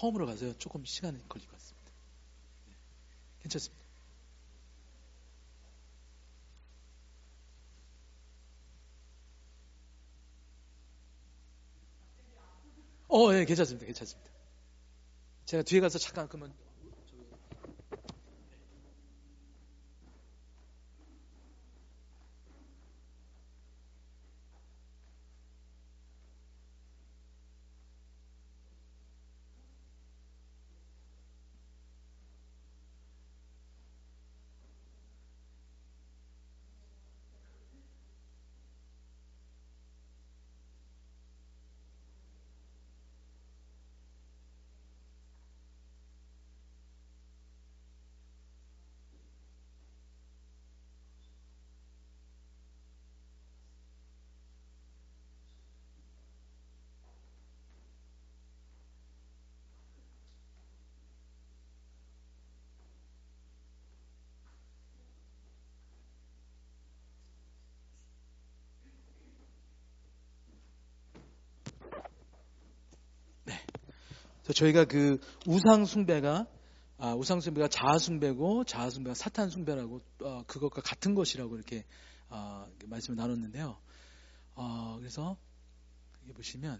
처음으로 가서요. 조금 시간이 걸릴 것 같습니다. 네. 괜찮습니다. 네, 괜찮습니다. 괜찮습니다. 제가 뒤에 가서 잠깐 그러면 저희가 그 우상숭배가 자아숭배고 자아숭배가 사탄숭배라고 그것과 같은 것이라고 이렇게 말씀을 나눴는데요. 그래서 여기 보시면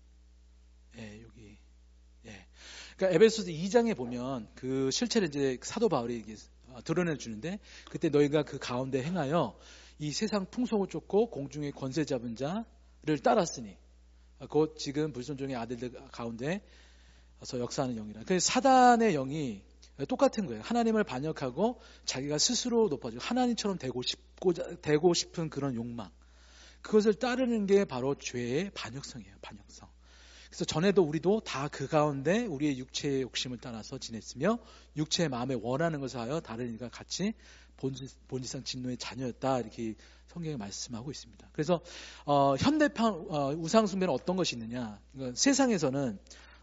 여기 그러니까 에베소서 2장에 보면 그 실체를 이제 사도 바울이 드러내 주는데 그때 너희가 그 가운데 행하여 이 세상 풍속을 쫓고 공중의 권세 잡은 자를 따랐으니 곧 지금 불순종의 아들들 가운데 역사하는 영이라. 그래서 사단의 영이 똑같은 거예요. 하나님을 반역하고 자기가 스스로 높아지고 하나님처럼 되고 싶은 그런 욕망. 그것을 따르는 게 바로 죄의 반역성이에요. 반역성. 그래서 전에도 우리도 다 그 가운데 우리의 육체의 욕심을 따라서 지냈으며 육체의 마음에 원하는 것을 하여 다른 일과 같이 본질상 진노의 자녀였다. 이렇게 성경에 말씀하고 있습니다. 그래서 현대판 우상숭배는 어떤 것이 있느냐? 세상에서는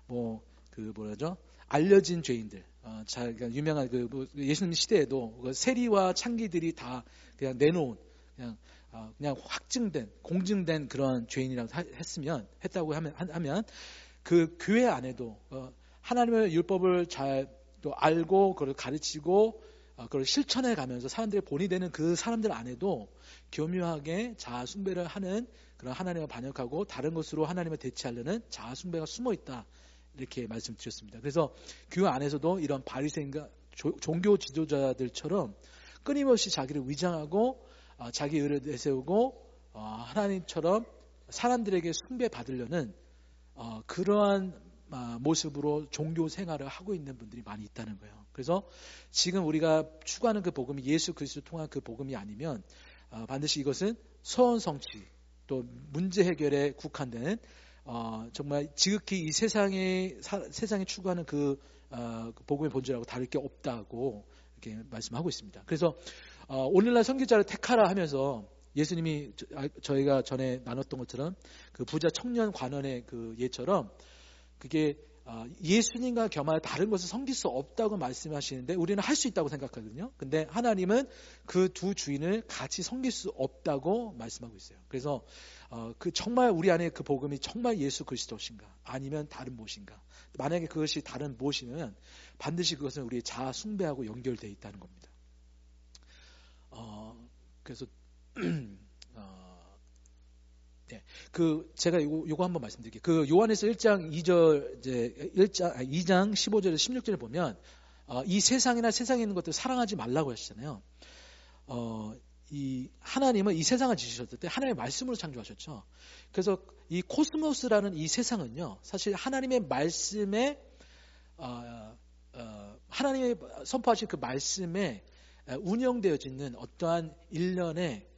알려진 죄인들, 유명한 예수님 시대에도 세리와 창기들이 다 그냥 내놓은 그냥 확증된 공증된 그런 죄인이라고 했다고 하면 그 교회 안에도 하나님의 율법을 잘 또 알고 그걸 가르치고 그걸 실천해 가면서 사람들의 본이 되는 그 사람들 안에도 교묘하게 자아숭배를 하는 그런 하나님을 반역하고 다른 것으로 하나님을 대체하려는 자아숭배가 숨어 있다. 이렇게 말씀드렸습니다. 그래서 교회 안에서도 이런 바리새인과 종교 지도자들처럼 끊임없이 자기를 위장하고 자기 의를 내세우고 하나님처럼 사람들에게 숭배받으려는 그러한 모습으로 종교 생활을 하고 있는 분들이 많이 있다는 거예요. 그래서 지금 우리가 추구하는 그 복음이 예수 그리스도 통한 그 복음이 아니면 반드시 이것은 소원 성취 또 문제 해결에 국한되는 정말 지극히 이 세상이 추구하는 그 복음의 본질하고 다를 게 없다고 이렇게 말씀하고 있습니다. 그래서 오늘날 선교자를 택하라 하면서 예수님이 저희가 전에 나눴던 것처럼 그 부자 청년 관원의 그 예처럼 그게 예수님과 겸하여 다른 것을 섬길 수 없다고 말씀하시는데 우리는 할 수 있다고 생각하거든요. 근데 하나님은 그 두 주인을 같이 섬길 수 없다고 말씀하고 있어요. 그래서 그 정말 우리 안에 그 복음이 정말 예수 그리스도신가 아니면 다른 무엇인가. 만약에 그것이 다른 무엇이면 반드시 그것은 우리의 자아 숭배하고 연결되어 있다는 겁니다. 그래서 제가 요거 한번 말씀드릴게요. 그 요한에서 1장 2장 15절에서 16절을 보면 이 세상이나 세상에 있는 것들 사랑하지 말라고 하시잖아요. 이 하나님은 이 세상을 지으셨을 때 하나님의 말씀으로 창조하셨죠. 그래서 이 코스모스라는 이 세상은요, 사실 하나님의 말씀에 하나님의 선포하신 그 말씀에 운영되어지는 어떠한 일련의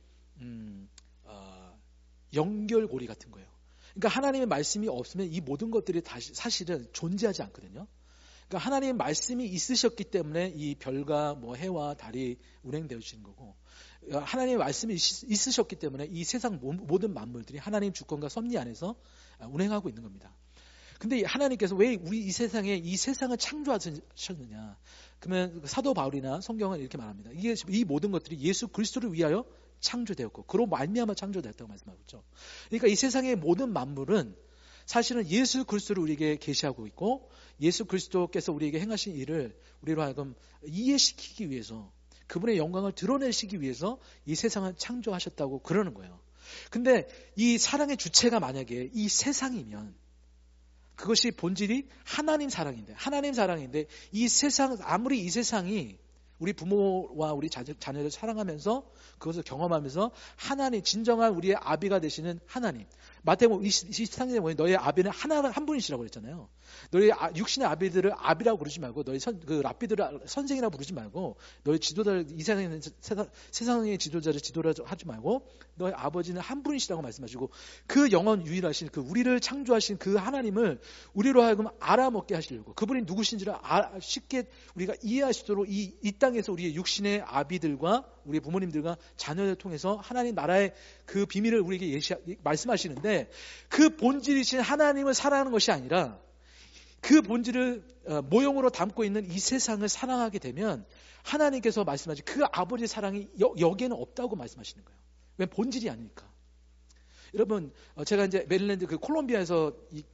연결고리 같은 거예요. 그러니까 하나님의 말씀이 없으면 이 모든 것들이 사실은 존재하지 않거든요. 그러니까 하나님의 말씀이 있으셨기 때문에 이 별과 해와 달이 운행되어지는 거고, 하나님의 말씀이 있으셨기 때문에 이 세상 모든 만물들이 하나님 주권과 섭리 안에서 운행하고 있는 겁니다. 근데 하나님께서 왜 우리 이 세상을 창조하셨느냐? 그러면 사도 바울이나 성경은 이렇게 말합니다. 이 모든 것들이 예수 그리스도를 위하여 창조되었고 그로 말미암아 창조되었다고 말씀하고 있죠. 그러니까 이 세상의 모든 만물은 사실은 예수 그리스도를 우리에게 계시하고 있고 예수 그리스도께서 우리에게 행하신 일을 우리로 하여금 이해시키기 위해서 그분의 영광을 드러내시기 위해서 이 세상을 창조하셨다고 그러는 거예요. 근데 이 사랑의 주체가 만약에 이 세상이면 그것이 본질이 하나님 사랑인데 이 세상 아무리 이 세상이 우리 부모와 우리 자녀를 사랑하면서 그것을 경험하면서 하나님 진정한 우리의 아비가 되시는 하나님 마태복음 23장에 보면 너의 아비는 한 분이시라고 그랬잖아요. 너희 육신의 아비들을 아비라고 부르지 말고 너희 랍비들을 선생이라고 부르지 말고 너희 지도자를 이 세상에 있는 세상의 지도자를 지도자로 하지 말고 너희 아버지는 한 분이시라고 말씀하시고 그 영원 유일하신 그 우리를 창조하신 그 하나님을 우리로 하여금 알아먹게 하시려고 그분이 누구신지를 쉽게 우리가 이해하시도록 이 땅에서 우리의 육신의 아비들과 우리 부모님들과 자녀를 통해서 하나님 나라의 그 비밀을 우리에게 말씀하시는데 그 본질이신 하나님을 사랑하는 것이 아니라 그 본질을 모형으로 담고 있는 이 세상을 사랑하게 되면 하나님께서 말씀하신 그 아버지의 사랑이 여기에는 없다고 말씀하시는 거예요. 왜? 본질이 아니니까. 여러분 제가 이제 메릴랜드 그 콜롬비아에서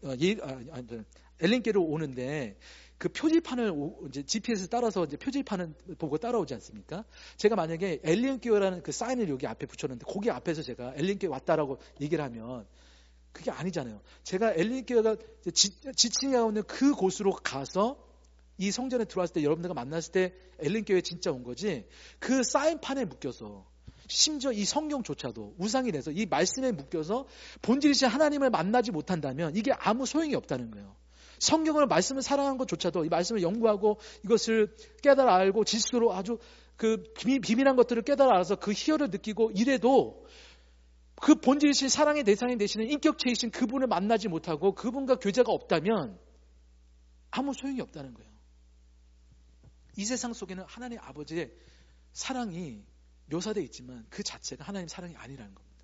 엘린께로 오는데 그 표지판을 이제 GPS 따라서 이제 표지판을 보고 따라오지 않습니까? 제가 만약에 엘린교회라는 그 사인을 여기 앞에 붙였는데 거기 앞에서 제가 엘린교회 왔다라고 얘기를 하면 그게 아니잖아요. 제가 엘린교회가 지칭이 하고 있는 그 곳으로 가서 이 성전에 들어왔을 때 여러분들과 만났을 때 엘린교회 진짜 온 거지 그 사인판에 묶여서 심지어 이 성경조차도 우상이 돼서 이 말씀에 묶여서 본질이신 하나님을 만나지 못한다면 이게 아무 소용이 없다는 거예요. 성경을 말씀을 사랑하는 것조차도 이 말씀을 연구하고 이것을 깨달아 알고 질서로 아주 그 비밀한 것들을 깨달아 알아서 그 희열을 느끼고 이래도 그 본질이신 사랑의 대상이 되시는 인격체이신 그분을 만나지 못하고 그분과 교제가 없다면 아무 소용이 없다는 거예요. 이 세상 속에는 하나님 아버지의 사랑이 묘사되어 있지만 그 자체가 하나님 사랑이 아니라는 겁니다.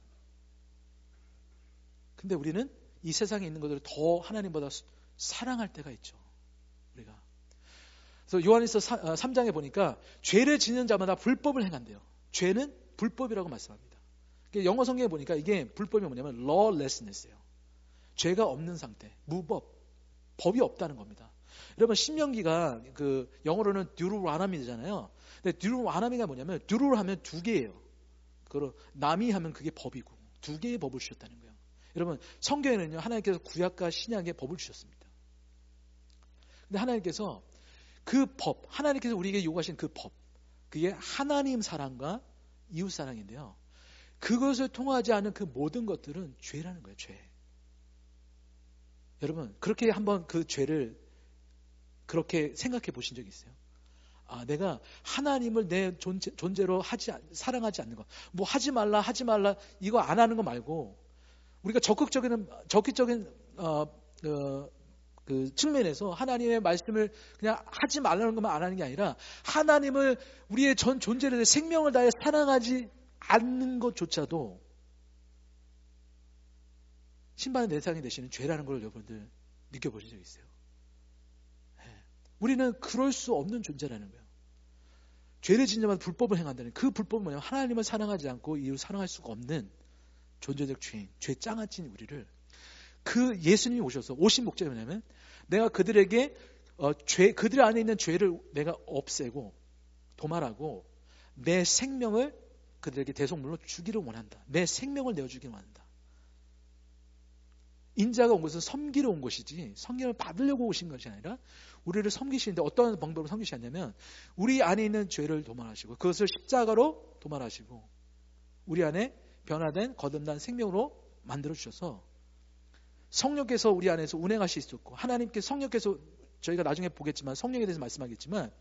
근데 우리는 이 세상에 있는 것들을 더 하나님보다 사랑할 때가 있죠. 우리가. 그래서 요한일서 3장에 보니까 죄를 짓는 자마다 불법을 행한대요. 죄는 불법이라고 말씀합니다. 영어 성경에 보니까 이게 불법이 뭐냐면 lawlessness예요. 죄가 없는 상태, 무법, 법이 없다는 겁니다. 여러분 신명기가 그 영어로는 듀루라나미잖아요. 근데 듀루라나미가 뭐냐면 듀루 하면 두 개예요. 그리고 나미 하면 그게 법이고 두 개의 법을 주셨다는 거예요. 여러분 성경에는요 하나님께서 구약과 신약의 법을 주셨습니다. 근데 하나님께서 그 법, 하나님께서 우리에게 요구하신 그 법, 그게 하나님 사랑과 이웃 사랑인데요. 그것을 통하지 않은 그 모든 것들은 죄라는 거예요. 죄. 여러분 그렇게 한번 그 죄를 그렇게 생각해 보신 적이 있어요? 아, 내가 하나님을 내 존재로 사랑하지 않는 것, 뭐 하지 말라 이거 안 하는 거 말고 우리가 적극적인 그 측면에서 하나님의 말씀을 그냥 하지 말라는 것만 안 하는 게 아니라 하나님을 우리의 전 존재를 생명을 다해 사랑하지 않는 것조차도 심판의 대상이 되시는 죄라는 걸 여러분들 느껴보신 적 있어요? 우리는 그럴 수 없는 존재라는 거예요. 죄를 짓는 자마다 불법을 행한다는 그 불법은 뭐냐면 하나님을 사랑하지 않고 이웃을 사랑할 수가 없는 존재적 죄인, 죄 짱아찐 우리를 그 예수님이 오신 목적이 뭐냐면 내가 그들에게 그들 안에 있는 죄를 내가 없애고 도말하고 내 생명을 그들에게 대속물로 주기를 원한다. 내 생명을 내어주기를 원한다. 인자가 온 것은 섬기러 온 것이지 성령을 받으려고 오신 것이 아니라 우리를 섬기시는데 어떤 방법으로 섬기셨냐면 우리 안에 있는 죄를 도말하시고 그것을 십자가로 도말하시고 우리 안에 변화된 거듭난 생명으로 만들어 주셔서 성령께서 우리 안에서 운행하실 수 있고 하나님께 성령께서 저희가 나중에 보겠지만 성령에 대해서 말씀하겠지만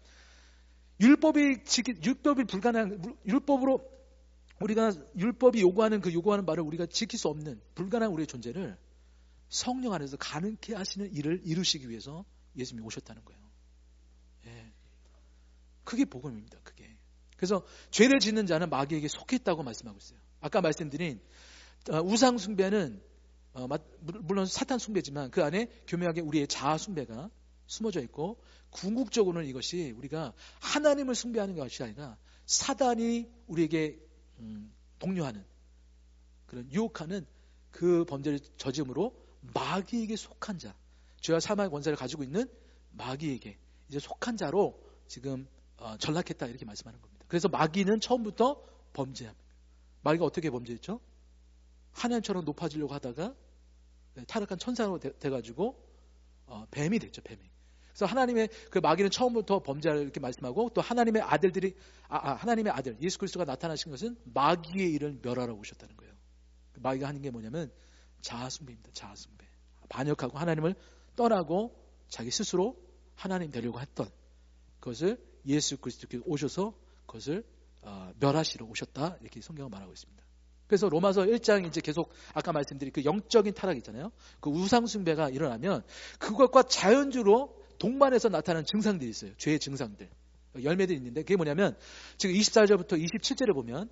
율법이 불가능한 율법으로 우리가 율법이 요구하는 말을 우리가 지킬 수 없는 불가능한 우리의 존재를 성령 안에서 가능케 하시는 일을 이루시기 위해서 예수님이 오셨다는 거예요. 예. 그게 복음입니다. 그게. 그래서 죄를 짓는 자는 마귀에게 속했다고 말씀하고 있어요. 아까 말씀드린 우상 숭배는 물론 사탄 숭배지만 그 안에 교묘하게 우리의 자아 숭배가 숨어져 있고 궁극적으로는 이것이 우리가 하나님을 숭배하는 것이 아니라 사단이 우리에게 독려하는 그런 유혹하는 그 범죄를 저지음으로 마귀에게 속한 자, 죄와 사망의 권세를 가지고 있는 마귀에게 이제 속한 자로 지금 전락했다 이렇게 말씀하는 겁니다. 그래서 마귀는 처음부터 범죄합니다. 마귀가 어떻게 범죄했죠? 하나님처럼 높아지려고 하다가 타락한 천사로 돼가지고 뱀이 됐죠. 뱀이. 그래서 하나님의 그 마귀는 처음부터 범죄를 이렇게 말씀하고 또 하나님의 아들들이 하나님의 아들 예수 그리스도가 나타나신 것은 마귀의 일을 멸하러 오셨다는 거예요. 마귀가 하는 게 뭐냐면 자아숭배입니다. 자아숭배. 반역하고 하나님을 떠나고 자기 스스로 하나님 되려고 했던 그것을 예수 그리스도께서 오셔서 그것을 멸하시러 오셨다 이렇게 성경은 말하고 있습니다. 그래서 로마서 1장 이제 계속 아까 말씀드린 그 영적인 타락 있잖아요. 그 우상숭배가 일어나면 그것과 자연주로 동반해서 나타나는 증상들이 있어요. 죄의 증상들. 열매들이 있는데 그게 뭐냐면 지금 24절부터 27절에 보면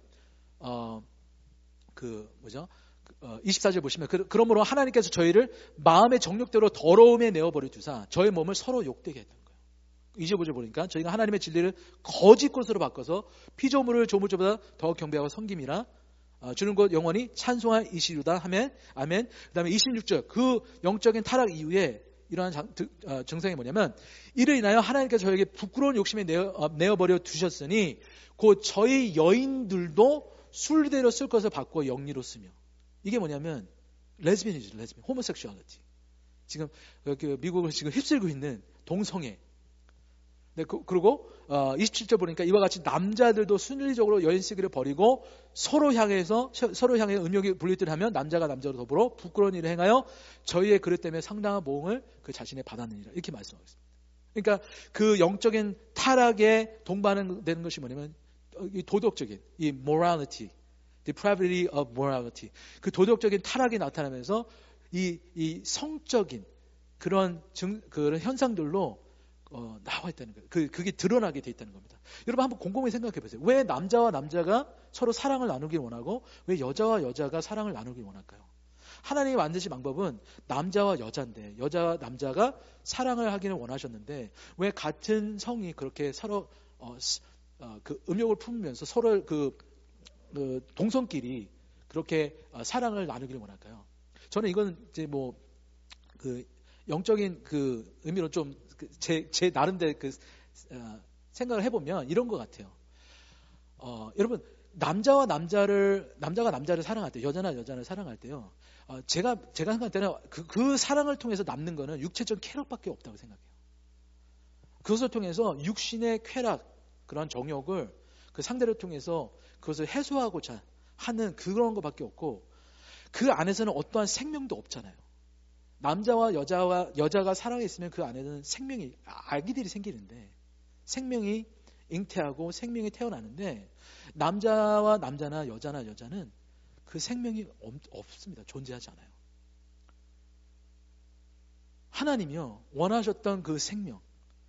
24절 보시면 그러므로 하나님께서 저희를 마음의 정욕대로 더러움에 내어버려 두사 저희 몸을 서로 욕되게 했다는 거예요. 25절 보니까 저희가 하나님의 진리를 거짓 것으로 바꿔서 피조물을 조물주보다 더 경배하고 섬김이라 주는 것 영원히 찬송하이시리다 하면 아멘. 그 다음에 26절 그 영적인 타락 이후에 이러한 증상이 뭐냐면 이를 인하여 하나님께서 저에게 부끄러운 욕심에 내어버려 두셨으니 곧 저희 여인들도 순리대로 쓸 것을 바꾸어 영리로 쓰며 이게 뭐냐면 레즈비언이죠. 레즈비언, 호모섹슈얼리티. 지금 미국을 지금 휩쓸고 있는 동성애. 네, 그리고 27절 보니까 이와 같이 남자들도 순리적으로 여인 쓰기를 버리고 서로 향해 음욕이 분리들 하면 남자가 남자로 더불어 부끄러운 일을 행하여 저희의 그릇 때문에 상당한 모흥을 그 자신에 받았느니라 이렇게 말씀하고 있습니다. 그러니까 그 영적인 타락에 동반되는 것이 뭐냐면 이 도덕적인 이 morality, depravity of morality 그 도덕적인 타락이 나타나면서 이 성적인 그런 현상들로 나와 있다는 거예요. 그게 드러나게 돼 있다는 겁니다. 여러분 한번 곰곰이 생각해 보세요. 왜 남자와 남자가 서로 사랑을 나누길 원하고 왜 여자와 여자가 사랑을 나누길 원할까요? 하나님이 만드신 방법은 남자와 여자인데 여자와 남자가 사랑을 하기를 원하셨는데 왜 같은 성이 그렇게 서로 그 음욕을 품으면서 서로 그 동성끼리 그렇게 사랑을 나누기를 원할까요? 저는 이건 이제 그 영적인 그 의미로 좀 제 나름대로 생각을 해보면 이런 것 같아요. 여러분 남자가 남자를 사랑할 때, 여자나 여자를 사랑할 때요. 제가 생각할 때는 그 사랑을 통해서 남는 거는 육체적 쾌락밖에 없다고 생각해요. 그것을 통해서 육신의 쾌락, 그런 정욕을 그 상대를 통해서 그것을 해소하고자 하는 그런 것밖에 없고 그 안에서는 어떠한 생명도 없잖아요. 남자와 여자가 사랑했으면 그 안에는 생명이 아기들이 생기는데 생명이 잉태하고 생명이 태어나는데 남자와 남자나 여자나 여자는 그 생명이 없습니다. 존재하지 않아요. 하나님이요 원하셨던 그 생명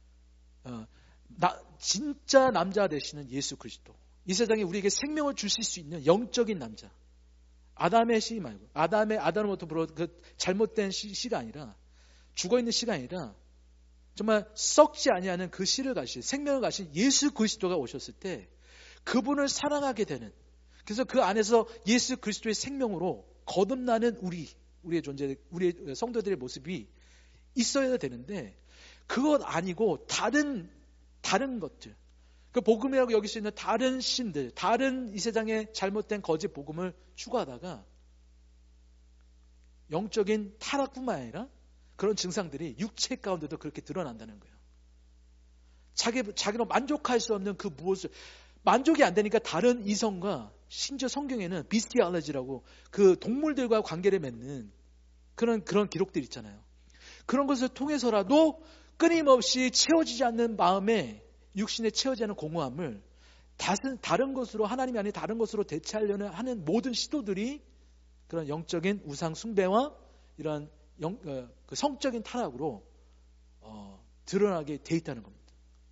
진짜 남자 되시는 예수 그리스도 이 세상에 우리에게 생명을 주실 수 있는 영적인 남자 아담의 씨 말고 아담으로부터 불어 그 잘못된 씨가 아니라 죽어있는 씨가 아니라 정말 썩지 아니하는 그 씨를 가신 생명을 가신 예수 그리스도가 오셨을 때 그분을 사랑하게 되는 그래서 그 안에서 예수 그리스도의 생명으로 거듭나는 우리의 존재 우리의 성도들의 모습이 있어야 되는데 그것 아니고 다른 것들 그 복음이라고 여길 수 있는 다른 신들, 다른 이 세상의 잘못된 거짓 복음을 추구하다가 영적인 타락뿐만 아니라 그런 증상들이 육체 가운데도 그렇게 드러난다는 거예요. 자기로 만족할 수 없는 그 무엇을 만족이 안 되니까 다른 이성과 심지어 성경에는 비스티알러지라고 그 동물들과 관계를 맺는 그런 기록들 있잖아요. 그런 것을 통해서라도 끊임없이 채워지지 않는 마음에 육신에 채워지지 않는 공허함을 다른 것으로 하나님이 아닌 다른 것으로 대체하려는 하는 모든 시도들이 그런 영적인 우상 숭배와 이런 그 성적인 타락으로 드러나게 돼 있다는 겁니다.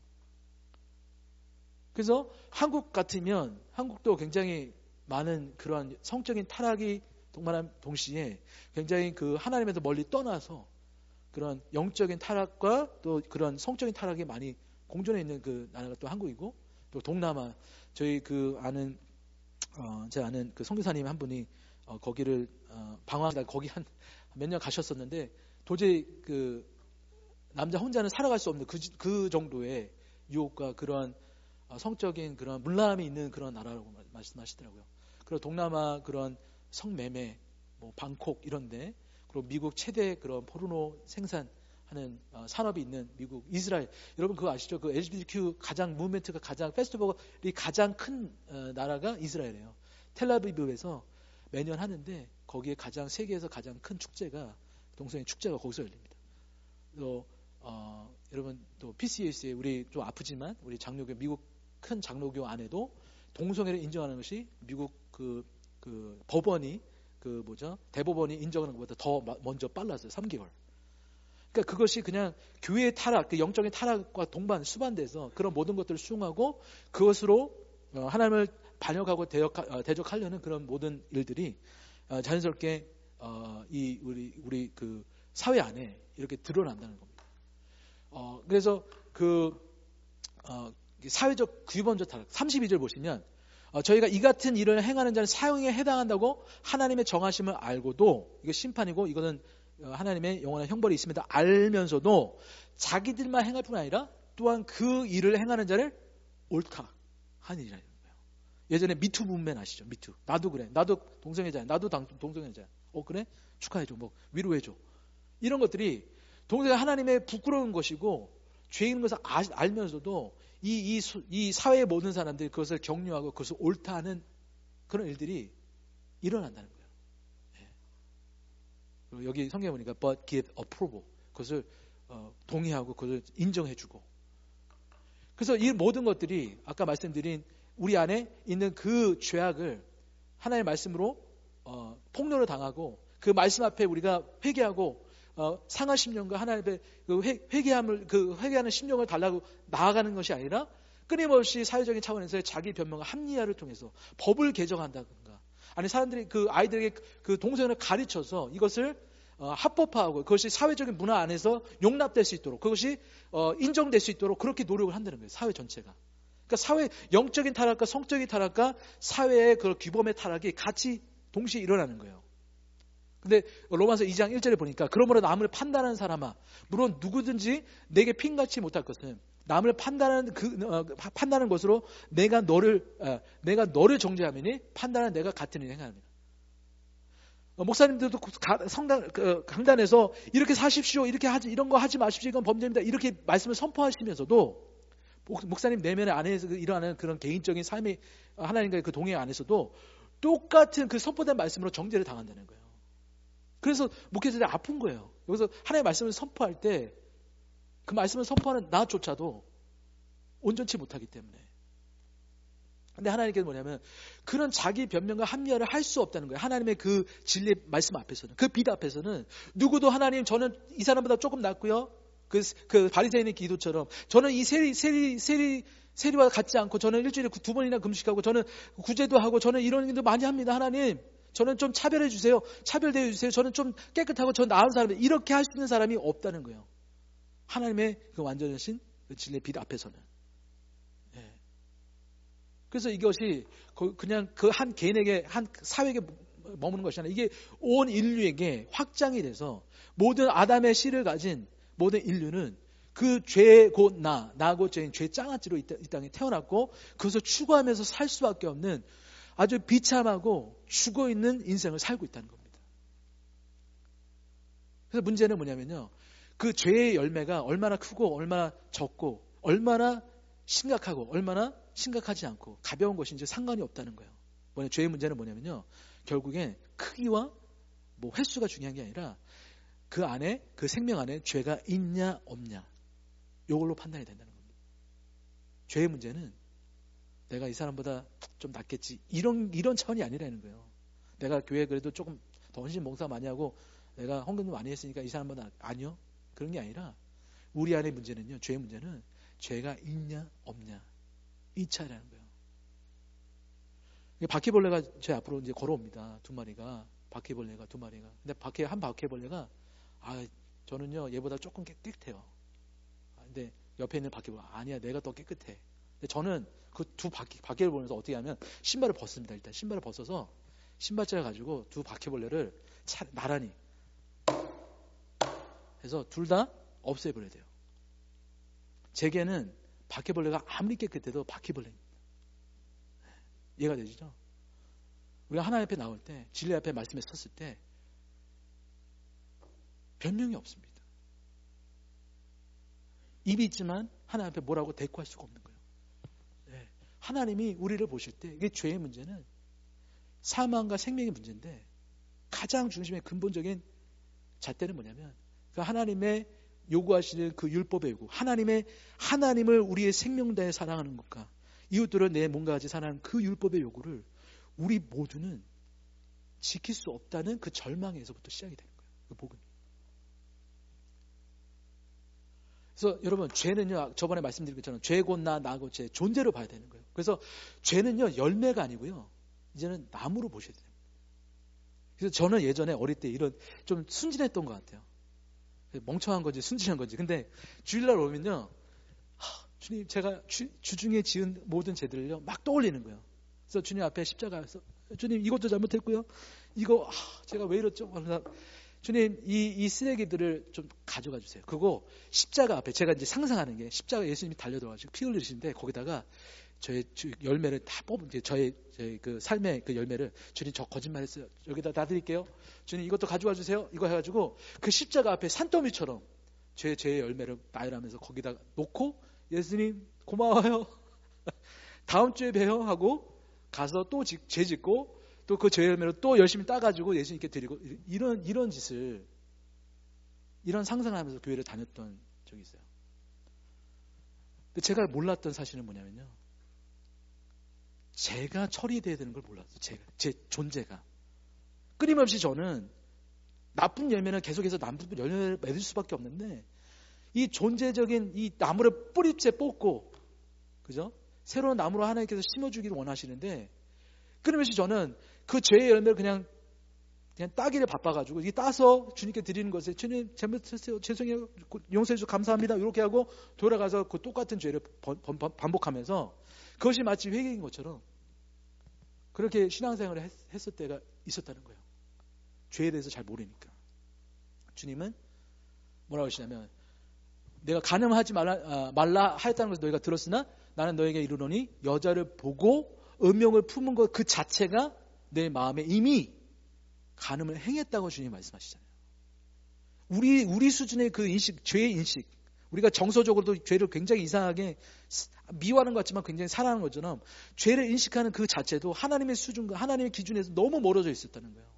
그래서 한국 같으면 한국도 굉장히 많은 그런 성적인 타락이 동반한 동시에 굉장히 그 하나님에서 멀리 떠나서 그런 영적인 타락과 또 그런 성적인 타락이 많이 공존해 있는 그 나라가 또 한국이고 또 동남아 저희 그 제 아는 그 선교사님 한 분이 거기를 방황하다 거기 한 몇 년 가셨었는데 도저히 그 남자 혼자는 살아갈 수 없는 그 정도의 유혹과 그런 성적인 그런 문란함이 있는 그런 나라라고 말씀하시더라고요. 그리고 동남아 그런 성매매, 뭐 방콕 이런데, 그리고 미국 최대 그런 포르노 생산하는 산업이 있는 미국, 이스라엘. 여러분 그거 아시죠? 그 LGBTQ 가장 무브먼트가 가장 페스티벌이 가장 큰 나라가 이스라엘이에요. 텔아비브에서 매년 하는데 거기에 세계에서 가장 큰 축제가 동성애 축제가 거기서 열립니다. 또 여러분 또 PCAS에 우리 좀 아프지만 우리 장로교 미국 큰 장로교 안에도 동성애를 인정하는 것이 미국 그 법원이 대법원이 인정하는 것보다 더 먼저 빨랐어요. 3개월. 그러니까 그것이 그냥 교회의 타락, 그 영적인 타락과 수반돼서 그런 모든 것들을 수용하고 그것으로 하나님을 반역하고 대적하려는 그런 모든 일들이 자연스럽게 우리 그 사회 안에 이렇게 드러난다는 겁니다. 그래서 사회적 규범적 타락 32절 보시면 저희가 이 같은 일을 행하는 자는 사형에 해당한다고 하나님의 정하심을 알고도, 이거 심판이고 이거는 하나님의 영원한 형벌이 있습니다. 알면서도 자기들만 행할 뿐 아니라 또한 그 일을 행하는 자를 옳다 하는 일이라는 거예요. 예전에 미투 문맨 아시죠? 미투. 나도 그래. 나도 동성애자야. 나도 동성애자야. 그래? 축하해줘. 뭐 위로해줘. 이런 것들이 동성애 하나님의 부끄러운 것이고 죄인 것을 알면서도 이 사회의 모든 사람들이 그것을 격려하고 그것을 옳다 하는 그런 일들이 일어난다는 거예요. 예. 그리고 여기 성경에 보니까 but give approval, 그것을 동의하고 그것을 인정해주고. 그래서 이 모든 것들이 아까 말씀드린 우리 안에 있는 그 죄악을 하나님의 말씀으로 폭로를 당하고 그 말씀 앞에 우리가 회개하고 상한 심령과 하나님의 그 회개하는 심령을 달라고 나아가는 것이 아니라 끊임없이 사회적인 차원에서의 자기 변명과 합리화를 통해서 법을 개정한다든가, 아니 사람들이 그 아이들에게 그 동성애를 가르쳐서 이것을 합법화하고 그것이 사회적인 문화 안에서 용납될 수 있도록, 그것이 인정될 수 있도록 그렇게 노력을 한다는 거예요. 사회 전체가. 그러니까 사회 영적인 타락과 성적인 타락과 사회의 그 규범의 타락이 같이 동시에 일어나는 거예요. 근데 로마서 2장 1절에 보니까 그러므로 남을 판단하는 사람아, 물론 누구든지 내게 핀같이 못할 것은 남을 판단하는 것으로 내가 너를 정죄하매니 판단하는 내가 같은 일을 행하느니라. 목사님들도 강단에서 이렇게 사십시오, 이런 거 하지 마십시오, 이건 범죄입니다, 이렇게 말씀을 선포하시면서도 목사님 내면의 안에서 일어나는 그런 개인적인 삶의 하나님과의 그 동행 안에서도 똑같은 그 선포된 말씀으로 정죄를 당한다는 거예요. 그래서 목회자들이 아픈 거예요. 여기서 하나님의 말씀을 선포할 때 그 말씀을 선포하는 나조차도 온전치 못하기 때문에. 근데 하나님께서 뭐냐면 그런 자기 변명과 합리화를 할 수 없다는 거예요. 하나님의 그 진리의 말씀 앞에서는, 그 빛 앞에서는 누구도 하나님 저는 이 사람보다 조금 낫고요. 그 바리새인의 기도처럼 저는 이 세리와 같지 않고 저는 일주일에 2번이나 금식하고 저는 구제도 하고 저는 이런 일도 많이 합니다. 하나님 저는 좀 차별해 주세요. 차별대해 주세요. 저는 좀 깨끗하고 저 나은 사람이, 이렇게 할 수 있는 사람이 없다는 거예요. 하나님의 그 완전하신 그 진리의 빛 앞에서는. 예. 그래서 이것이 그냥 그 한 개인에게, 한 사회에게 머무는 것이 아니라 이게 온 인류에게 확장이 돼서 모든 아담의 씨를 가진 모든 인류는 그 죄 곧 나고 죄인 죄 장아찌로 이 땅에 태어났고 그것을 추구하면서 살 수밖에 없는 아주 비참하고 죽어있는 인생을 살고 있다는 겁니다. 그래서 문제는 뭐냐면요, 그 죄의 열매가 얼마나 크고 얼마나 적고 얼마나 심각하고 얼마나 심각하지 않고 가벼운 것인지 상관이 없다는 거예요. 죄의 문제는 뭐냐면요, 결국엔 크기와 뭐 횟수가 중요한 게 아니라 그 안에, 그 생명 안에 죄가 있냐 없냐, 이걸로 판단이 된다는 겁니다. 죄의 문제는 내가 이 사람보다 좀 낫겠지, 이런 차원이 아니라는 거예요. 내가 교회 그래도 조금 더 헌신 봉사 많이 하고 내가 헌금도 많이 했으니까 이 사람보다, 아니요, 그런 게 아니라 우리 안의 문제는요, 죄의 문제는 죄가 있냐 없냐, 이 차이라는 거예요. 바퀴벌레가 제 앞으로 이제 걸어옵니다. 2마리가, 바퀴벌레가 2마리가. 근데 한 바퀴벌레가 저는요 얘보다 조금 깨끗해요. 근데 옆에 있는 바퀴벌레, 아니야 내가 더 깨끗해. 근데 저는 그 두 바퀴를 보면서 어떻게 하면 신발을 벗습니다. 일단 신발을 벗어서 신발장을 가지고 두 바퀴벌레를 나란히 앞에서 둘 다 없애버려야 돼요. 제게는 바퀴벌레가 아무리 깨끗해도 바퀴벌레입니다. 이해가 되시죠? 우리가 하나님 앞에 나올 때, 진리 앞에 말씀에 섰을 때 변명이 없습니다. 입이 있지만 하나님 앞에 뭐라고 대꾸할 수가 없는 거예요. 네. 하나님이 우리를 보실 때 이게 죄의 문제는 사망과 생명의 문제인데 가장 중심의 근본적인 잣대는 뭐냐면 그 하나님의 요구하시는 그 율법의 요구, 하나님을 우리의 생명 다해 사랑하는 것과 이웃들을 내 몸과 같이 사랑하는 그 율법의 요구를 우리 모두는 지킬 수 없다는 그 절망에서부터 시작이 되는 거예요. 그 복음이. 그래서 여러분, 죄는요, 저번에 말씀드린 것처럼 죄 곧 나고 죄, 존재로 봐야 되는 거예요. 그래서 죄는요, 열매가 아니고요, 이제는 나무로 보셔야 돼요. 그래서 저는 예전에 어릴 때 이런 좀 순진했던 것 같아요. 멍청한 건지 순진한 건지. 근데 주일날 오면요, 주님, 제가 주중에 지은 모든 죄들을요 막 떠올리는 거예요. 그래서 주님 앞에 십자가에서 주님 이것도 잘못했고요, 이거 제가 왜 이랬죠? 그래서 주님 이 쓰레기들을 좀 가져가 주세요. 그거 십자가 앞에 제가 이제 상상하는 게 십자가 예수님이 달려들어가지고 피 흘리시는데 거기다가 저의 열매를 다 뽑은 저의 그 삶의 그 열매를 주님 저 거짓말했어요. 여기다 놔드릴게요. 주님 이것도 가져와 주세요. 이거 해가지고 그 십자가 앞에 산더미처럼 죄의 열매를 나열하면서 거기다 놓고 예수님 고마워요. 다음 주에 봬요 하고 가서 또 죄 짓고 또 그 죄 열매를 또 열심히 따가지고 예수님께 드리고 이런 짓을 이런 상상을 하면서 교회를 다녔던 적이 있어요. 근데 제가 몰랐던 사실은 뭐냐면요, 제가 처리돼야 되는 걸 몰랐어요. 제 존재가. 끊임없이 저는 나쁜 열매는 계속해서 나쁜 열매를 맺을 수밖에 없는데 이 존재적인 이 나무를 뿌리째 뽑고, 그죠? 새로운 나무로 하나님께서 심어주기를 원하시는데 끊임없이 저는 그 죄의 열매를 그냥 따기를 바빠가지고 이 따서 주님께 드리는 것에 주님 잘못했어요, 죄송해요, 용서해 주셔서 감사합니다 이렇게 하고 돌아가서 그 똑같은 죄를 반복하면서 그것이 마치 회개인 것처럼 그렇게 신앙생활을 했을 때가 있었다는 거예요. 죄에 대해서 잘 모르니까. 주님은 뭐라고 하시냐면 내가 간음하지 말라 하였다는 것을 너희가 들었으나 나는 너에게 이르노니 여자를 보고 음욕을 품은 것 그 자체가 내 마음에 이미 간음을 행했다고 주님이 말씀하시잖아요. 우리 수준의 그 인식, 죄의 인식, 우리가 정서적으로도 죄를 굉장히 이상하게 미워하는 것 같지만 굉장히 사랑하는 것처럼 죄를 인식하는 그 자체도 하나님의 수준과 하나님의 기준에서 너무 멀어져 있었다는 거예요.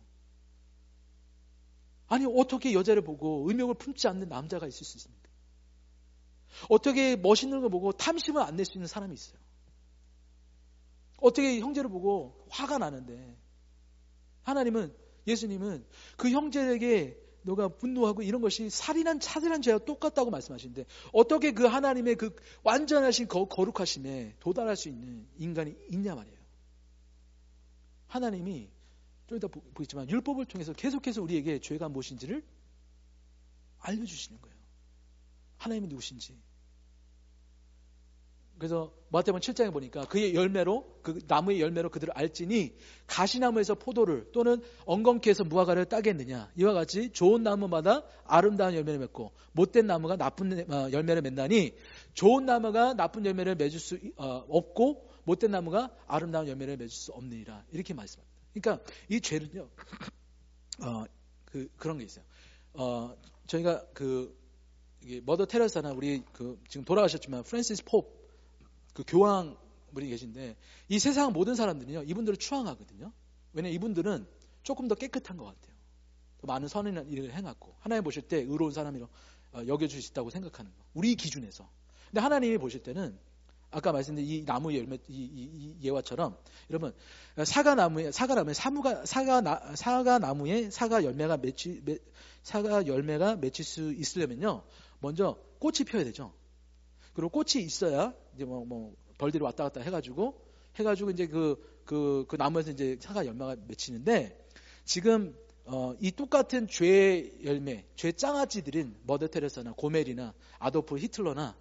아니 어떻게 여자를 보고 음욕을 품지 않는 남자가 있을 수 있습니까? 어떻게 멋있는 걸 보고 탐심을 안 낼 수 있는 사람이 있어요? 어떻게 형제를 보고 화가 나는데 하나님은, 예수님은 그 형제에게 너가 분노하고 이런 것이 살인한 차질한 죄와 똑같다고 말씀하시는데 어떻게 그 하나님의 그 완전하신 거룩하심에 도달할 수 있는 인간이 있냐 말이에요. 하나님이 좀 이따 보겠지만 율법을 통해서 계속해서 우리에게 죄가 무엇인지를 알려주시는 거예요. 하나님이 누구신지. 그래서 마태복음 7장에 보니까 그의 열매로, 그 나무의 열매로 그들을 알지니 가시나무에서 포도를 또는 엉겅퀴 에서 무화과를 따겠느냐. 이와 같이 좋은 나무마다 아름다운 열매를 맺고 못된 나무가 나쁜 열매를 맺나니 좋은 나무가 나쁜 열매를 맺을 수 없고 못된 나무가 아름다운 열매를 맺을 수 없느니라. 이렇게 말씀합니다. 그러니까 이 죄는요, 그런 게 있어요. 저희가 이게 머더 테레사나 우리 지금 돌아가셨지만 프랜시스 포프 그 교황 분이 계신데 이 세상 모든 사람들은요 이분들을 추앙하거든요. 왜냐하면 이분들은 조금 더 깨끗한 것 같아요. 더 많은 선한 일을 행하고 하나님 보실 때 의로운 사람이라고 여겨줄 수 있다고 생각하는 거. 우리 기준에서. 근데 하나님이 보실 때는 아까 말씀드린 이 나무 열매, 이 예화처럼 여러분 사과나무에 사과 열매가 맺힐 수 있으려면요 먼저 꽃이 피어야 되죠. 그리고 꽃이 있어야 이제 뭐 벌들이 왔다 갔다 해가지고 이제 그 나무에서 이제 사과 열매가 맺히는데 지금 이 똑같은 죄의 열매, 죄 짱아찌들인 머더 테레사나 고멜이나 아도프 히틀러나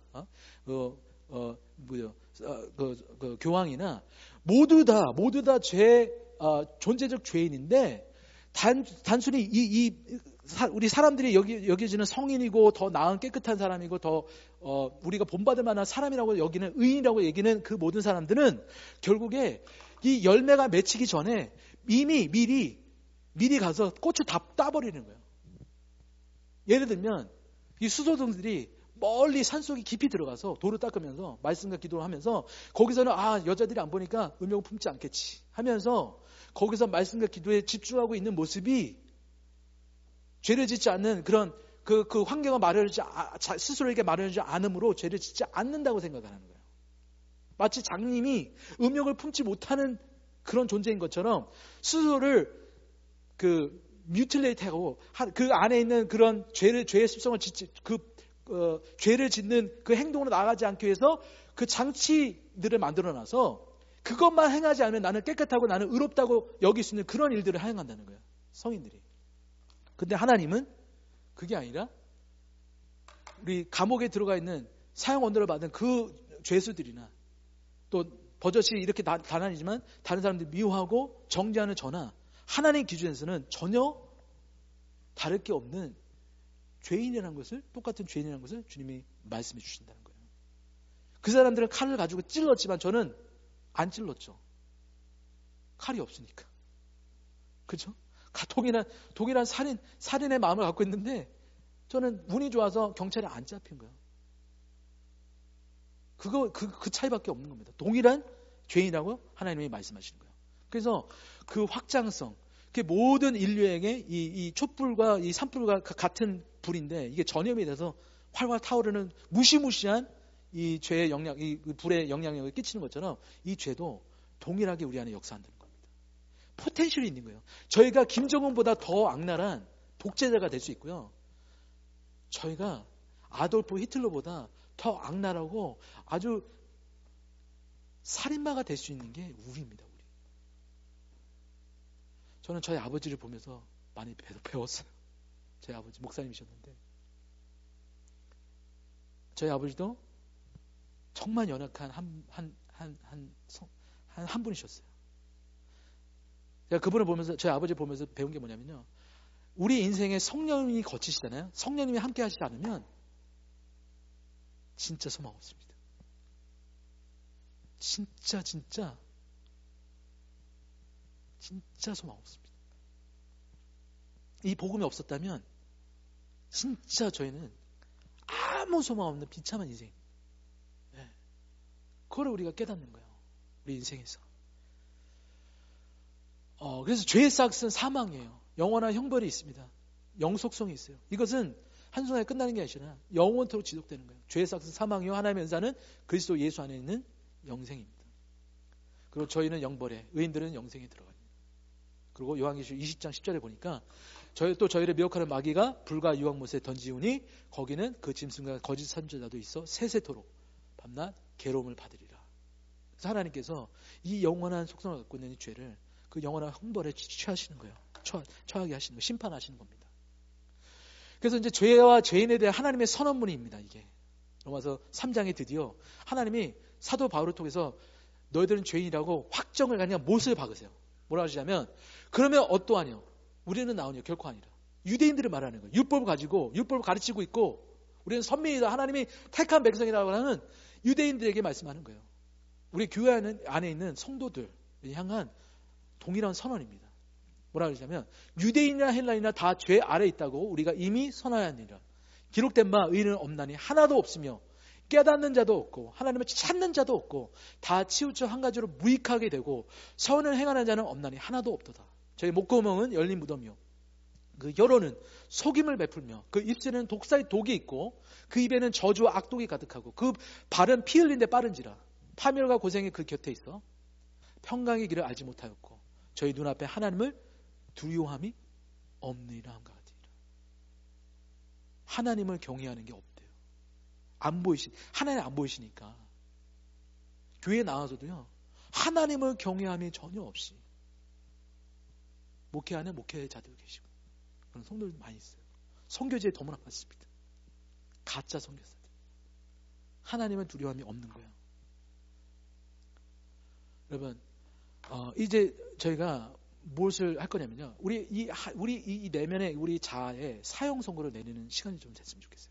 그 교황이나 모두 다 존재적 죄인인데 단순히 이 우리 사람들이 여겨지는 성인이고 더 나은 깨끗한 사람이고 더 우리가 본받을 만한 사람이라고 여기는 의인이라고 여기는 그 모든 사람들은 결국에 이 열매가 맺히기 전에 이미 미리 가서 꽃을 다 따버리는 거예요. 예를 들면 이 수도승들이 멀리 산속에 깊이 들어가서 돌을 닦으면서 말씀과 기도를 하면서 거기서는 여자들이 안 보니까 음욕을 품지 않겠지 하면서 거기서 말씀과 기도에 집중하고 있는 모습이 죄를 짓지 않는 그런 그 환경을 마련하지 스스로에게 마련하지 않음으로 죄를 짓지 않는다고 생각하는 거예요. 마치 장님이 음욕을 품지 못하는 그런 존재인 것처럼 스스로를 뮤틸레이트하고 그 안에 있는 그런 죄의 습성을 죄를 짓는 그 행동으로 나가지 않기 위해서 그 장치들을 만들어놔서 그것만 행하지 않으면 나는 깨끗하고 나는 의롭다고 여길 수 있는 그런 일들을 행한다는 거예요. 성인들이. 근데 하나님은 그게 아니라 우리 감옥에 들어가 있는 사형 언도를 받은 그 죄수들이나 또 버젓이 이렇게 가난이지만 다른 사람들 미워하고 정죄하는 저나 하나님 기준에서는 전혀 다를 게 없는 죄인이라는 것을 똑같은 죄인이라는 것을 주님이 말씀해 주신다는 거예요. 그 사람들은 칼을 가지고 찔렀지만 저는 안 찔렀죠. 칼이 없으니까. 그렇죠? 동일한 살인의 마음을 갖고 있는데 저는 운이 좋아서 경찰에 안 잡힌 거예요. 그 차이밖에 없는 겁니다. 동일한 죄인이라고 하나님이 말씀하시는 거예요. 그래서 그 확장성, 그 모든 인류에게 이 촛불과 이 산불과 같은 불인데 이게 전염이 돼서 활활 타오르는 무시무시한 이 죄의 영향, 이 불의 영향력을 끼치는 것처럼 이 죄도 동일하게 우리 안에 역사한다는 겁니다. 포텐셜이 있는 거예요. 저희가 김정은보다 더 악랄한 독재자가 될 수 있고요. 저희가 아돌프 히틀러보다 더 악랄하고 아주 살인마가 될 수 있는 게 우리입니다. 우리. 저는 저희 아버지를 보면서 많이 배웠어요. 저희 아버지 목사님이셨는데 저희 아버지도 정말 연약한 한 분이셨어요. 제가 그분을 보면서 저희 아버지 보면서 배운 게 뭐냐면요. 우리 인생에 성령님이 거치시잖아요. 성령님이 함께 하시지 않으면 진짜 소망 없습니다. 진짜 소망 없습니다. 이 복음이 없었다면 진짜 저희는 아무 소망 없는 비참한 인생. 네. 그걸 우리가 깨닫는 거예요. 우리 인생에서. 그래서 죄의 싹은 사망이에요. 영원한 형벌이 있습니다. 영속성이 있어요. 이것은 한순간에 끝나는 게 아니라 영원토록 지속되는 거예요. 죄의 싹은 사망이요 하나님의 은사는 그리스도 예수 안에 있는 영생입니다. 그리고 저희는 영벌에, 의인들은 영생에 들어가요. 그리고 요한계시록 20장 10절에 보니까 저희를 미혹하는 마귀가 불과 유황못에 던지우니 거기는 그 짐승과 거짓 선지자도 있어 세세토록 밤낮 괴로움을 받으리라. 그래서 하나님께서 이 영원한 속성을 갖고 있는 이 죄를 그 영원한 형벌에 취하시는 거예요. 처하게 하시는 거예요. 심판하시는 겁니다. 그래서 이제 죄와 죄인에 대한 하나님의 선언문입니다. 이게 로마서 3장에 드디어 하나님이 사도 바울을 통해서 너희들은 죄인이라고 확정을 그냥 못을 박으세요. 뭐라 하시냐면 그러면 어떠하뇨? 우리는 나오뇨? 결코 아니라. 유대인들을 말하는 거예요. 율법을 가지고 율법을 가르치고 있고 우리는 선민이다. 하나님이 택한 백성이라고 하는 유대인들에게 말씀하는 거예요. 우리 교회 안에 있는 성도들 향한 동일한 선언입니다. 뭐라 그러냐면 유대인이나 헬라인이나 다 죄 아래 있다고 우리가 이미 선하였느니라. 기록된 바 의인은 없나니 하나도 없으며 깨닫는 자도 없고 하나님을 찾는 자도 없고 다 치우쳐 한 가지로 무익하게 되고 선을 행하는 자는 없나니 하나도 없도다. 저희 목구멍은 열린 무덤이요 그 혀로는 속임을 베풀며 그 입술에는 독사의 독이 있고 그 입에는 저주와 악독이 가득하고 그 발은 피 흘린 데 빠른지라. 파멸과 고생이 그 곁에 있어 평강의 길을 알지 못하였고 저희 눈앞에 하나님을 두려워함이 없느니라 함과 같으니라. 하나님을 경외하는 게 없대요. 하나님 안 보이시니까 교회에 나와서도요 하나님을 경외함이 전혀 없이 목회하는 목회자들 계시고 그런 성도들 많이 있어요. 선교지에 너무나 많습니다. 가짜 선교사들. 하나님을 두려움이 없는 거예요. 여러분 이제 저희가 무엇을 할 거냐면요. 우리 이 내면의 우리 자아의 사형 선고를 내리는 시간이 좀 됐으면 좋겠어요.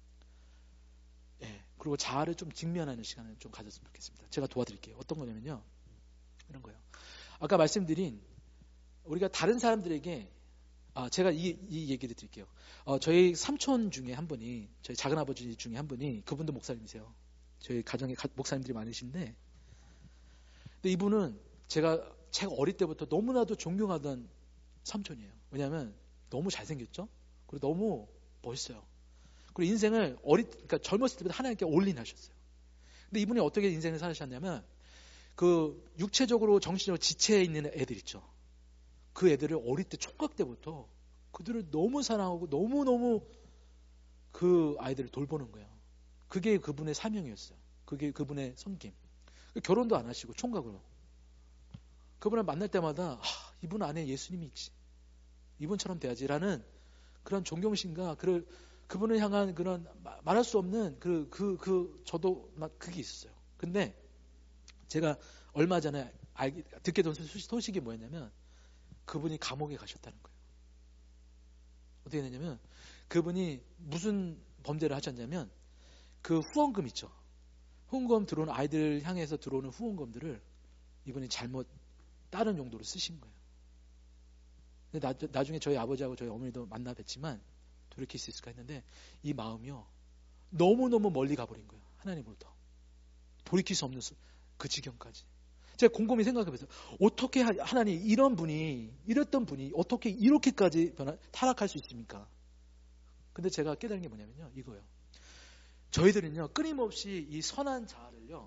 예. 그리고 자아를 좀 직면하는 시간을 좀 가졌으면 좋겠습니다. 제가 도와드릴게요. 어떤 거냐면요. 이런 거예요. 아까 말씀드린 우리가 다른 사람들에게 제가 이 얘기를 드릴게요. 저희 삼촌 중에 한 분이, 저희 작은아버지 중에 한 분이, 그분도 목사님이세요. 저희 가정에 목사님들이 많으신데, 근데 이분은 제가 어릴 때부터 너무나도 존경하던 삼촌이에요. 왜냐하면 너무 잘생겼죠? 그리고 너무 멋있어요. 그리고 인생을 그러니까 젊었을 때부터 하나님께 올인하셨어요. 근데 이분이 어떻게 인생을 사셨냐면, 그 육체적으로 정신적으로 지체해 있는 애들 있죠. 그 애들을 어릴 때 총각 때부터 그들을 너무 사랑하고 너무너무 그 아이들을 돌보는 거예요. 그게 그분의 사명이었어요. 그게 그분의 섬김. 결혼도 안 하시고 총각으로. 그분을 만날 때마다 이분 안에 예수님이 있지. 이분처럼 돼야지라는 그런 존경심과 그분을 향한 그런 말할 수 없는 저도 막 그게 있었어요. 근데 제가 얼마 전에 듣게 된 소식이 뭐였냐면 그분이 감옥에 가셨다는 거예요. 어떻게 되냐면 그분이 무슨 범죄를 하셨냐면 그 후원금 있죠. 후원금 들어오는 아이들 향해서 들어오는 후원금들을 이분이 잘못 다른 용도로 쓰신 거예요. 근데 나중에 저희 아버지하고 저희 어머니도 만나 뵀지만 돌이킬 수 있을까 했는데 이 마음이요. 너무너무 멀리 가버린 거예요. 하나님으로부터. 돌이킬 수 없는 그 지경까지. 제가 곰곰이 생각해봤어요. 어떻게 하나님 이랬던 분이 어떻게 이렇게까지 타락할 수 있습니까? 근데 제가 깨달은 게 뭐냐면요. 이거예요. 저희들은요. 끊임없이 이 선한 자아를요.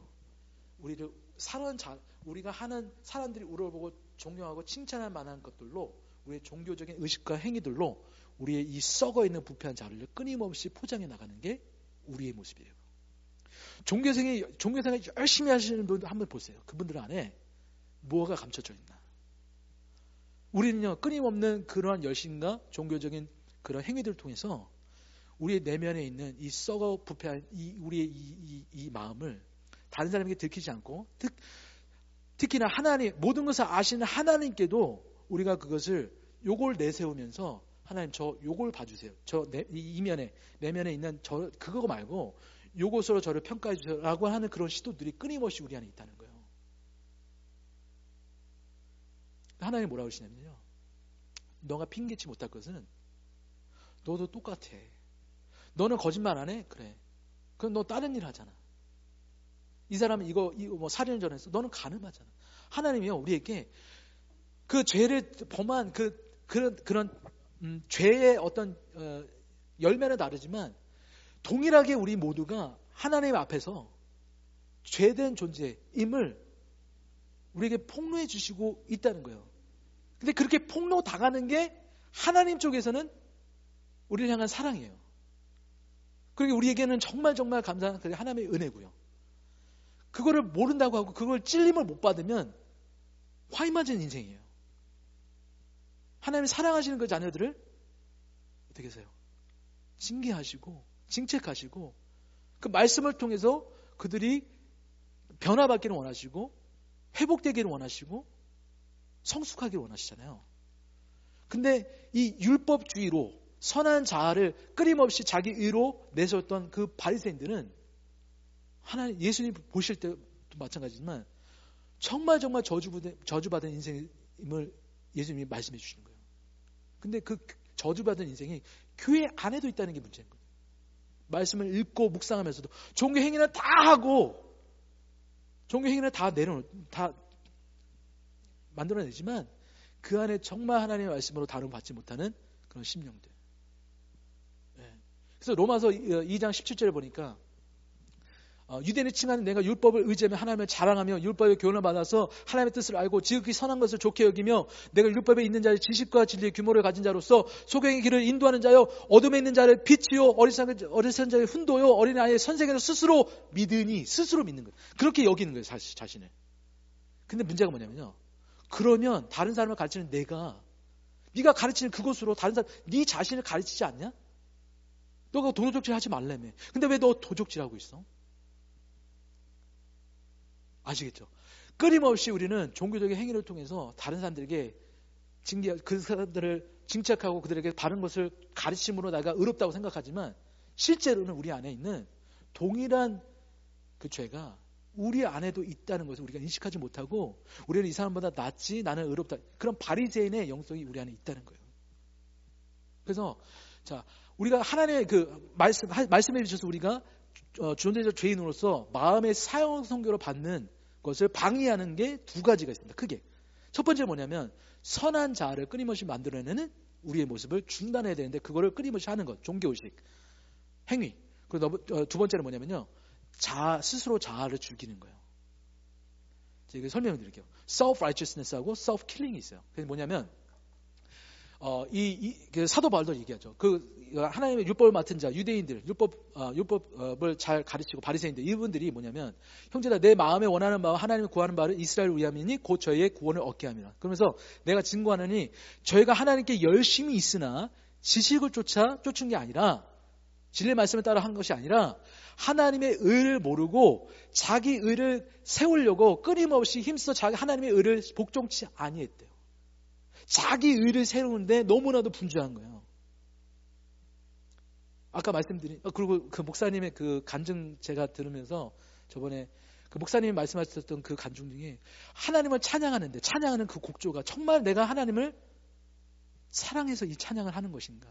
우리가 하는 사람들이 우리를 보고 존경하고 칭찬할 만한 것들로 우리의 종교적인 의식과 행위들로 우리의 이 썩어있는 부패한 자아를 끊임없이 포장해 나가는 게 우리의 모습이에요. 종교생활 열심히 하시는 분들 한번 보세요. 그분들 안에 뭐가 감춰져 있나. 우리는요. 끊임없는 그러한 열심과 종교적인 그런 행위들을 통해서 우리의 내면에 있는 이 썩어 부패한 우리의 이 마음을 다른 사람에게 들키지 않고 특히나 하나님 모든 것을 아시는 하나님께도 우리가 요걸 내세우면서 하나님 저 요걸 봐주세요. 내면에 있는 그거 말고 요것으로 저를 평가해 주세요라고 하는 그런 시도들이 끊임없이 우리 안에 있다는 거예요. 하나님 뭐라고 그러시냐면요. 너가 핑계치 못할 것은 너도 똑같아. 너는 거짓말 안 해? 그래. 그럼 너 다른 일 하잖아. 이 사람은 이거 뭐 살인을 전했어. 너는 간음하잖아. 하나님이요 우리에게 그 죄를 범한 그런 죄의 어떤 열매는 다르지만 동일하게 우리 모두가 하나님 앞에서 죄된 존재임을 우리에게 폭로해 주시고 있다는 거예요. 근데 그렇게 폭로 당하는 게 하나님 쪽에서는 우리를 향한 사랑이에요. 그러니까 우리에게는 정말 감사한 그게 하나님의 은혜고요. 그거를 모른다고 하고 그걸 찔림을 못 받으면 화이 맞은 인생이에요. 하나님이 사랑하시는 그 자녀들을 어떻게 하세요? 징계하시고 징책하시고 그 말씀을 통해서 그들이 변화받기를 원하시고 회복되기를 원하시고 성숙하기를 원하시잖아요. 근데 이 율법주의로 선한 자아를 끊임없이 자기 의로 내세웠던 그 바리새인들은 하나님 예수님 보실 때도 마찬가지지만 정말 저주받은 인생임을 예수님이 말씀해 주시는 거예요. 근데 그 저주받은 인생이 교회 안에도 있다는 게 문제인 거예요. 말씀을 읽고 묵상하면서도 종교 행위는 다 하고 종교 행위는 다 만들어내지만 그 안에 정말 하나님의 말씀으로 다름받지 못하는 그런 심령들. 그래서 로마서 2장 17절에 보니까 유대인이 칭하는 내가 율법을 의지하며 하나님을 자랑하며 율법의 교훈을 받아서 하나님의 뜻을 알고 지극히 선한 것을 좋게 여기며 내가 율법에 있는 자의 지식과 진리의 규모를 가진 자로서 소경의 길을 인도하는 자요 어둠에 있는 자를 빛이요 어리석은 자의 훈도요 어린아이의 선생으로 스스로 믿는 거예요. 그렇게 여기는 거예요. 자신을. 근데 문제가 뭐냐면요. 그러면 다른 사람을 가르치는 네가 가르치는 그것으로 다른 사람 네 자신을 가르치지 않냐? 너가 도적질 하지 말라며. 근데 왜 너 도적질하고 있어? 아시겠죠? 끊임없이 우리는 종교적인 행위를 통해서 다른 사람들에게 그 사람들을 징책하고 그들에게 바른 것을 가르침으로 내가 의롭다고 생각하지만 실제로는 우리 안에 있는 동일한 그 죄가 우리 안에도 있다는 것을 우리가 인식하지 못하고 우리는 이 사람보다 낫지 나는 의롭다. 그런 바리새인의 영성이 우리 안에 있다는 거예요. 그래서 자 우리가 하나님의 그 말씀해 주셔서 우리가 존재적 죄인으로서 마음의 사형 선고를 받는 것을 방해하는 게 두 가지가 있습니다. 크게. 첫 번째 뭐냐면 선한 자아를 끊임없이 만들어내는 우리의 모습을 중단해야 되는데 그거를 끊임없이 하는 것. 종교의식, 행위. 그리고 두 번째는 뭐냐면요. 스스로 자아를 죽이는 거예요. 제가 설명을 드릴게요. self-righteousness하고 self-killing이 있어요. 그게 뭐냐면 그 사도 바울도 얘기하죠. 하나님의 율법을 맡은 자, 유대인들, 율법을 잘 가르치고 바리새인들 이분들이 뭐냐면 형제다 내 마음에 원하는 바와 하나님을 구하는 바를 이스라엘을 위함이니 곧 저희의 구원을 얻게 함이라. 그러면서 내가 증거하느니 저희가 하나님께 열심히 있으나 지식을 쫓은 게 아니라 진리의 말씀을 따라 한 것이 아니라 하나님의 의를 모르고 자기 의를 세우려고 끊임없이 힘써 자기 하나님의 의를 복종치 아니했대요. 자기 의를 세우는데 너무나도 분주한 거예요. 아까 말씀드린 그리고 그 목사님의 그 간증 제가 들으면서 저번에 그 목사님이 말씀하셨던 그 간증 중에 하나님을 찬양하는데 찬양하는 그 곡조가 정말 내가 하나님을 사랑해서 이 찬양을 하는 것인가?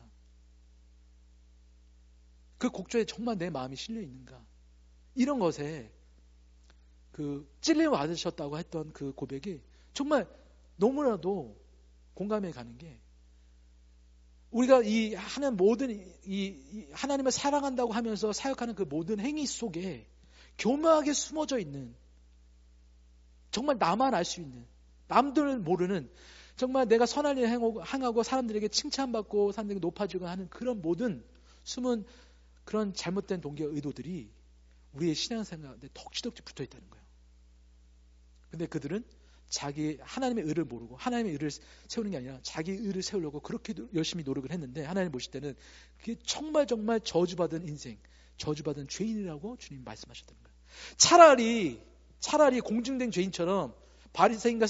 그 곡조에 정말 내 마음이 실려 있는가? 이런 것에 그 찔림 받으셨다고 했던 그 고백이 정말 너무나도 공감해 가는 게 우리가 이 하는 모든 이 하나님을 사랑한다고 하면서 사역하는 그 모든 행위 속에 교묘하게 숨어져 있는 정말 나만 알 수 있는 남들은 모르는 정말 내가 선한 일을 행하고 사람들에게 칭찬받고 사람들에게 높아지고 하는 그런 모든 숨은 그런 잘못된 동기와 의도들이 우리의 신앙생활에 덕지덕지 붙어 있다는 거예요. 근데 그들은 자기 하나님의 의를 모르고 하나님의 의를 세우는 게 아니라 자기 의를 세우려고 그렇게 열심히 노력을 했는데 하나님 보실 때는 그게 정말 저주받은 인생, 저주받은 죄인이라고 주님 말씀하셨다는 거예요. 차라리 공증된 죄인처럼 바리새인과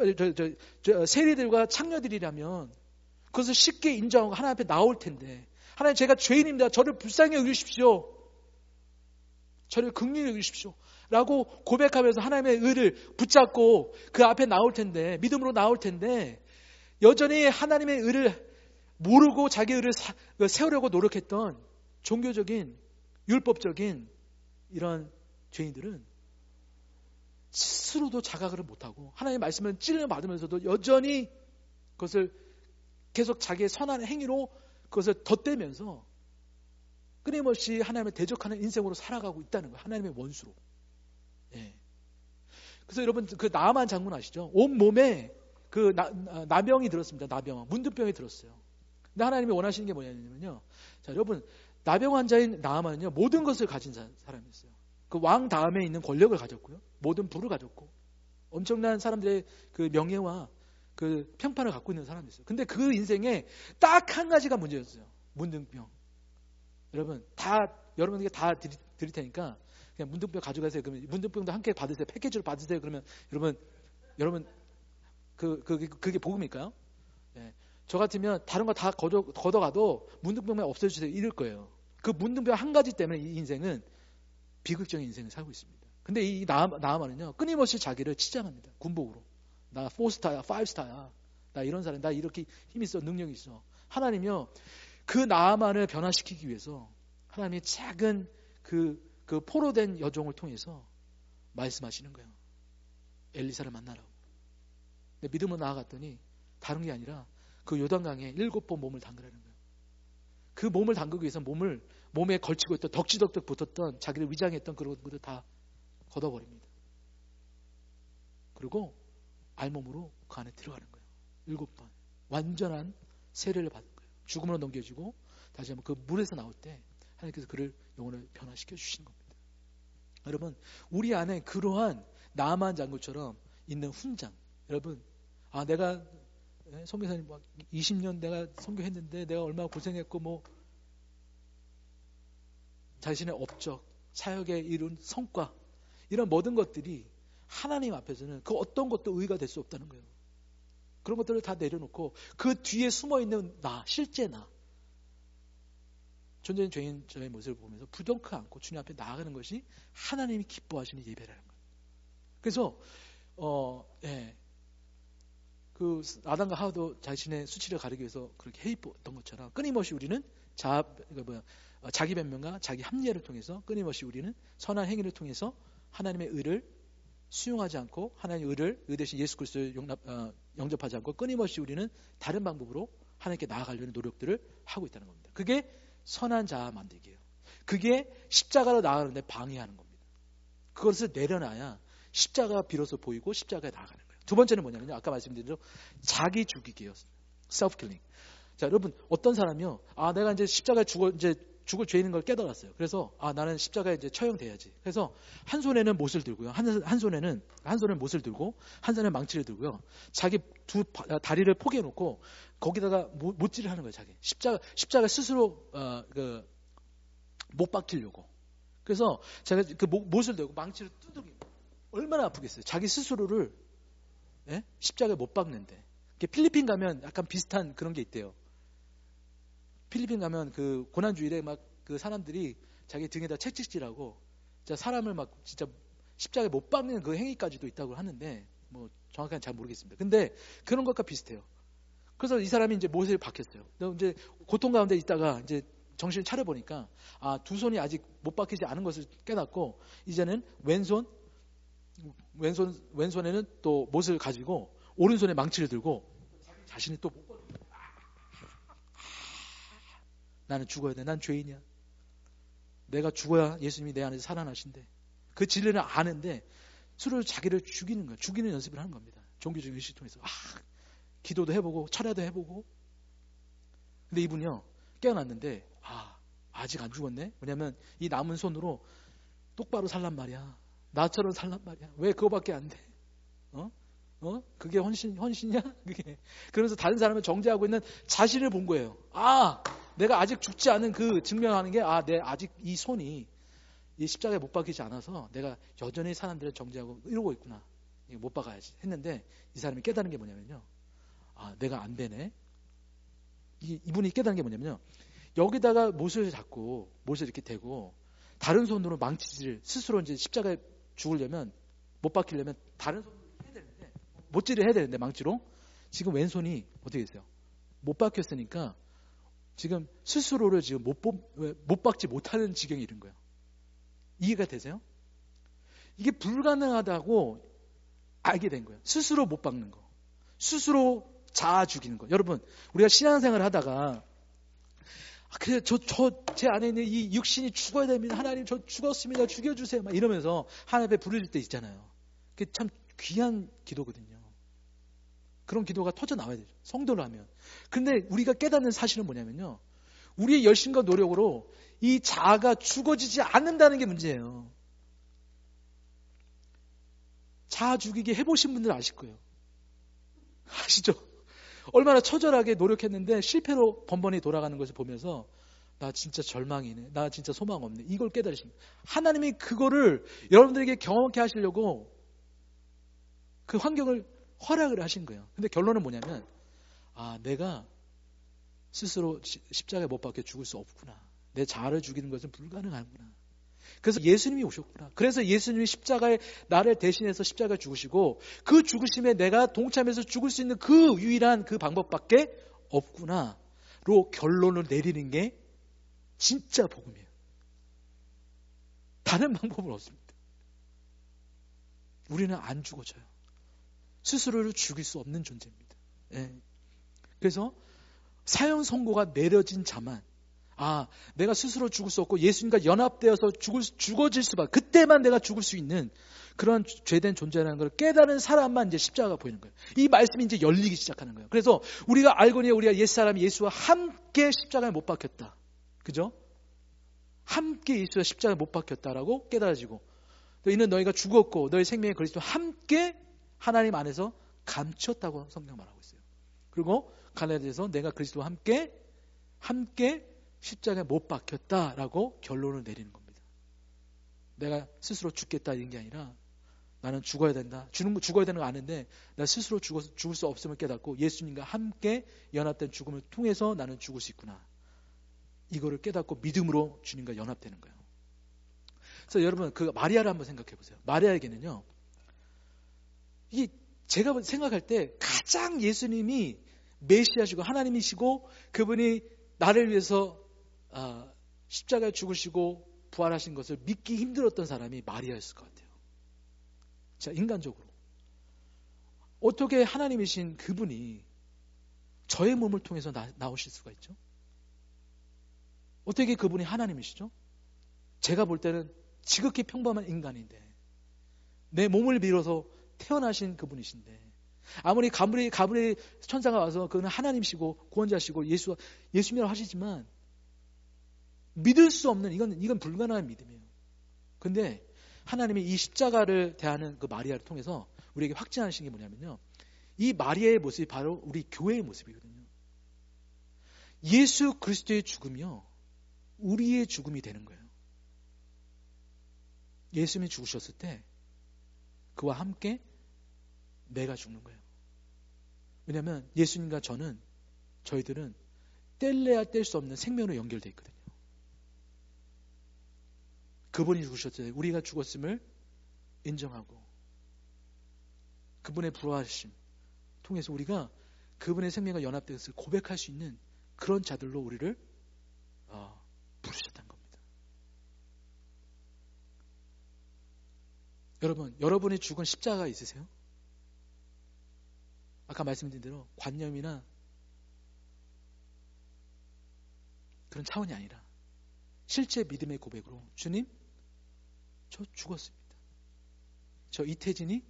세리들과 창녀들이라면 그것을 쉽게 인정하고 하나님 앞에 나올 텐데 하나님 제가 죄인입니다. 저를 불쌍히 여기십시오. 저를 긍휼히 여기십시오. 라고 고백하면서 하나님의 의를 붙잡고 그 앞에 나올 텐데 믿음으로 나올 텐데 여전히 하나님의 의를 모르고 자기 의를 세우려고 노력했던 종교적인 율법적인 이런 죄인들은 스스로도 자각을 못하고 하나님의 말씀을 찔려 받으면서도 여전히 그것을 계속 자기의 선한 행위로 그것을 덧대면서 끊임없이 하나님을 대적하는 인생으로 살아가고 있다는 거예요. 하나님의 원수로. 예. 그래서 여러분 그 나아만 장군 아시죠? 온 몸에 그 나병이 들었습니다. 나병, 문둥병이 들었어요. 근데 하나님이 원하시는 게 뭐냐면요. 자, 여러분 나병 환자인 나아만은요 모든 것을 가진 사람이었어요. 그 왕 다음에 있는 권력을 가졌고요, 모든 부를 가졌고, 엄청난 사람들의 그 명예와 그 평판을 갖고 있는 사람이었어요. 근데 그 인생에 딱 한 가지가 문제였어요. 문둥병. 여러분에게 다 드릴 테니까 그냥 문둥병 가져가세요. 그러면 문둥병도 함께 받으세요. 패키지로 받으세요. 그러면 여러분 그게 복음일까요? 네. 저 같으면 다른 거 다 걷어가도 문둥병만 없애주세요. 이럴 거예요. 그 문둥병 한 가지 때문에 이 인생은 비극적인 인생을 살고 있습니다. 근데 이 나아만은요 끊임없이 자기를 치장합니다. 군복으로. 나 4스타야, 5스타야. 나 이런 사람, 나 이렇게 힘 있어, 능력이 있어. 하나님이요 그 나아만을 변화시키기 위해서 하나님이 작은 그 포로된 여종을 통해서 말씀하시는 거예요. 엘리사를 만나라고. 근데 믿음으로 나아갔더니 다른 게 아니라 그 요단강에 7번 몸을 담그라는 거예요. 그 몸을 담그기 위해서 몸에 걸치고 있던 덕지덕덕 붙었던 자기를 위장했던 그런 것들을 다 걷어버립니다. 그리고 알몸으로 그 안에 들어가는 거예요. 7번. 완전한 세례를 받은 거예요. 죽음으로 넘겨지고 다시 한번 그 물에서 나올 때 하나님께서 그를 영혼을 변화시켜 주시는 겁니다. 여러분 우리 안에 그러한 나아만 장군처럼 있는 훈장. 여러분 내가 선교사님 20년 내가 선교했는데 내가 얼마나 고생했고 자신의 업적, 사역에 이룬 성과 이런 모든 것들이 하나님 앞에서는 그 어떤 것도 의의가 될 수 없다는 거예요. 그런 것들을 다 내려놓고 그 뒤에 숨어있는 나, 실제 나, 존재인 죄인 저의 모습을 보면서 부정크 않고 주님 앞에 나아가는 것이 하나님이 기뻐하시는 예배라는 거예요. 그래서 그 아담과 하와도 자신의 수치를 가리기 위해서 그렇게 해입었던 것처럼 끊임없이 우리는 자기 변명과 자기 합리화를 통해서 끊임없이 우리는 선한 행위를 통해서 하나님의 의를 수용하지 않고 하나님의 의 대신 예수 그리스도를 영접하지 않고 끊임없이 우리는 다른 방법으로 하나님께 나아가려는 노력들을 하고 있다는 겁니다. 그게 선한 자 만들기예요. 그게 십자가로 나아가는데 방해하는 겁니다. 그것을 내려놔야 십자가가 비로소 보이고 십자가에 나아가는 거예요. 두 번째는 뭐냐면요. 아까 말씀드린 대로 자기 죽이기예요. self killing. 자, 여러분 어떤 사람이요. 내가 이제 십자가에 죽을 죄 있는 걸 깨달았어요. 그래서 나는 십자가에 이제 처형돼야지. 그래서 한 손에는 못을 들고요. 한 손에는 못을 들고 한 손에는 망치를 들고요. 자기 두 다리를 포개해 놓고 거기다가 못질을 하는 거예요. 자기 십자가 스스로 못 박히려고. 그래서 제가 그 못을 들고 망치를 두들기고 얼마나 아프겠어요. 자기 스스로를 십자가에 못 박는데. 필리핀 가면 약간 비슷한 그런 게 있대요. 필리핀 가면 그 고난주일에 막 그 사람들이 자기 등에다 채찍질하고 사람을 막 진짜 십자가에 못 박는 그 행위까지도 있다고 하는데 뭐 정확하게 잘 모르겠습니다. 근데 그런 것과 비슷해요. 그래서 이 사람이 이제 못을 박혔어요. 이제 고통 가운데 있다가 이제 정신을 차려 보니까 두 손이 아직 못 박히지 않은 것을 깨닫고 이제는 왼손에는 또 못을 가지고 오른손에 망치를 들고 자신이 또 못 박혀. 나는 죽어야 돼. 난 죄인이야. 내가 죽어야 예수님이 내 안에서 살아나신대. 그 진리를 아는데 스스로 자기를 죽이는 거야. 죽이는 연습을 하는 겁니다. 종교적인 의식을 통해서. 기도도 해보고 철야도 해보고. 근데 이분이요. 깨어났는데 아직 안 죽었네. 왜냐면 이 남은 손으로 똑바로 살란 말이야. 나처럼 살란 말이야. 왜 그거밖에 안 돼? 그게 헌신이야? 그게. 그러면서 다른 사람을 정죄하고 있는 자신을 본 거예요. 내가 아직 죽지 않은 그 증명하는 게 내 아직 이 손이 이 십자가에 못 박히지 않아서 내가 여전히 사람들을 정죄하고 이러고 있구나. 이거 못 박아야지 했는데 이 사람이 깨달은 게 뭐냐면요. 내가 안 되네. 이분이 깨달은 게 뭐냐면요. 여기다가 못을 잡고 못을 이렇게 대고 다른 손으로 망치질 스스로 이제 십자가에 죽으려면 못 박히려면 다른 손으로 해야 되는데 못질을 해야 되는데 망치로 지금 왼손이 어떻게 됐어요? 못 박혔으니까 지금 스스로를 지금 못 박지 못하는 지경에 이른 거예요. 이해가 되세요? 이게 불가능하다고 알게 된 거예요. 스스로 못 박는 거. 스스로 자아 죽이는 거. 여러분, 우리가 신앙생활을 하다가 그래 제 안에 있는 이 육신이 죽어야 됩니다. 하나님 저 죽었습니다. 죽여주세요. 막 이러면서 하나님 앞에 부르실 때 있잖아요. 그게 참 귀한 기도거든요. 그런 기도가 터져 나와야 되죠. 성도를 하면. 근데 우리가 깨닫는 사실은 뭐냐면요. 우리의 열심과 노력으로 이 자아가 죽어지지 않는다는 게 문제예요. 자아 죽이기 해보신 분들 아실 거예요. 아시죠? 얼마나 처절하게 노력했는데 실패로 번번이 돌아가는 것을 보면서 나 진짜 절망이네. 나 진짜 소망 없네. 이걸 깨달으신 거예요. 하나님이 그거를 여러분들에게 경험케 하시려고 그 환경을 허락을 하신 거예요. 근데 결론은 뭐냐면 내가 스스로 십자가에 못 박혀 죽을 수 없구나. 내 자아를 죽이는 것은 불가능하구나. 그래서 예수님이 오셨구나. 그래서 예수님이 십자가에 나를 대신해서 십자가에 죽으시고 그 죽으심에 내가 동참해서 죽을 수 있는 그 유일한 그 방법밖에 없구나로 결론을 내리는 게 진짜 복음이에요. 다른 방법은 없습니다. 우리는 안 죽어져요. 스스로를 죽일 수 없는 존재입니다. 그래서 사형 선고가 내려진 자만 내가 스스로 죽을 수 없고 예수님과 연합되어서 죽어질 수밖에 그때만 내가 죽을 수 있는 그런 죄된 존재라는 걸 깨달은 사람만 이제 십자가가 보이는 거예요. 이 말씀이 이제 열리기 시작하는 거예요. 그래서 우리가 알거니와 우리가 옛사람이 예수와 함께 십자가에 못 박혔다. 그죠? 함께 예수와 십자가에 못 박혔다라고 깨달아지고 또 이는 너희가 죽었고 너희 생명의 그리스도와 함께 하나님 안에서 감췄다고 성경 말하고 있어요. 그리고 갈라디아서 내가 그리스도와 함께 십자가에 못 박혔다라고 결론을 내리는 겁니다. 내가 스스로 죽겠다 이런 게 아니라 나는 죽어야 된다. 죽어야 되는 거 아는데 나 스스로 죽을 수 없음을 깨닫고 예수님과 함께 연합된 죽음을 통해서 나는 죽을 수 있구나. 이거를 깨닫고 믿음으로 주님과 연합되는 거예요. 그래서 여러분 그 마리아를 한번 생각해 보세요. 마리아에게는요. 이 제가 생각할 때 가장 예수님이 메시아시고 하나님이시고 그분이 나를 위해서 십자가에 죽으시고 부활하신 것을 믿기 힘들었던 사람이 마리아였을 것 같아요. 자, 인간적으로 어떻게 하나님이신 그분이 저의 몸을 통해서 나오실 수가 있죠? 어떻게 그분이 하나님이시죠? 제가 볼 때는 지극히 평범한 인간인데 내 몸을 빌어서 태어나신 그분이신데 아무리 가브리 천사가 와서 그는 하나님이시고 구원자시고 예수님이라고 하시지만 믿을 수 없는 이건 불가능한 믿음이에요. 근데 하나님이 이 십자가를 대하는 그 마리아를 통해서 우리에게 확증하시는 게 뭐냐면요. 이 마리아의 모습이 바로 우리 교회의 모습이거든요. 예수 그리스도의 죽음이요. 우리의 죽음이 되는 거예요. 예수님이 죽으셨을 때 그와 함께 내가 죽는 거예요. 왜냐하면 예수님과 저희들은 뗄래야 뗄 수 없는 생명으로 연결되어 있거든요. 그분이 죽으셨을 때 우리가 죽었음을 인정하고 그분의 부활하심 통해서 우리가 그분의 생명과 연합된 것을 고백할 수 있는 그런 자들로 우리를 부르셨다는 겁니다. 여러분이 죽은 십자가 있으세요? 아까 말씀드린 대로 관념이나 그런 차원이 아니라 실제 믿음의 고백으로 주님, 저 죽었습니다. 저 이태진이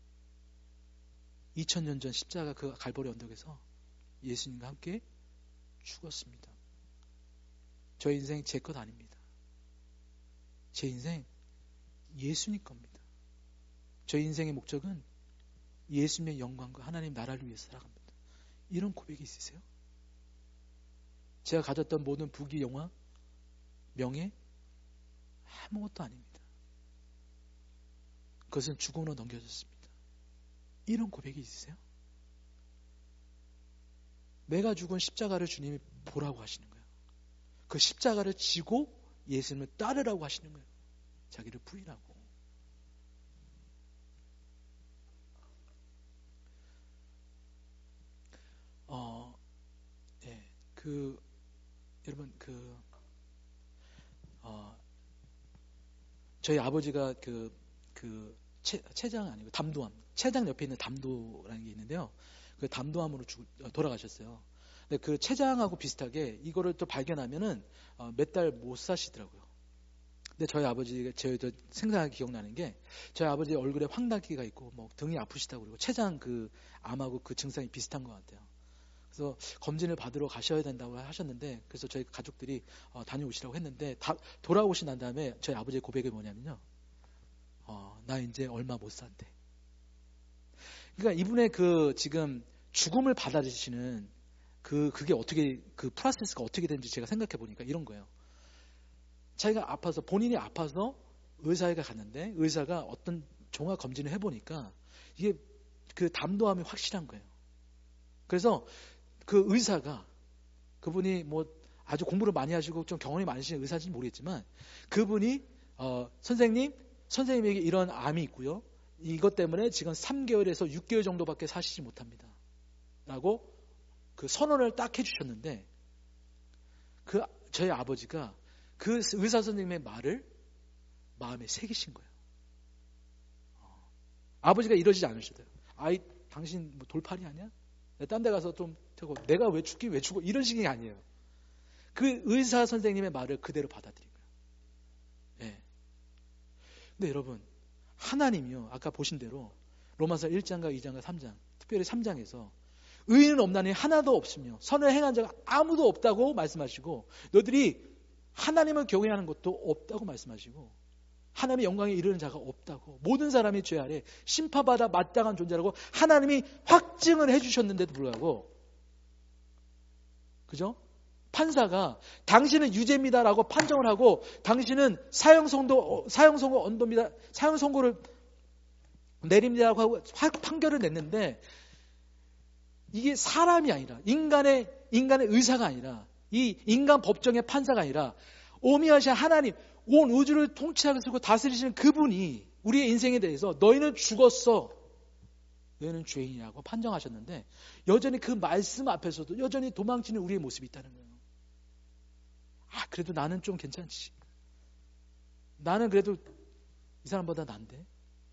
2000년 전 십자가 그 갈보리 언덕에서 예수님과 함께 죽었습니다. 저 인생 제 것 아닙니다. 제 인생 예수님 겁니다. 저 인생의 목적은 예수님의 영광과 하나님 나라를 위해서 살아갑니다. 이런 고백이 있으세요? 제가 가졌던 모든 부귀, 영화, 명예 아무것도 아닙니다. 그것은 죽음으로 넘겨졌습니다. 이런 고백이 있으세요? 내가 죽은 십자가를 주님이 보라고 하시는 거예요. 그 십자가를 지고 예수님을 따르라고 하시는 거예요. 자기를 부인하고. 여러분 저희 아버지가 체장 아니고 담도암, 체장 옆에 있는 담도라는 게 있는데요. 그 담도암으로 돌아가셨어요. 근데 그 체장하고 비슷하게 이거를 또 발견하면은 몇 달 못 사시더라고요. 근데 저희 아버지가 저희도 생생하게 기억나는 게 저희 아버지 얼굴에 황달기가 있고 뭐 등이 아프시다고 그러고 체장 그 암하고 그 증상이 비슷한 것 같아요. 그래서 검진을 받으러 가셔야 된다고 하셨는데 그래서 저희 가족들이 다녀오시라고 했는데 돌아오신 난 다음에 저희 아버지의 고백이 뭐냐면요. 나 이제 얼마 못 산대. 그러니까 이분의 그 지금 죽음을 받아들이시는 그게 어떻게 그 프로세스가 어떻게 되는지 제가 생각해 보니까 이런 거예요. 자기가 본인이 아파서 의사에게 갔는데 의사가 어떤 종합 검진을 해보니까 이게 그 담도암이 확실한 거예요. 그래서 그 의사가 그분이 뭐 아주 공부를 많이 하시고 좀 경험이 많으신 의사인지는 모르겠지만 그분이 선생님에게 이런 암이 있고요. 이것 때문에 지금 3개월에서 6개월 정도밖에 사시지 못합니다. 라고 그 선언을 딱 해주셨는데 저희 아버지가 그 의사 선생님의 말을 마음에 새기신 거예요. 아버지가 이러지 않으셔도 아이 당신 뭐 돌팔이 아니야? 딴 데 가서 좀 되고 내가 왜 죽어 이런 식이 아니에요. 그 의사 선생님의 말을 그대로 받아들인 거예요. 네. 근데 여러분 하나님이요 아까 보신 대로 로마서 1장과 2장과 3장 특별히 3장에서 의인은 없나니 하나도 없으며 선을 행한 자가 아무도 없다고 말씀하시고 너희들이 하나님을 경외하는 것도 없다고 말씀하시고 하나님의 영광에 이르는 자가 없다고 모든 사람이 죄 아래 심판받아 마땅한 존재라고 하나님이 확증을 해주셨는데도 불구하고 그죠? 판사가 당신은 유죄입니다라고 판정을 하고 당신은 사형 선고 언도입니다. 사형 선고를 내립니다라고 하고 판결을 냈는데 이게 사람이 아니라 인간의 의사가 아니라 이 인간 법정의 판사가 아니라 오미하신 하나님, 온 우주를 통치하고 다스리시는 그분이 우리의 인생에 대해서 너희는 죽었어, 너희는 죄인이라고 판정하셨는데 여전히 그 말씀 앞에서도 여전히 도망치는 우리의 모습이 있다는 거예요. 그래도 나는 좀 괜찮지. 나는 그래도 이 사람보다 난데.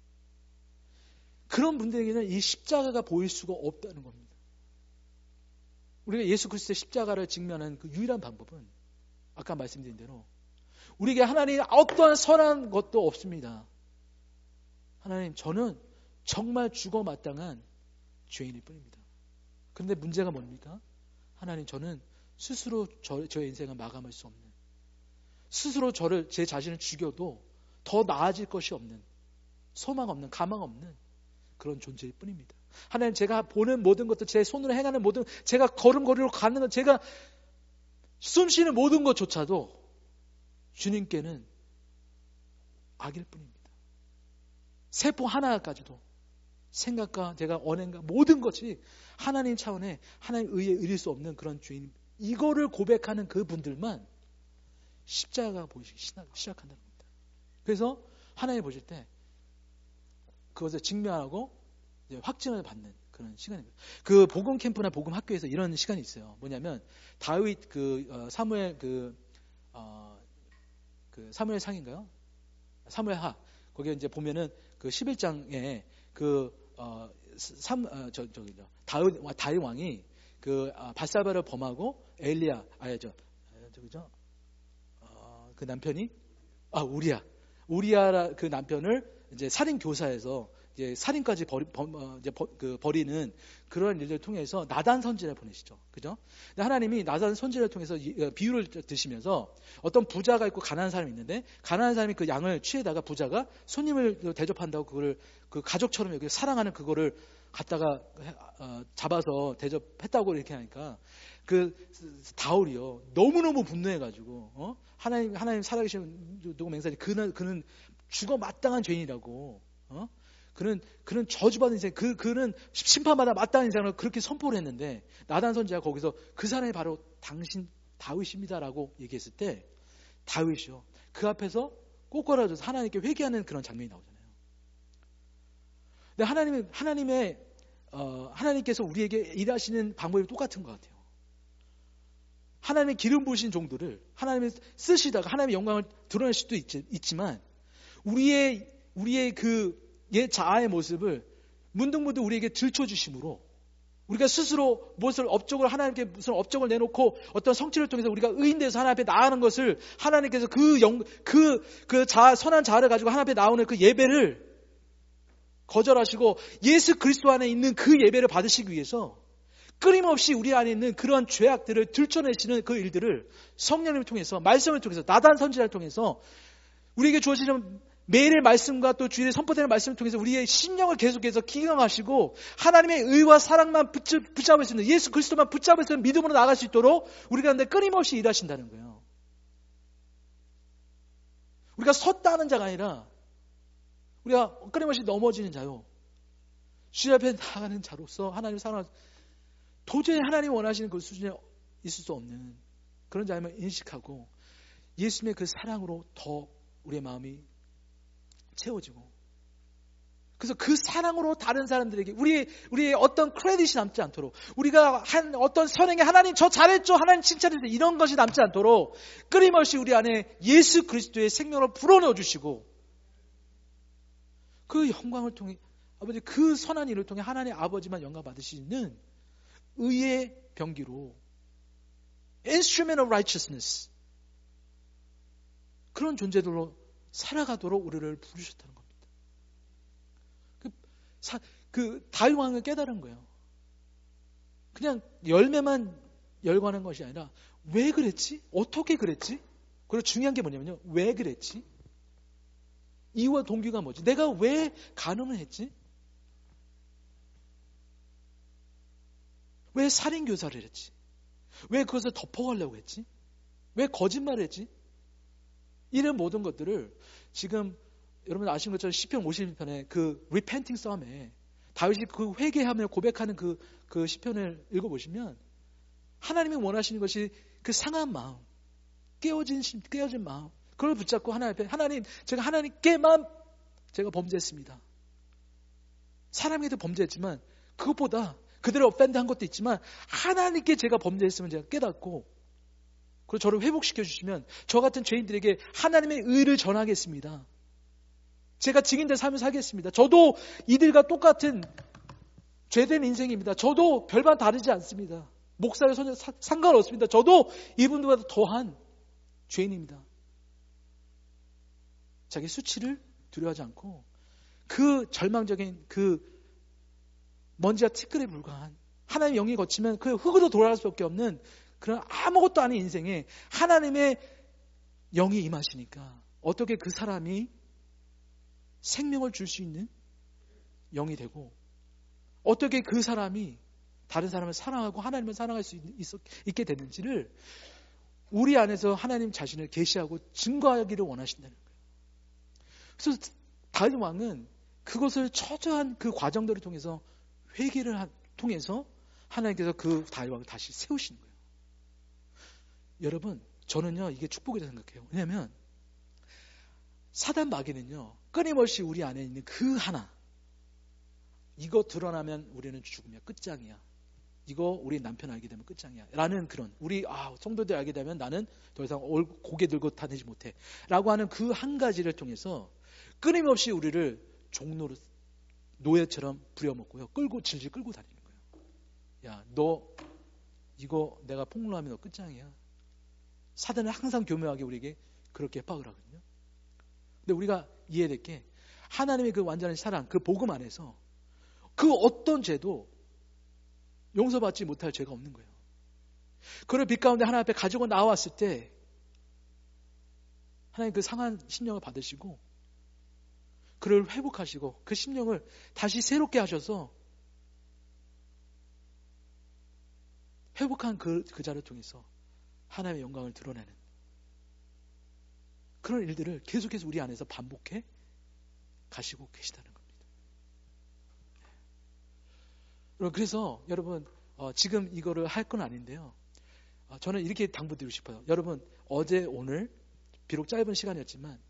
그런 분들에게는 이 십자가가 보일 수가 없다는 겁니다. 우리가 예수 그리스도의 십자가를 직면하는 그 유일한 방법은 아까 말씀드린 대로 우리에게 하나님 어떠한 선한 것도 없습니다. 하나님, 저는 정말 죽어 마땅한 죄인일 뿐입니다. 그런데 문제가 뭡니까? 하나님, 저는 스스로 저의 인생을 마감할 수 없는, 스스로 제 자신을 죽여도 더 나아질 것이 없는, 소망 없는, 가망 없는 그런 존재일 뿐입니다. 하나님, 제가 보는 모든 것도, 제 손으로 행하는 모든, 제가 걸음걸이로 가는 것, 제가 숨쉬는 모든 것조차도 주님께는 악일 뿐입니다. 세포 하나까지도 생각과 제가 언행과 모든 것이 하나님 차원의 하나님 의에 이를 수 없는 그런 죄인, 이거를 고백하는 그 분들만 십자가가 보이기 시작한다는 겁니다. 그래서 하나님 보실 때 그것을 직면하고 확증을 받는 그런 시간입니다. 그 복음 캠프나 복음 학교에서 이런 시간이 있어요. 뭐냐면 다윗 사무엘 사무엘 상인가요? 사무엘 하 거기에 이제 보면은 그 11장에 다윗 왕이 그 밧사바를 범하고 엘리야 그 남편이 우리야 그 남편을 이제 살인 교사에서 이제 살인까지 버리는 그런 일들을 통해서 나단 선지자를 보내시죠. 그죠? 근데 하나님이 나단 선지자를 통해서 비유를 드시면서 어떤 부자가 있고 가난한 사람이 있는데 가난한 사람이 그 양을 취해다가 부자가 손님을 대접한다고 그걸 그 가족처럼 여기 사랑하는 그거를 갖다가 잡아서 대접했다고 이렇게 하니까 그 다울이요 너무너무 분노해가지고 하나님 살아계신 누구 맹세하니 그는 죽어 마땅한 죄인이라고 그는 저주받은 인생, 그는 심판받아 마땅한 인생을 그렇게 선포를 했는데 나단 선지자가 거기서 그 사람이 바로 당신 다윗입니다라고 얘기했을 때 다윗이요 그 앞에서 꼬꾸라져서 하나님께 회개하는 그런 장면이 나오잖아요. 근데 하나님께서 우리에게 일하시는 방법이 똑같은 것 같아요. 하나님의 기름 부으신 종들을 하나님이 쓰시다가 하나님의 영광을 드러낼 수도 있지만 우리의 그 옛 자아의 모습을 문득문득 우리에게 들춰주심으로 우리가 스스로 하나님께 무슨 업적을 내놓고 어떤 성취를 통해서 우리가 의인돼서 하나님 앞에 나아가는 것을 하나님께서 선한 자아를 가지고 하나님 앞에 나오는 그 예배를 거절하시고 예수 그리스도 안에 있는 그 예배를 받으시기 위해서 끊임없이 우리 안에 있는 그러한 죄악들을 들춰내시는 그 일들을 성령님을 통해서 말씀을 통해서 나단 선지자를 통해서 우리에게 주어지는 매일의 말씀과 또 주일에 선포되는 말씀을 통해서 우리의 심령을 계속해서 기강하시고 하나님의 의와 사랑만 붙잡을 수 있는 예수 그리스도만 붙잡을 수 있는 믿음으로 나아갈 수 있도록 우리 가운데 끊임없이 일하신다는 거예요. 우리가 섰다는 자가 아니라 우리가 끊임없이 넘어지는 자요. 주님 앞에 나가는 자로서 하나님을 사랑하는 도저히 하나님이 원하시는 그 수준에 있을 수 없는 그런 자임을 인식하고 예수님의 그 사랑으로 더 우리의 마음이 채워지고 그래서 그 사랑으로 다른 사람들에게 우리의 어떤 크레딧이 남지 않도록 우리가 한 어떤 선행에 하나님 저 잘했죠 하나님 칭찬해주세요 이런 것이 남지 않도록 끊임없이 우리 안에 예수 그리스도의 생명을 불어넣어 주시고 그 영광을 통해 아버지 그 선한 일을 통해 하나님 아버지만 영광 받으시는 의의 병기로 instrument of righteousness 그런 존재들로 살아가도록 우리를 부르셨다는 겁니다. 그 다윗 왕은 깨달은 거예요. 그냥 열매만 열거하는 것이 아니라 왜 그랬지? 어떻게 그랬지? 그리고 중요한 게 뭐냐면요. 왜 그랬지? 이유와 동기가 뭐지? 내가 왜 간음을 했지? 왜 살인교사를 했지? 왜 그것을 덮어가려고 했지? 왜 거짓말을 했지? 이런 모든 것들을 지금 여러분 아시는 것처럼 시편 51편에 그 repenting psalm에 다윗이 그 회개하며 고백하는 그 시편을 읽어보시면 하나님이 원하시는 것이 그 상한 마음, 깨어진 마음, 그걸 붙잡고 하나님 앞에 하나님, 제가 하나님께만 제가 범죄했습니다. 사람에게도 범죄했지만 그것보다 그들을 offend한 것도 있지만 하나님께 제가 범죄했으면 제가 깨닫고 그리고 저를 회복시켜 주시면 저 같은 죄인들에게 하나님의 의를 전하겠습니다. 제가 증인된 삶을 살겠습니다. 저도 이들과 똑같은 죄된 인생입니다. 저도 별반 다르지 않습니다. 목사의 전혀 상관없습니다. 저도 이분들보다 더한 죄인입니다. 자기 수치를 두려워하지 않고 그 절망적인 그 먼지와 티끌에 불과한 하나님의 영이 거치면 그 흙으로 돌아갈 수밖에 없는 그런 아무것도 아닌 인생에 하나님의 영이 임하시니까 어떻게 그 사람이 생명을 줄 수 있는 영이 되고 어떻게 그 사람이 다른 사람을 사랑하고 하나님을 사랑할 수 있게 되는지를 우리 안에서 하나님 자신을 계시하고 증거하기를 원하신다는 거예요. 그래서 다윗 왕은 그것을 처절한 그 과정들을 통해서 회개를 통해서 하나님께서 그 다윗 왕을 다시 세우시는 거예요. 여러분, 저는요 이게 축복이라고 생각해요. 왜냐하면 사단 마귀는요 끊임없이 우리 안에 있는 그 하나, 이거 드러나면 우리는 죽으면 끝장이야. 이거 우리 남편 알게 되면 끝장이야. 라는 그런 우리 성도들 알게 되면 나는 더 이상 고개 들고 다니지 못해. 라고 하는 그 한 가지를 통해서 끊임없이 우리를 종로로 노예처럼 부려먹고요. 질질 끌고 다니는 거예요. 야, 너 이거 내가 폭로하면 너 끝장이야. 사단은 항상 교묘하게 우리에게 그렇게 협박을 하거든요. 근데 우리가 이해될 게 하나님의 그 완전한 사랑, 그 복음 안에서 그 어떤 죄도 용서받지 못할 죄가 없는 거예요. 그를 빛 가운데 하나님 앞에 가지고 나왔을 때 하나님 그 상한 심령을 받으시고 그를 회복하시고 그 심령을 다시 새롭게 하셔서 회복한 그 자를 통해서 하나님의 영광을 드러내는 그런 일들을 계속해서 우리 안에서 반복해 가시고 계시다는 겁니다. 그래서 여러분 지금 이거를 할 건 아닌데요. 저는 이렇게 당부드리고 싶어요. 여러분 어제 오늘 비록 짧은 시간이었지만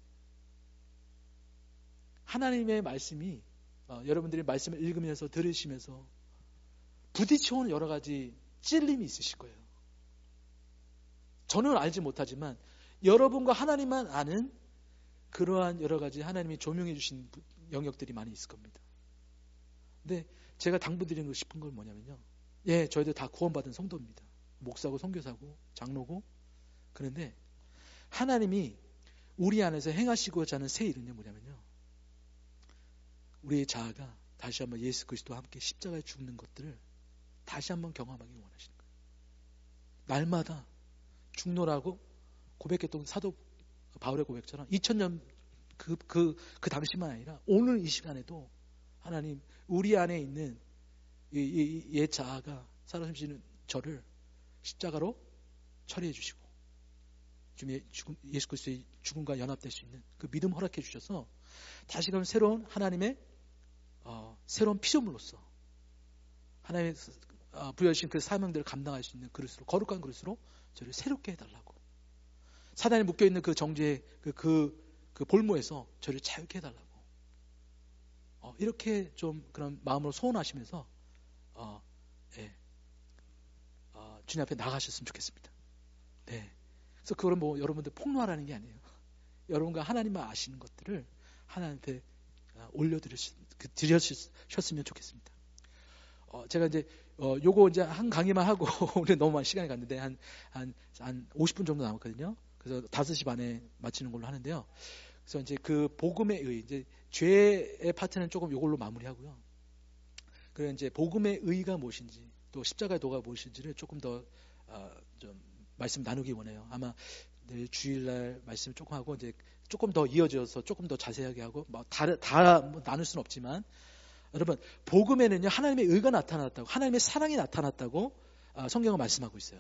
하나님의 말씀이 여러분들이 말씀을 읽으면서 들으시면서 부딪혀오는 여러 가지 찔림이 있으실 거예요. 저는 알지 못하지만 여러분과 하나님만 아는 그러한 여러 가지 하나님이 조명해 주신 영역들이 많이 있을 겁니다. 근데 제가 당부드리고 싶은 건 뭐냐면요. 예, 저희들 다 구원받은 성도입니다. 목사고 선교사고 장로고. 그런데 하나님이 우리 안에서 행하시고자 하는 새 일은요 뭐냐면요. 우리의 자아가 다시 한번 예수 그리스도와 함께 십자가에 죽는 것들을 다시 한번 경험하기 원하시는 거예요. 날마다 죽노라고 고백했던 사도 바울의 고백처럼 2000년 그 당시만 아니라 오늘 이 시간에도 하나님 우리 안에 있는 이 옛 자아가 살아계시는 저를 십자가로 처리해 주시고 예수 그리스도의 죽음과 연합될 수 있는 그 믿음 허락해 주셔서 다시금 새로운 하나님의 새로운 피조물로서 하나님의 부여주신 그 사명들을 감당할 수 있는 그릇으로 거룩한 그릇으로 저를 새롭게 해달라고 사단에 묶여있는 그 정죄의 그 볼모에서 저를 자유케 해달라고 이렇게 좀 그런 마음으로 소원하시면서 주님 앞에 나가셨으면 좋겠습니다. 네. 그래서 그거는 뭐 여러분들 폭로하라는 게 아니에요. 여러분과 하나님만 아시는 것들을 하나님한테 올려드렸으면 좋겠습니다. 제가 이제 요거 이제 한 강의만 하고 오늘 너무 많은 시간이 갔는데 한 50분 정도 남았거든요. 그래서 5시 반에 마치는 걸로 하는데요. 그래서 이제 그 복음의 의, 이제 죄의 파트는 조금 요걸로 마무리하고요. 그리고 이제 복음의 의가 무엇인지 또 십자가의 도가 무엇인지를 조금 더 좀 말씀 나누기 원해요. 아마 내일 주일날 말씀 조금 하고 이제 조금 더 이어져서 조금 더 자세하게 하고 다 뭐 나눌 수는 없지만 여러분 복음에는요 하나님의 의가 나타났다고 하나님의 사랑이 나타났다고 성경은 말씀하고 있어요.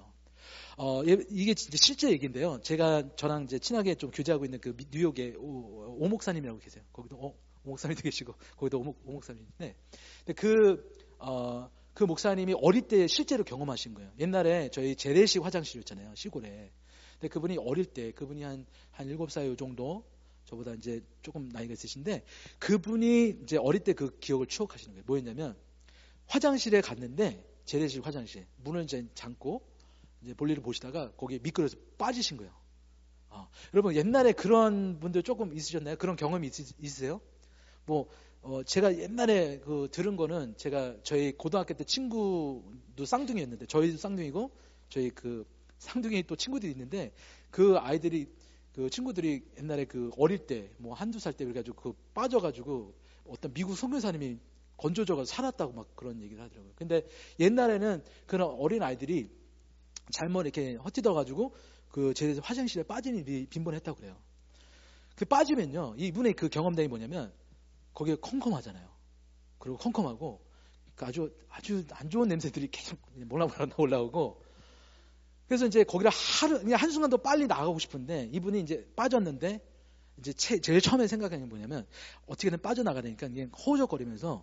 이게 진짜 실제 얘기인데요. 저랑 이제 친하게 좀 교제하고 있는 그 뉴욕에 오 목사님이라고 계세요. 거기도 오 목사님도 계시고 거기도 오 목사님인데, 근데 그 목사님이 어릴 때 실제로 경험하신 거예요. 옛날에 저희 재래식 화장실이었잖아요, 시골에. 근데 그분이 어릴 때, 그분이 한 7살 정도, 저보다 이제 조금 나이가 있으신데, 그분이 이제 어릴 때 그 기억을 추억하시는 거예요. 뭐였냐면, 화장실에 갔는데, 재래식 화장실, 문을 이제 잠고, 이제 볼일을 보시다가 거기에 미끄러져서 빠지신 거예요. 여러분, 옛날에 그런 분들 조금 있으셨나요? 그런 경험이 있으세요? 제가 옛날에 들은 거는, 저희 고등학교 때 친구도 쌍둥이였는데, 저희도 쌍둥이고, 저희 쌍둥이 또 친구들이 있는데, 그 친구들이 옛날에 어릴 때, 한두 살 때 그래가지고 빠져가지고, 어떤 미국 선교사님이 건져줘서 살았다고 막 그런 얘기를 하더라고요. 근데 옛날에는 그런 어린 아이들이 잘못 이렇게 헛디뎌가지고, 제 화장실에 빠진 일이 빈번했다고 그래요. 빠지면요, 이분의 경험담이 뭐냐면, 거기에 컴컴하잖아요. 그리고 컴컴하고 아주 안 좋은 냄새들이 계속 몰라몰라 올라오고, 그래서 이제 거기를 그냥 한순간도 빨리 나가고 싶은데, 이분이 이제 빠졌는데, 이제 제일 처음에 생각하는 게 뭐냐면, 어떻게든 빠져나가니까 그냥 허우적거리면서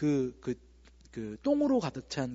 똥으로 가득 찬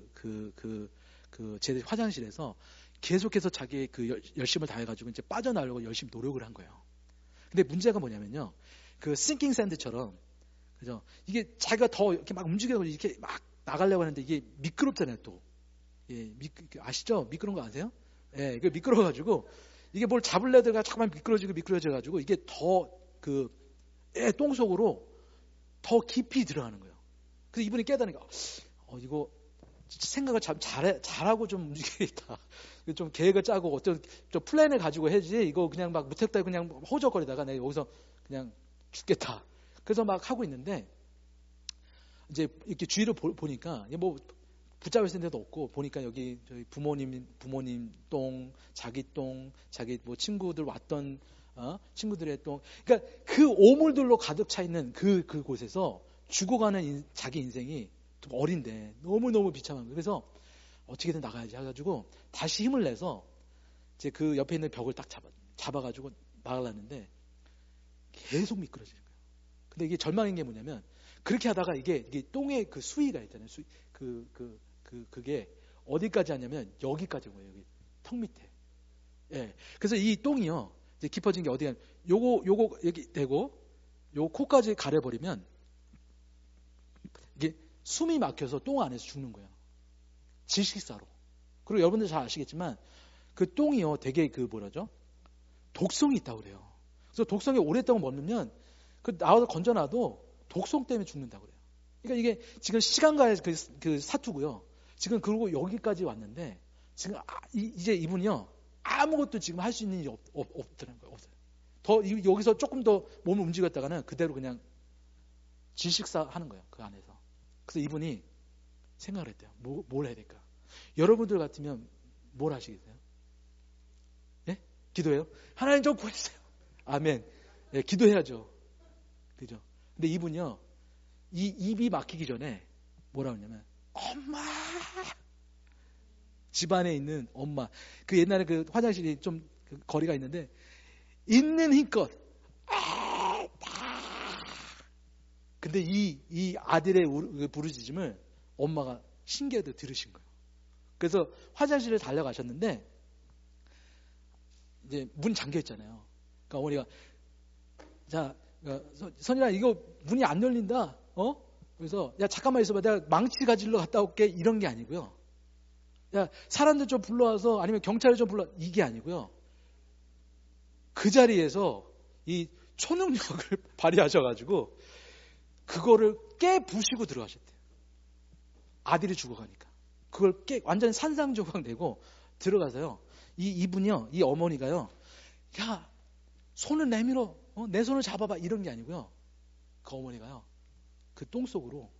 제 화장실에서 계속해서 자기의 열심을 다해가지고 이제 빠져나가려고 열심히 노력을 한 거예요. 근데 문제가 뭐냐면요, 싱킹 샌드처럼, 그죠? 이게 자기가 더 이렇게 막 움직여서 이렇게 막 나가려고 하는데 이게 미끄럽잖아요, 또. 예, 아시죠? 미끄러운 거 아세요? 예, 이게 미끄러워가지고, 이게 뭘 잡으려다가 잠깐만 미끄러져가지고, 이게 더 똥 속으로 더 깊이 들어가는 거예요. 그래서 이분이 깨달으니까, 이거 생각을 잘하고 좀 움직이겠다. 좀 계획을 짜고 어떤 좀 플랜을 가지고 해야지, 이거 그냥 막 무턱대고 그냥 허우적거리다가 내가 여기서 그냥 죽겠다. 그래서 막 하고 있는데, 이제 이렇게 주위를 보니까, 붙잡을 데도 없고, 보니까 여기 저희 부모님 똥, 자기 친구들 왔던, 친구들의 똥. 그러니까 오물들로 가득 차 있는 그곳에서 죽어가는 자기 인생이 좀 어린데, 너무너무 비참한 거예요. 그래서 어떻게든 나가야지 해가지고, 다시 힘을 내서, 이제 옆에 있는 벽을 딱 잡아가지고 나가려는데, 계속 미끄러지는 거예요. 근데 이게 절망인 게 뭐냐면, 그렇게 하다가 이게 똥의 수위가 있잖아요. 그게 어디까지 하냐면 여기까지 온 거예요. 여기 턱 밑에. 예. 그래서 이 똥이요, 이제 깊어진 게 어디가, 요거 여기 대고, 요 코까지 가려버리면 이게 숨이 막혀서 똥 안에서 죽는 거예요. 질식사로. 그리고 여러분들 잘 아시겠지만 그 똥이요, 되게 독성이 있다고 그래요. 그래서 독성이 오랫동안 머물면 나와서 건져놔도 독성 때문에 죽는다고 그래요. 그러니까 이게 지금 시간과의 사투고요. 지금 그리고 여기까지 왔는데, 지금 이제 이분이요, 아무것도 지금 할 수 있는 일이 없더라는 거예요. 없어요. 여기서 조금 더 몸을 움직였다가는 그대로 그냥 질식사 하는 거예요. 그 안에서. 그래서 이분이 생각을 했대요. 뭘 해야 될까? 여러분들 같으면 뭘 하시겠어요? 예? 기도해요? 하나님 좀 구해주세요. 아멘. 예, 기도해야죠. 그죠? 근데 이분이요, 이 입이 막히기 전에 뭐라고 하냐면, 엄마! 집안에 있는 엄마. 옛날에 화장실이 좀 거리가 있는데, 있는 힘껏, 근데 이 아들의 부르짖음을 엄마가 신기하게 들으신 거예요. 그래서 화장실에 달려가셨는데, 이제 문 잠겨 있잖아요. 그러니까 어머니가, 자, 선이라 이거 문이 안 열린다. 그래서 야 잠깐만 있어봐. 내가 망치 가지러 갔다 올게. 이런 게 아니고요. 야 사람들 좀 불러와서, 아니면 경찰을 좀 이게 아니고요. 그 자리에서 이 초능력을 발휘하셔가지고 그거를 깨부시고 들어가셨대요. 아들이 죽어가니까. 그걸 완전히 산산조각 내고 들어가서요. 이분이요, 이 어머니가요, 야 손을 내밀어, 내 손을 잡아봐, 이런 게 아니고요. 그 어머니가요, 그 똥 속으로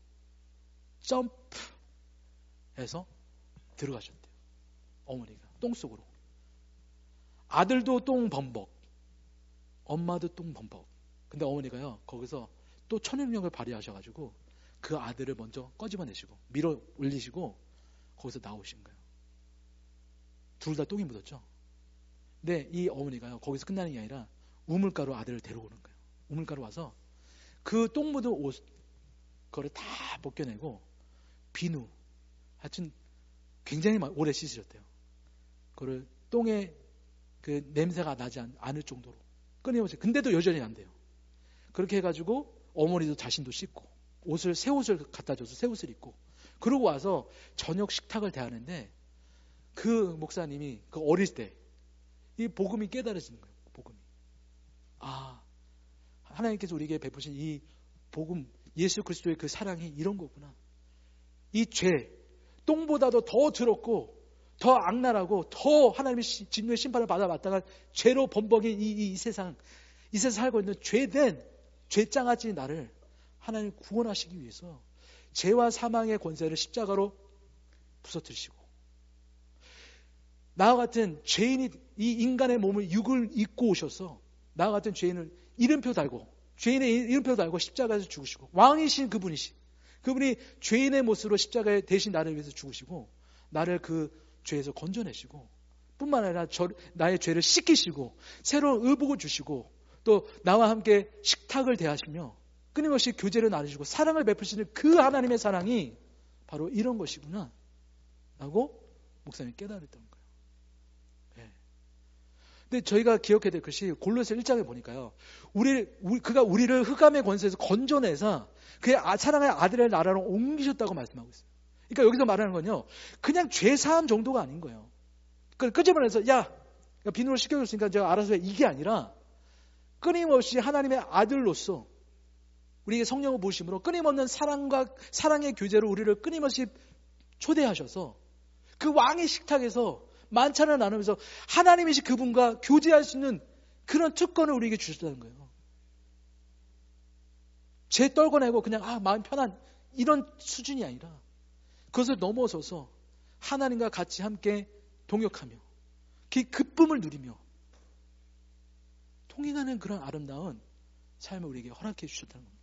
점프해서 들어가셨대요. 어머니가 똥 속으로. 아들도 똥 범벅, 엄마도 똥 범벅. 근데 어머니가요, 거기서 또 초능력을 발휘하셔가지고 그 아들을 먼저 꺼집어내시고 밀어 올리시고 거기서 나오신 거예요. 둘 다 똥이 묻었죠. 근데 이 어머니가요, 거기서 끝나는 게 아니라 우물가로 아들을 데려오는 거예요. 우물가로 와서 그 똥 묻은 옷, 그거를 다 벗겨내고 비누, 하여튼 굉장히 오래 씻으셨대요. 그거를 똥에 그 냄새가 나지 않을 정도로 끊임없이. 근데도 여전히 안 돼요. 그렇게 해가지고 어머니도 자신도 씻고 새 옷을 갖다 줘서 새 옷을 입고 그러고 와서 저녁 식탁을 대하는데 그 목사님이 그 어릴 때 이 복음이 깨달아지는 거예요. 복음이. 아, 하나님께서 우리에게 베푸신 이 복음, 예수 그리스도의 그 사랑이 이런 거구나. 이 죄, 똥보다도 더 더럽고 더 악랄하고 더 하나님의 진노의 심판을 받아왔다가 죄로 범벅인 이 세상 살고 있는 죄된 죄장아찌 나를 하나님 구원하시기 위해서 죄와 사망의 권세를 십자가로 부서뜨리시고, 나와 같은 죄인이 이 인간의 몸을 육을 입고 오셔서 나와 같은 죄인을 이름표 달고, 죄인의 이름표 달고 십자가에서 죽으시고, 왕이신 그분이 죄인의 모습으로 십자가에 대신 나를 위해서 죽으시고 나를 그 죄에서 건져내시고, 뿐만 아니라 나의 죄를 씻기시고 새로운 의복을 주시고 또 나와 함께 식탁을 대하시며 끊임없이 교제를 나누시고 사랑을 베푸시는 그 하나님의 사랑이 바로 이런 것이구나 라고 목사님이 깨달았던 거예요. 네. 근데 저희가 기억해야 될 것이 골로새 1장에 보니까요, 그가 우리를 흑암의 권세에서 건져내서 그의 사랑의 아들의 나라로 옮기셨다고 말씀하고 있어요. 그러니까 여기서 말하는 건요, 그냥 죄사함 정도가 아닌 거예요. 그걸 끄집어내서 야 비누를 씻겨줬으니까 제가 알아서 해, 이게 아니라 끊임없이 하나님의 아들로서 우리에게 성령을 부으심으로 끊임없는 사랑의 교제로 우리를 끊임없이 초대하셔서 그 왕의 식탁에서 만찬을 나누면서 하나님이신 그분과 교제할 수 있는 그런 특권을 우리에게 주셨다는 거예요. 죄 떨궈내고 그냥 마음 편한 이런 수준이 아니라 그것을 넘어서서 하나님과 같이 함께 동역하며 그 기쁨을 누리며 통행하는 그런 아름다운 삶을 우리에게 허락해 주셨다는 겁니다.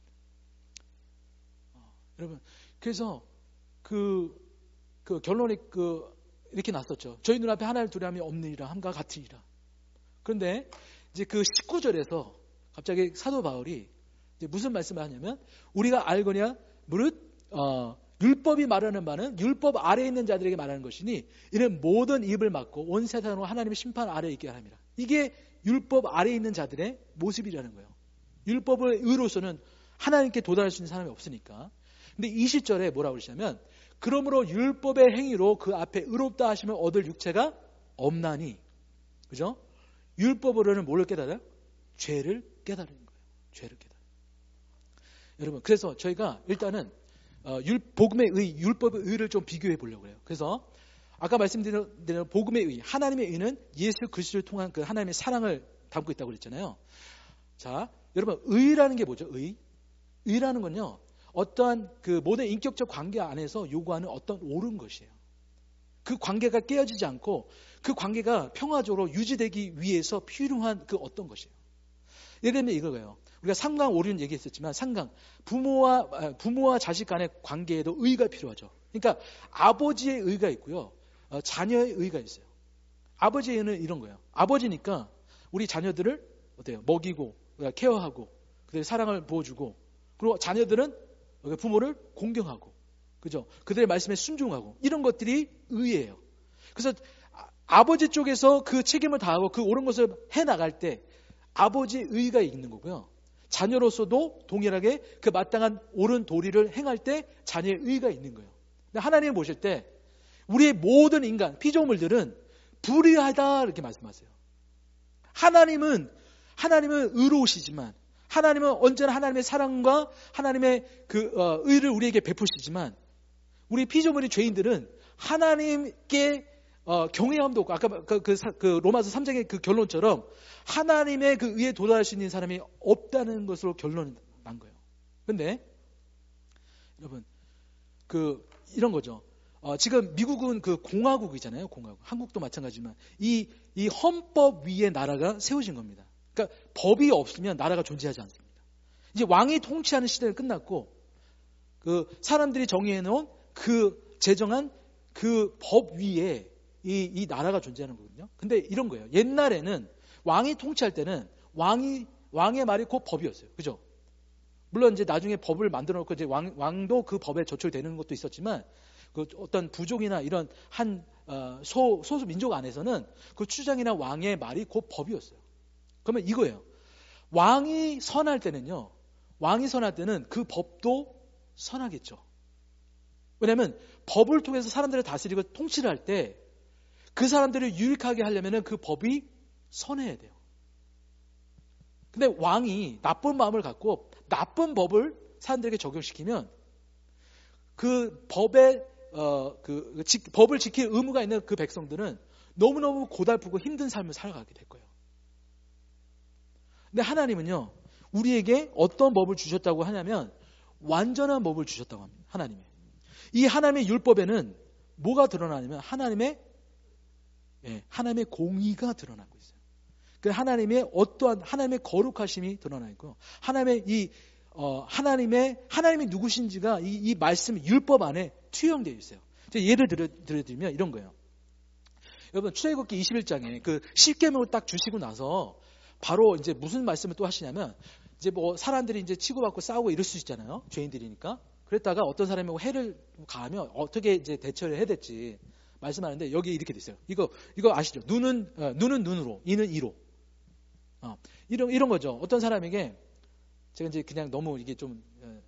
여러분, 그래서 그 결론이 이렇게 났었죠. 저희 눈앞에 하나를 두려움이 없느니라 함과 같으니라. 그런데 이제 그 19절에서 갑자기 사도 바울이 이제 무슨 말씀을 하냐면, 우리가 알거냐 무릇 율법이 말하는 바는 율법 아래에 있는 자들에게 말하는 것이니 이는 모든 입을 막고 온 세상으로 하나님의 심판 아래에 있게 하랍니다. 이게 율법 아래에 있는 자들의 모습이라는 거예요. 율법을 의로서는 하나님께 도달할 수 있는 사람이 없으니까. 근데 20절에 뭐라고 그러시냐면, 그러므로 율법의 행위로 그 앞에 의롭다 하심을 얻을 육체가 없나니, 그죠? 율법으로는 뭐를 깨달아요? 죄를 깨달은 거예요. 죄를 깨달아요. 여러분, 그래서 저희가 일단은 복음의 의, 율법의 의를 좀 비교해 보려고 해요. 그래서 아까 말씀드린 복음의 의, 하나님의 의는 예수 그리스도를 통한 그 하나님의 사랑을 담고 있다고 그랬잖아요. 자, 여러분, 의라는 게 뭐죠? 의라는 건요, 어떠한 그 모든 인격적 관계 안에서 요구하는 어떤 옳은 것이에요. 그 관계가 깨어지지 않고 그 관계가 평화적으로 유지되기 위해서 필요한 그 어떤 것이에요. 예를 들면 이거예요. 우리가 삼강 오륜 얘기했었지만, 삼강, 부모와 자식 간의 관계에도 의가 필요하죠. 그러니까 아버지의 의가 있고요, 자녀의 의가 있어요. 아버지의 의는 이런 거예요. 아버지니까 우리 자녀들을 어때요? 먹이고 케어하고 그들의 사랑을 부어주고, 그리고 자녀들은 부모를 공경하고, 그죠? 그들의 말씀에 순종하고, 이런 것들이 의예요. 그래서 아버지 쪽에서 그 책임을 다하고 그 옳은 것을 해 나갈 때 아버지의 의가 있는 거고요. 자녀로서도 동일하게 그 마땅한 옳은 도리를 행할 때 자녀의 의가 있는 거예요. 근데 하나님을 보실 때 우리의 모든 인간, 피조물들은 불의하다 이렇게 말씀하세요. 하나님은 의로우시지만, 하나님은 언제나 하나님의 사랑과 하나님의 그 의를 우리에게 베푸시지만, 우리 피조물이 죄인들은 하나님께 경외함도 없고, 아까 그 로마서 3장의 그 결론처럼 하나님의 그 의에 도달할 수 있는 사람이 없다는 것으로 결론이 난 거예요. 근데 여러분, 이런 거죠. 지금 미국은 그 공화국이잖아요. 공화국. 한국도 마찬가지지만 이 헌법 위에 나라가 세워진 겁니다. 그러니까 법이 없으면 나라가 존재하지 않습니다. 이제 왕이 통치하는 시대는 끝났고, 그 사람들이 정의해 놓은 그 제정한 그 법 위에 이 나라가 존재하는 거거든요. 근데 이런 거예요. 옛날에는 왕이 통치할 때는 왕의 말이 곧 법이었어요. 그죠? 물론 이제 나중에 법을 만들어 놓고 이제 왕도 그 법에 저촉되는 것도 있었지만 그 어떤 부족이나 이런 한 소수 민족 안에서는 그 추장이나 왕의 말이 곧 법이었어요. 그러면 이거예요. 왕이 선할 때는 그 법도 선하겠죠. 왜냐하면 법을 통해서 사람들을 다스리고 통치를 할 때 그 사람들을 유익하게 하려면 그 법이 선해야 돼요. 근데 왕이 나쁜 마음을 갖고 나쁜 법을 사람들에게 적용시키면 그 법을 지킬 의무가 있는 그 백성들은 너무너무 고달프고 힘든 삶을 살아가게 될 거예요. 근데 하나님은요, 우리에게 어떤 법을 주셨다고 하냐면 완전한 법을 주셨다고 합니다. 하나님이. 이 하나님의 율법에는 뭐가 드러나냐면 하나님의 공의가 드러나고 있어요. 그 하나님의 어떠한 하나님의 거룩하심이 드러나 있고 하나님이 누구신지가 이 말씀 율법 안에 투영되어 있어요. 예를 들어드리면 이런 거예요. 여러분 출애굽기 21장에 그 10계명을 딱 주시고 나서 바로 이제 무슨 말씀을 또 하시냐면 이제 뭐 사람들이 이제 치고받고 싸우고 이럴 수 있잖아요. 죄인들이니까. 그랬다가 어떤 사람이 해를 가하면 어떻게 이제 대처를 해야 될지 말씀하는데 여기 이렇게 돼 있어요. 이거 아시죠? 눈은 눈으로, 이는 이로. 이런 거죠. 어떤 사람에게 제가 이제 그냥 너무 이게 좀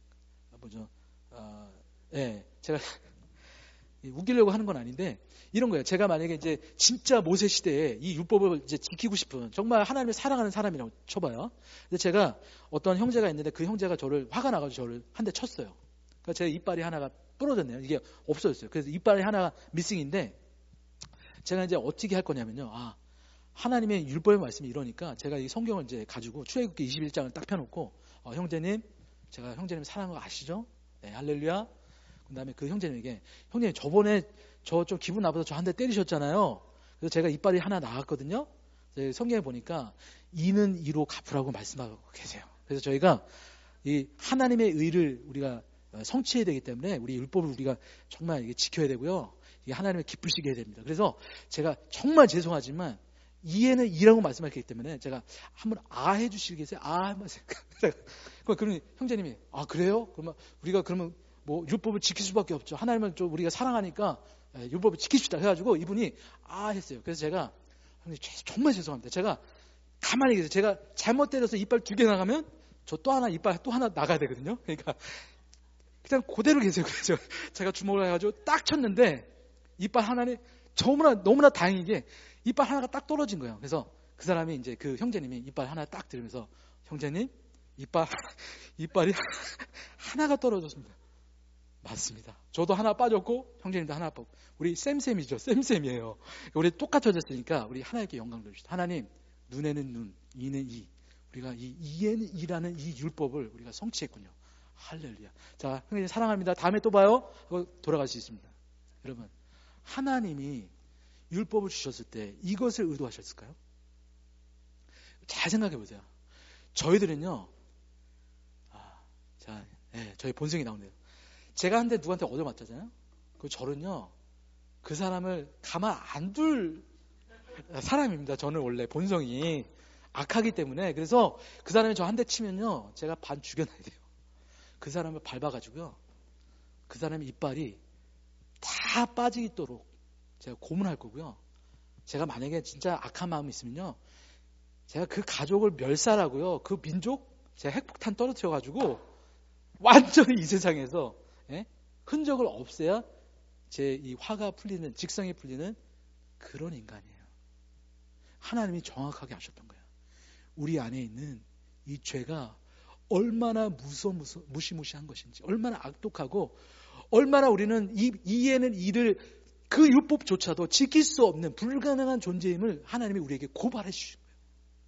제가 웃기려고 하는 건 아닌데 이런 거예요. 제가 만약에 이제 진짜 모세 시대에 이 율법을 이제 지키고 싶은 정말 하나님을 사랑하는 사람이라고 쳐봐요. 근데 제가 어떤 형제가 있는데 그 형제가 화가 나가지고 저를 한 대 쳤어요. 그러니까 제 이빨이 하나가 부러졌네요. 이게 없어졌어요. 그래서 이빨이 하나가 미싱인데 제가 이제 어떻게 할 거냐면요. 하나님의 율법의 말씀이 이러니까 제가 이 성경을 이제 가지고 출애굽기 21장을 딱 펴놓고 형제님, 제가 형제님 사랑하는 거 아시죠? 네, 할렐루야. 그다음에 그 형제님에게 형님 저번에 저 좀 기분 나빠서 저 한 대 때리셨잖아요. 그래서 제가 이빨이 하나 나갔거든요. 성경에 보니까 이는 이로 갚으라고 말씀하고 계세요. 그래서 저희가 이 하나님의 의를 우리가 성취해야 되기 때문에 우리 율법을 우리가 정말 이게 지켜야 되고요. 이게 하나님을 기쁘시게 해야 됩니다. 그래서 제가 정말 죄송하지만 이에는 이라고 말씀하셨기 때문에 제가 한번 해 주시겠어요? 한번 그러면 형제님이 그래요? 그러면 우리가 그러면 뭐 율법을 지킬 수밖에 없죠. 하나님을 좀 우리가 사랑하니까 율법을 지키시다 해가지고 이분이 했어요. 그래서 제가 형님 정말 죄송합니다. 제가 가만히 계세요. 제가 잘못 때려서 이빨 2개 나가면 저 또 하나 이빨 또 하나 나가야 되거든요. 그러니까 그냥 그대로 계세요. 그래서 제가 주먹을 해가지고 딱 쳤는데 이빨 하나는 너무나 다행이게 이빨 하나가 딱 떨어진 거예요. 그래서 그 사람이 이제 그 형제님이 이빨 하나 딱 들으면서 형제님 이빨이 하나가 떨어졌습니다. 맞습니다. 저도 하나 빠졌고 형제님도 하나 빠졌고 우리 쌤이죠. 쌤이에요. 우리 똑같아졌으니까 우리 하나님께 영광 돌립시다. 하나님 눈에는 눈, 이는 이. 우리가 이 이에는 이라는 이 율법을 우리가 성취했군요. 할렐루야. 자, 형님 사랑합니다. 다음에 또 봐요. 하고 돌아갈 수 있습니다. 여러분, 하나님이 율법을 주셨을 때 이것을 의도하셨을까요? 잘 생각해 보세요. 저희들은요, 저희 본성이 나오네요. 제가 한 대 누구한테 얻어맞잖아요. 저는요, 그 사람을 가만 안 둘 사람입니다. 저는 원래 본성이 악하기 때문에. 그래서 그 사람이 저 한 대 치면요, 제가 반 죽여놔야 돼요. 그 사람을 밟아가지고요, 그 사람의 이빨이 다 빠지도록 제가 고문할 거고요. 제가 만약에 진짜 악한 마음이 있으면요, 제가 그 가족을 멸살하고요, 그 민족 제가 핵폭탄 떨어뜨려가지고 완전히 이 세상에서 흔적을 없애야 제 이 화가 풀리는, 직성이 풀리는 그런 인간이에요. 하나님이 정확하게 아셨던 거예요. 우리 안에 있는 이 죄가 얼마나 무시무시한 것인지, 얼마나 악독하고, 얼마나 우리는 이에는 이를 그 율법조차도 지킬 수 없는 불가능한 존재임을 하나님이 우리에게 고발해 주신 거예요.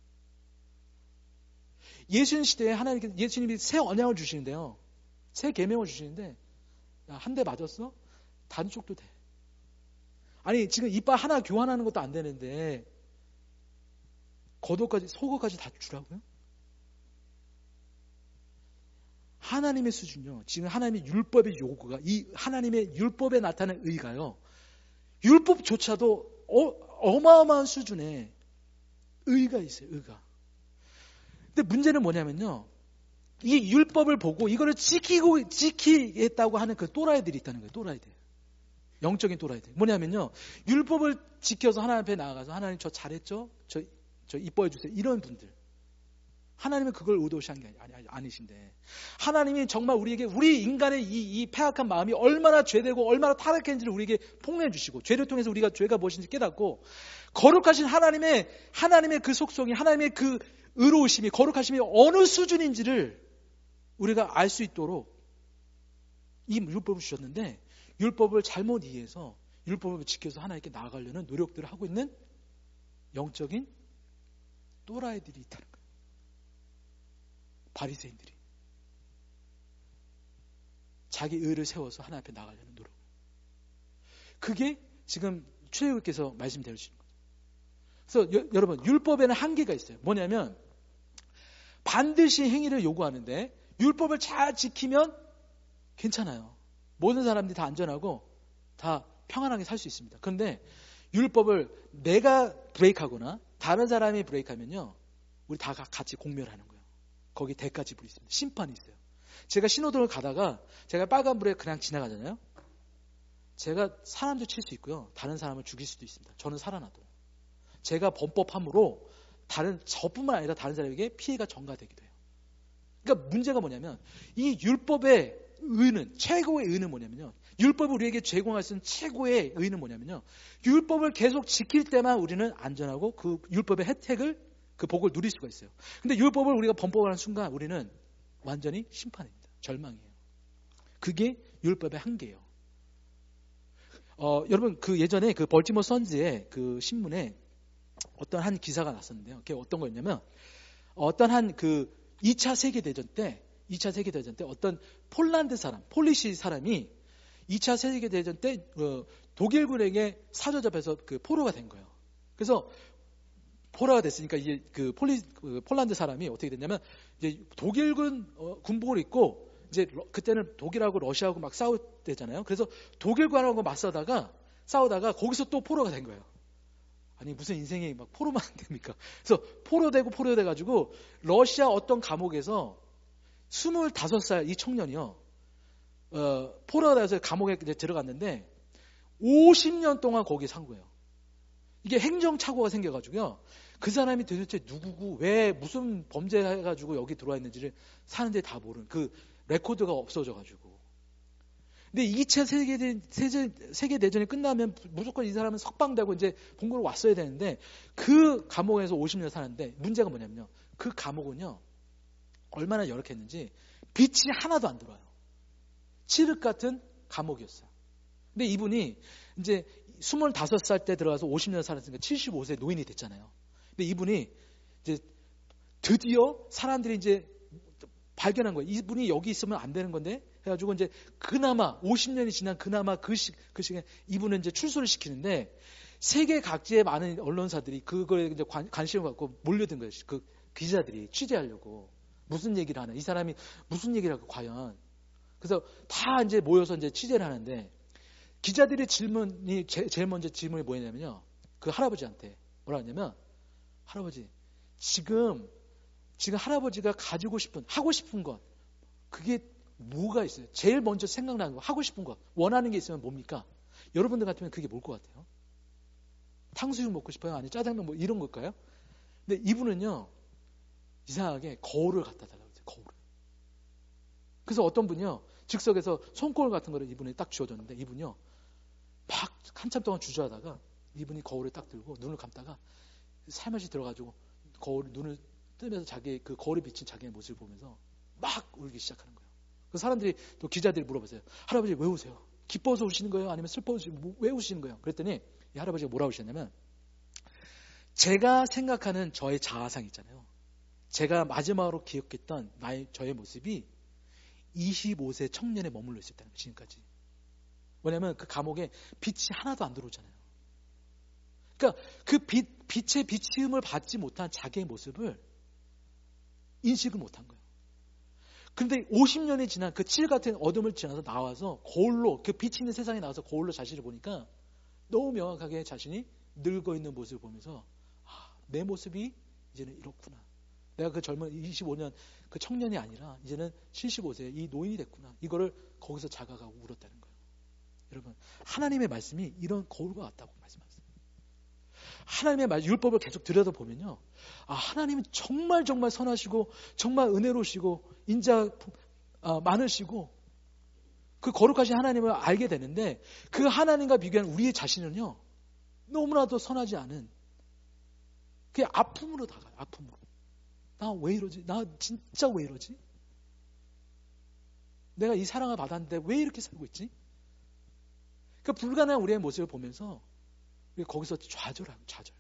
예수님 시대에 예수님이 새 언약을 주시는데요. 새 계명을 주시는데 한 대 맞았어? 다른 쪽도 돼. 아니 지금 이빨 하나 교환하는 것도 안 되는데 겉옷까지 속옷까지 다 주라고요? 하나님의 수준요. 지금 하나님의 율법의 요구가 이 하나님의 율법에 나타나는 의가요. 율법조차도 어마어마한 수준의 의가 있어요. 의가. 근데 문제는 뭐냐면요. 이 율법을 보고 이거를 지키겠다고 하는 그 또라이들이 있다는 거예요. 또라이들. 영적인 또라이들. 뭐냐면요. 율법을 지켜서 하나님 앞에 나아가서 하나님 저 잘했죠? 저 이뻐해 주세요. 이런 분들. 하나님은 그걸 의도하신 게 아니신데. 하나님이 정말 우리에게 우리 인간의 이 패악한 마음이 얼마나 죄되고 얼마나 타락했는지를 우리에게 폭로해 주시고 죄를 통해서 우리가 죄가 무엇인지 깨닫고 거룩하신 하나님의 그 속성이 하나님의 그 의로우심이 거룩하심이 어느 수준인지를 우리가 알 수 있도록 이 율법을 주셨는데 율법을 잘못 이해해서 율법을 지켜서 하나님께 나아가려는 노력들을 하고 있는 영적인 또라이들이 있다는 거예요. 바리새인들이 자기 의를 세워서 하나님 앞에 나가려는 노력. 그게 지금 출애굽께서 말씀대로 주시는 거예요. 그래서 여러분 율법에는 한계가 있어요. 뭐냐면 반드시 행위를 요구하는데 율법을 잘 지키면 괜찮아요. 모든 사람들이 다 안전하고 다 평안하게 살 수 있습니다. 그런데 율법을 내가 브레이크하거나 다른 사람이 브레이크하면요. 우리 다 같이 공멸하는 거예요. 거기 대가 지불이 있습니다. 심판이 있어요. 제가 신호등을 가다가 제가 빨간불에 그냥 지나가잖아요. 제가 사람도 칠 수 있고요. 다른 사람을 죽일 수도 있습니다. 저는 살아나도. 제가 범법함으로 저뿐만 아니라 다른 사람에게 피해가 전가되기도 해요. 그러니까 문제가 뭐냐면 이 율법의 의는 최고의 의는 뭐냐면요. 율법을 우리에게 제공할 수 있는 최고의 의는 뭐냐면요. 율법을 계속 지킬 때만 우리는 안전하고 그 율법의 혜택을 그 복을 누릴 수가 있어요. 근데 율법을 우리가 범법하는 순간 우리는 완전히 심판입니다. 절망이에요. 그게 율법의 한계예요. 여러분 그 예전에 그 벌티모어 선즈의 그 신문에 어떤 한 기사가 났었는데요. 그게 어떤 거였냐면 어떤 한 그 2차 세계대전 때 어떤 폴리시 사람이 2차 세계대전 때 독일군에게 사로잡혀서 그 포로가 된 거예요. 그래서 포로가 됐으니까 이제 그 폴란드 사람이 어떻게 됐냐면 이제 독일군 군복을 입고 이제 그때는 독일하고 러시아하고 막 싸울 때잖아요. 그래서 독일군하고 싸우다가 거기서 또 포로가 된 거예요. 아니 무슨 인생이 막 포로만 됩니까? 그래서 포로돼 가지고 러시아 어떤 감옥에서 25살 이 청년이요. 포로가 돼서 감옥에 이제 들어갔는데 50년 동안 거기에 산 거예요. 이게 행정착오가 생겨가지고요. 그 사람이 도대체 누구고 왜 무슨 범죄해가지고 여기 들어와 있는지를 사는데 다 모르는 그 레코드가 없어져가지고. 근데 2차 세계대전이 끝나면 무조건 이 사람은 석방되고 이제 본국으로 왔어야 되는데 그 감옥에서 50년 사는데 문제가 뭐냐면요. 그 감옥은요. 얼마나 열악했는지 빛이 하나도 안 들어와요. 칠흑 같은 감옥이었어요. 근데 이분이 이제 25살 때 들어가서 50년 살았으니까 75세 노인이 됐잖아요. 근데 이분이 이제 드디어 사람들이 이제 발견한 거예요. 이분이 여기 있으면 안 되는 건데 해가지고 이제 그나마 50년이 지난 그나마 그 시간에 이분은 이제 출소를 시키는데 세계 각지의 많은 언론사들이 그거에 이제 관심을 갖고 몰려든 거예요. 그 기자들이 취재하려고 무슨 얘기를 하나 이 사람이 무슨 얘기를 할까 과연. 그래서 다 이제 모여서 이제 취재를 하는데 기자들의 질문이 제일 먼저 질문이 뭐였냐면요. 그 할아버지한테 뭐라 하냐면 할아버지 지금 할아버지가 하고 싶은 것 그게 뭐가 있어요? 제일 먼저 생각나는 거 하고 싶은 것 원하는 게 있으면 뭡니까? 여러분들 같으면 그게 뭘 것 같아요? 탕수육 먹고 싶어요? 아니면 짜장면 뭐 이런 걸까요? 근데 이분은요 이상하게 거울을 갖다 달라고 했어요. 거울을. 그래서 어떤 분이요 즉석에서 손거울 같은 거를 이분이 딱 주어줬는데 이분이요 막 한참 동안 주저하다가 이분이 거울을 딱 들고 눈을 감다가 살며시 들어가지고 눈을 뜨면서 자기 그 거울에 비친 자기의 모습을 보면서 막 울기 시작하는 거예요. 그 사람들이 또 기자들이 물어보세요. 할아버지 왜 우세요? 기뻐서 우시는 거예요? 아니면 슬퍼서 왜 우시는 거예요? 그랬더니 이 할아버지가 뭐라고 하셨냐면 제가 생각하는 저의 자아상 있잖아요. 제가 마지막으로 기억했던 저의 모습이 25세 청년에 머물러 있었다는 거예요. 지금까지. 뭐냐면 그 감옥에 빛이 하나도 안 들어오잖아요. 그러니까 그 빛의 비침을 받지 못한 자기의 모습을 인식을 못한 거예요. 그런데 50년이 지난 그 칠 같은 어둠을 지나서 나와서 거울로 그 빛이 있는 세상에 나와서 거울로 자신을 보니까 너무 명확하게 자신이 늙어 있는 모습을 보면서 내 모습이 이제는 이렇구나. 내가 그 젊은 25년 그 청년이 아니라 이제는 75세 이 노인이 됐구나. 이거를 거기서 자각하고 울었다는 거예요. 여러분, 하나님의 말씀이 이런 거울과 같다고 말씀하세요. 하나님의 말, 율법을 계속 들여다보면요. 하나님은 정말 정말 선하시고 정말 은혜로우시고 인자 많으시고 그 거룩하신 하나님을 알게 되는데 그 하나님과 비교한 우리의 자신은요. 너무나도 선하지 않은 그게 아픔으로 다가요. 아픔으로. 나 왜 이러지? 나 진짜 왜 이러지? 내가 이 사랑을 받았는데 왜 이렇게 살고 있지? 그 불가능한 우리의 모습을 보면서 거기서 좌절해요.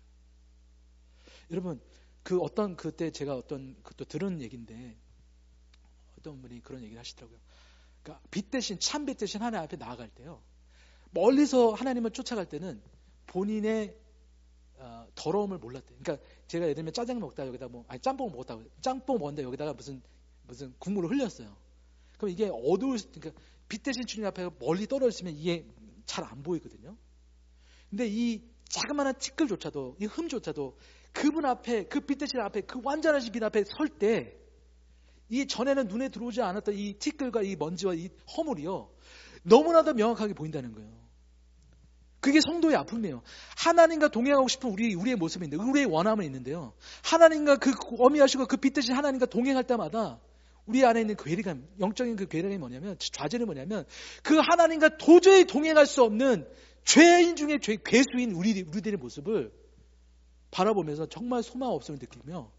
여러분, 그때 제가 또 들은 얘기인데 어떤 분이 그런 얘기를 하시더라고요. 그러니까 참 빛 대신 하나님 앞에 나아갈 때요. 멀리서 하나님을 쫓아갈 때는 본인의 더러움을 몰랐대요. 그러니까 제가 예를 들면 짜장 먹다가 여기다 짬뽕 먹었다고 짬뽕 먹는데 여기다가 무슨 국물을 흘렸어요. 그럼 이게 그러니까 빛 대신 주님 앞에 멀리 떨어져 있으면 이게 잘 안 보이거든요. 근데 이 자그마한 티끌조차도 이 흠조차도 그분 앞에 그 빛 대신 앞에 그 완전하신 빛 앞에 설 때 이 전에는 눈에 들어오지 않았던 이 티끌과 이 먼지와 이 허물이요 너무나도 명확하게 보인다는 거예요. 그게 성도의 아픔이에요. 하나님과 동행하고 싶은 우리의 모습이 있는데 우리의 원함은 있는데요. 하나님과 그 어미하시고 그 빛 대신 하나님과 동행할 때마다 우리 안에 있는 괴리감, 영적인 그 괴리감이 뭐냐면 좌절이 뭐냐면 그 하나님과 도저히 동행할 수 없는 죄인 중에 괴수인 우리들의 모습을 바라보면서 정말 소망 없음을 느끼며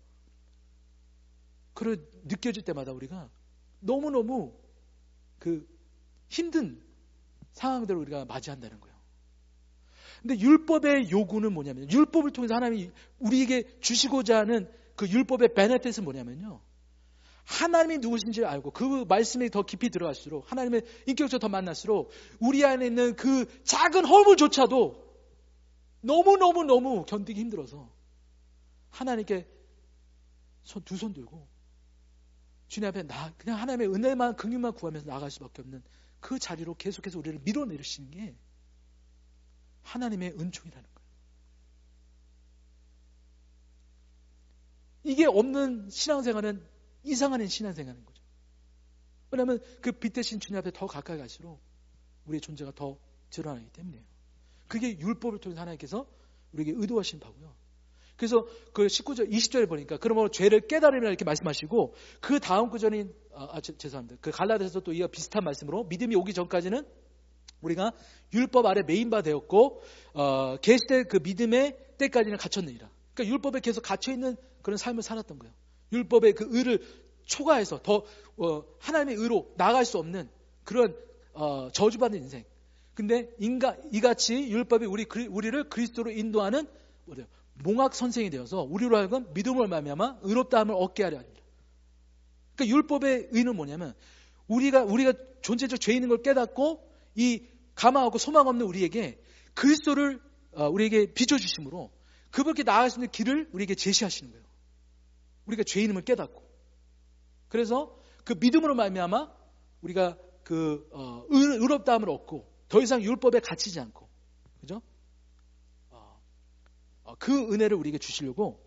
그걸 느껴질 때마다 우리가 너무너무 그 힘든 상황들을 우리가 맞이한다는 거예요. 근데 율법의 요구는 뭐냐면 율법을 통해서 하나님이 우리에게 주시고자 하는 그 율법의 베네핏은 뭐냐면요. 하나님이 누구신지 알고 그 말씀에 더 깊이 들어갈수록 하나님의 인격적으로 더 만날수록 우리 안에 있는 그 작은 허물조차도 너무 견디기 힘들어서 하나님께 두 손 들고 주님 앞에 그냥 하나님의 은혜만 긍휼만 구하면서 나아갈 수밖에 없는 그 자리로 계속해서 우리를 밀어내리시는 게 하나님의 은총이라는 거예요. 이게 없는 신앙생활은 이상한 신앙생활인 거죠. 왜냐하면 그 빛 대신 주님 앞에 더 가까이 갈수록 우리의 존재가 더 드러나기 때문이에요. 그게 율법을 통해서 하나님께서 우리에게 의도하신 바고요. 그래서 그 19절, 20절에 보니까 그러므로 죄를 깨달으면 이렇게 말씀하시고 그 다음 구절인 죄송합니다. 그 갈라디아서 또 이와 비슷한 말씀으로 믿음이 오기 전까지는 우리가 율법 아래 메인바 되었고 계시될 그 믿음의 때까지는 갇혔느니라. 그러니까 율법에 계속 갇혀 있는 그런 삶을 살았던 거예요. 율법의 그 의를 초과해서 더 하나님의 의로 나아갈 수 없는 그런 저주받는 인생. 근데 이같이 율법이 우리를 그리스도로 인도하는 뭐래요? 몽학 선생이 되어서 우리로 하여금 믿음을 말미암아 의롭다함을 얻게 하려 합니다. 그러니까 율법의 의는 뭐냐면 우리가 존재적 죄인인 걸 깨닫고 이 가망하고 소망 없는 우리에게 그리스도를 우리에게 비춰주심으로 그분께 나아갈 수 있는 길을 우리에게 제시하시는 거예요. 우리가 죄인임을 깨닫고 그래서 그 믿음으로 말미암아 우리가 그 의롭다함을 얻고 더 이상 율법에 갇히지 않고 그죠? 그 은혜를 우리에게 주시려고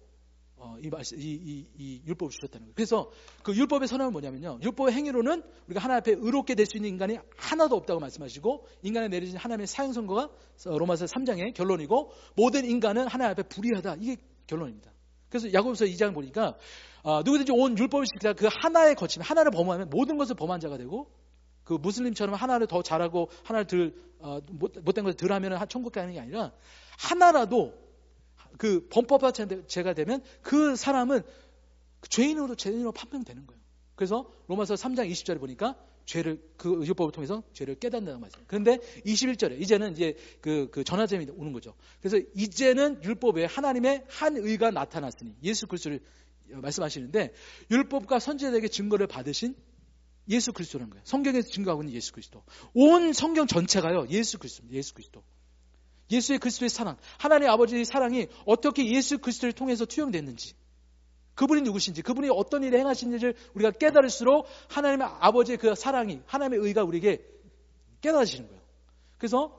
이 율법을 주셨다는 거예요. 그래서 그 율법의 선언은 뭐냐면요. 율법의 행위로는 우리가 하나님 앞에 의롭게 될 수 있는 인간이 하나도 없다고 말씀하시고 인간에 내리신 하나님의 사형 선고가 로마서 3장의 결론이고 모든 인간은 하나님 앞에 불의하다. 이게 결론입니다. 그래서 야고보서 2장을 보니까 누구든지 온 율법을 지키다가 그 하나에 거치면 하나를 범하면 모든 것을 범한 자가 되고 그 무슬림처럼 하나를 더 잘하고 하나를 못된 것을 덜 하면 천국 가는 게 아니라 하나라도 그 범법자가 되면 그 사람은 죄인으로 판명되는 거예요. 그래서 로마서 3장 20절에 보니까 그 율법을 통해서 죄를 깨닫는다는 말이에요. 그런데 21절에 이제는 이제 그 전화점이 오는 거죠. 그래서 이제는 율법에 하나님의 한 의가 나타났으니 예수 그리스도를 말씀하시는데 율법과 선지자에게 증거를 받으신 예수 그리스도라는 거예요. 성경에서 증거하고 있는 예수 그리스도. 온 성경 전체가요. 예수 그리스도입니다. 예수 그리스도. 예수의 그리스도의 사랑, 하나님 아버지의 사랑이 어떻게 예수 그리스도를 통해서 투영됐는지, 그분이 누구신지, 그분이 어떤 일을 행하시는지를 우리가 깨달을수록 하나님의 아버지의 그 사랑이, 하나님의 의가 우리에게 깨달아지는 거예요. 그래서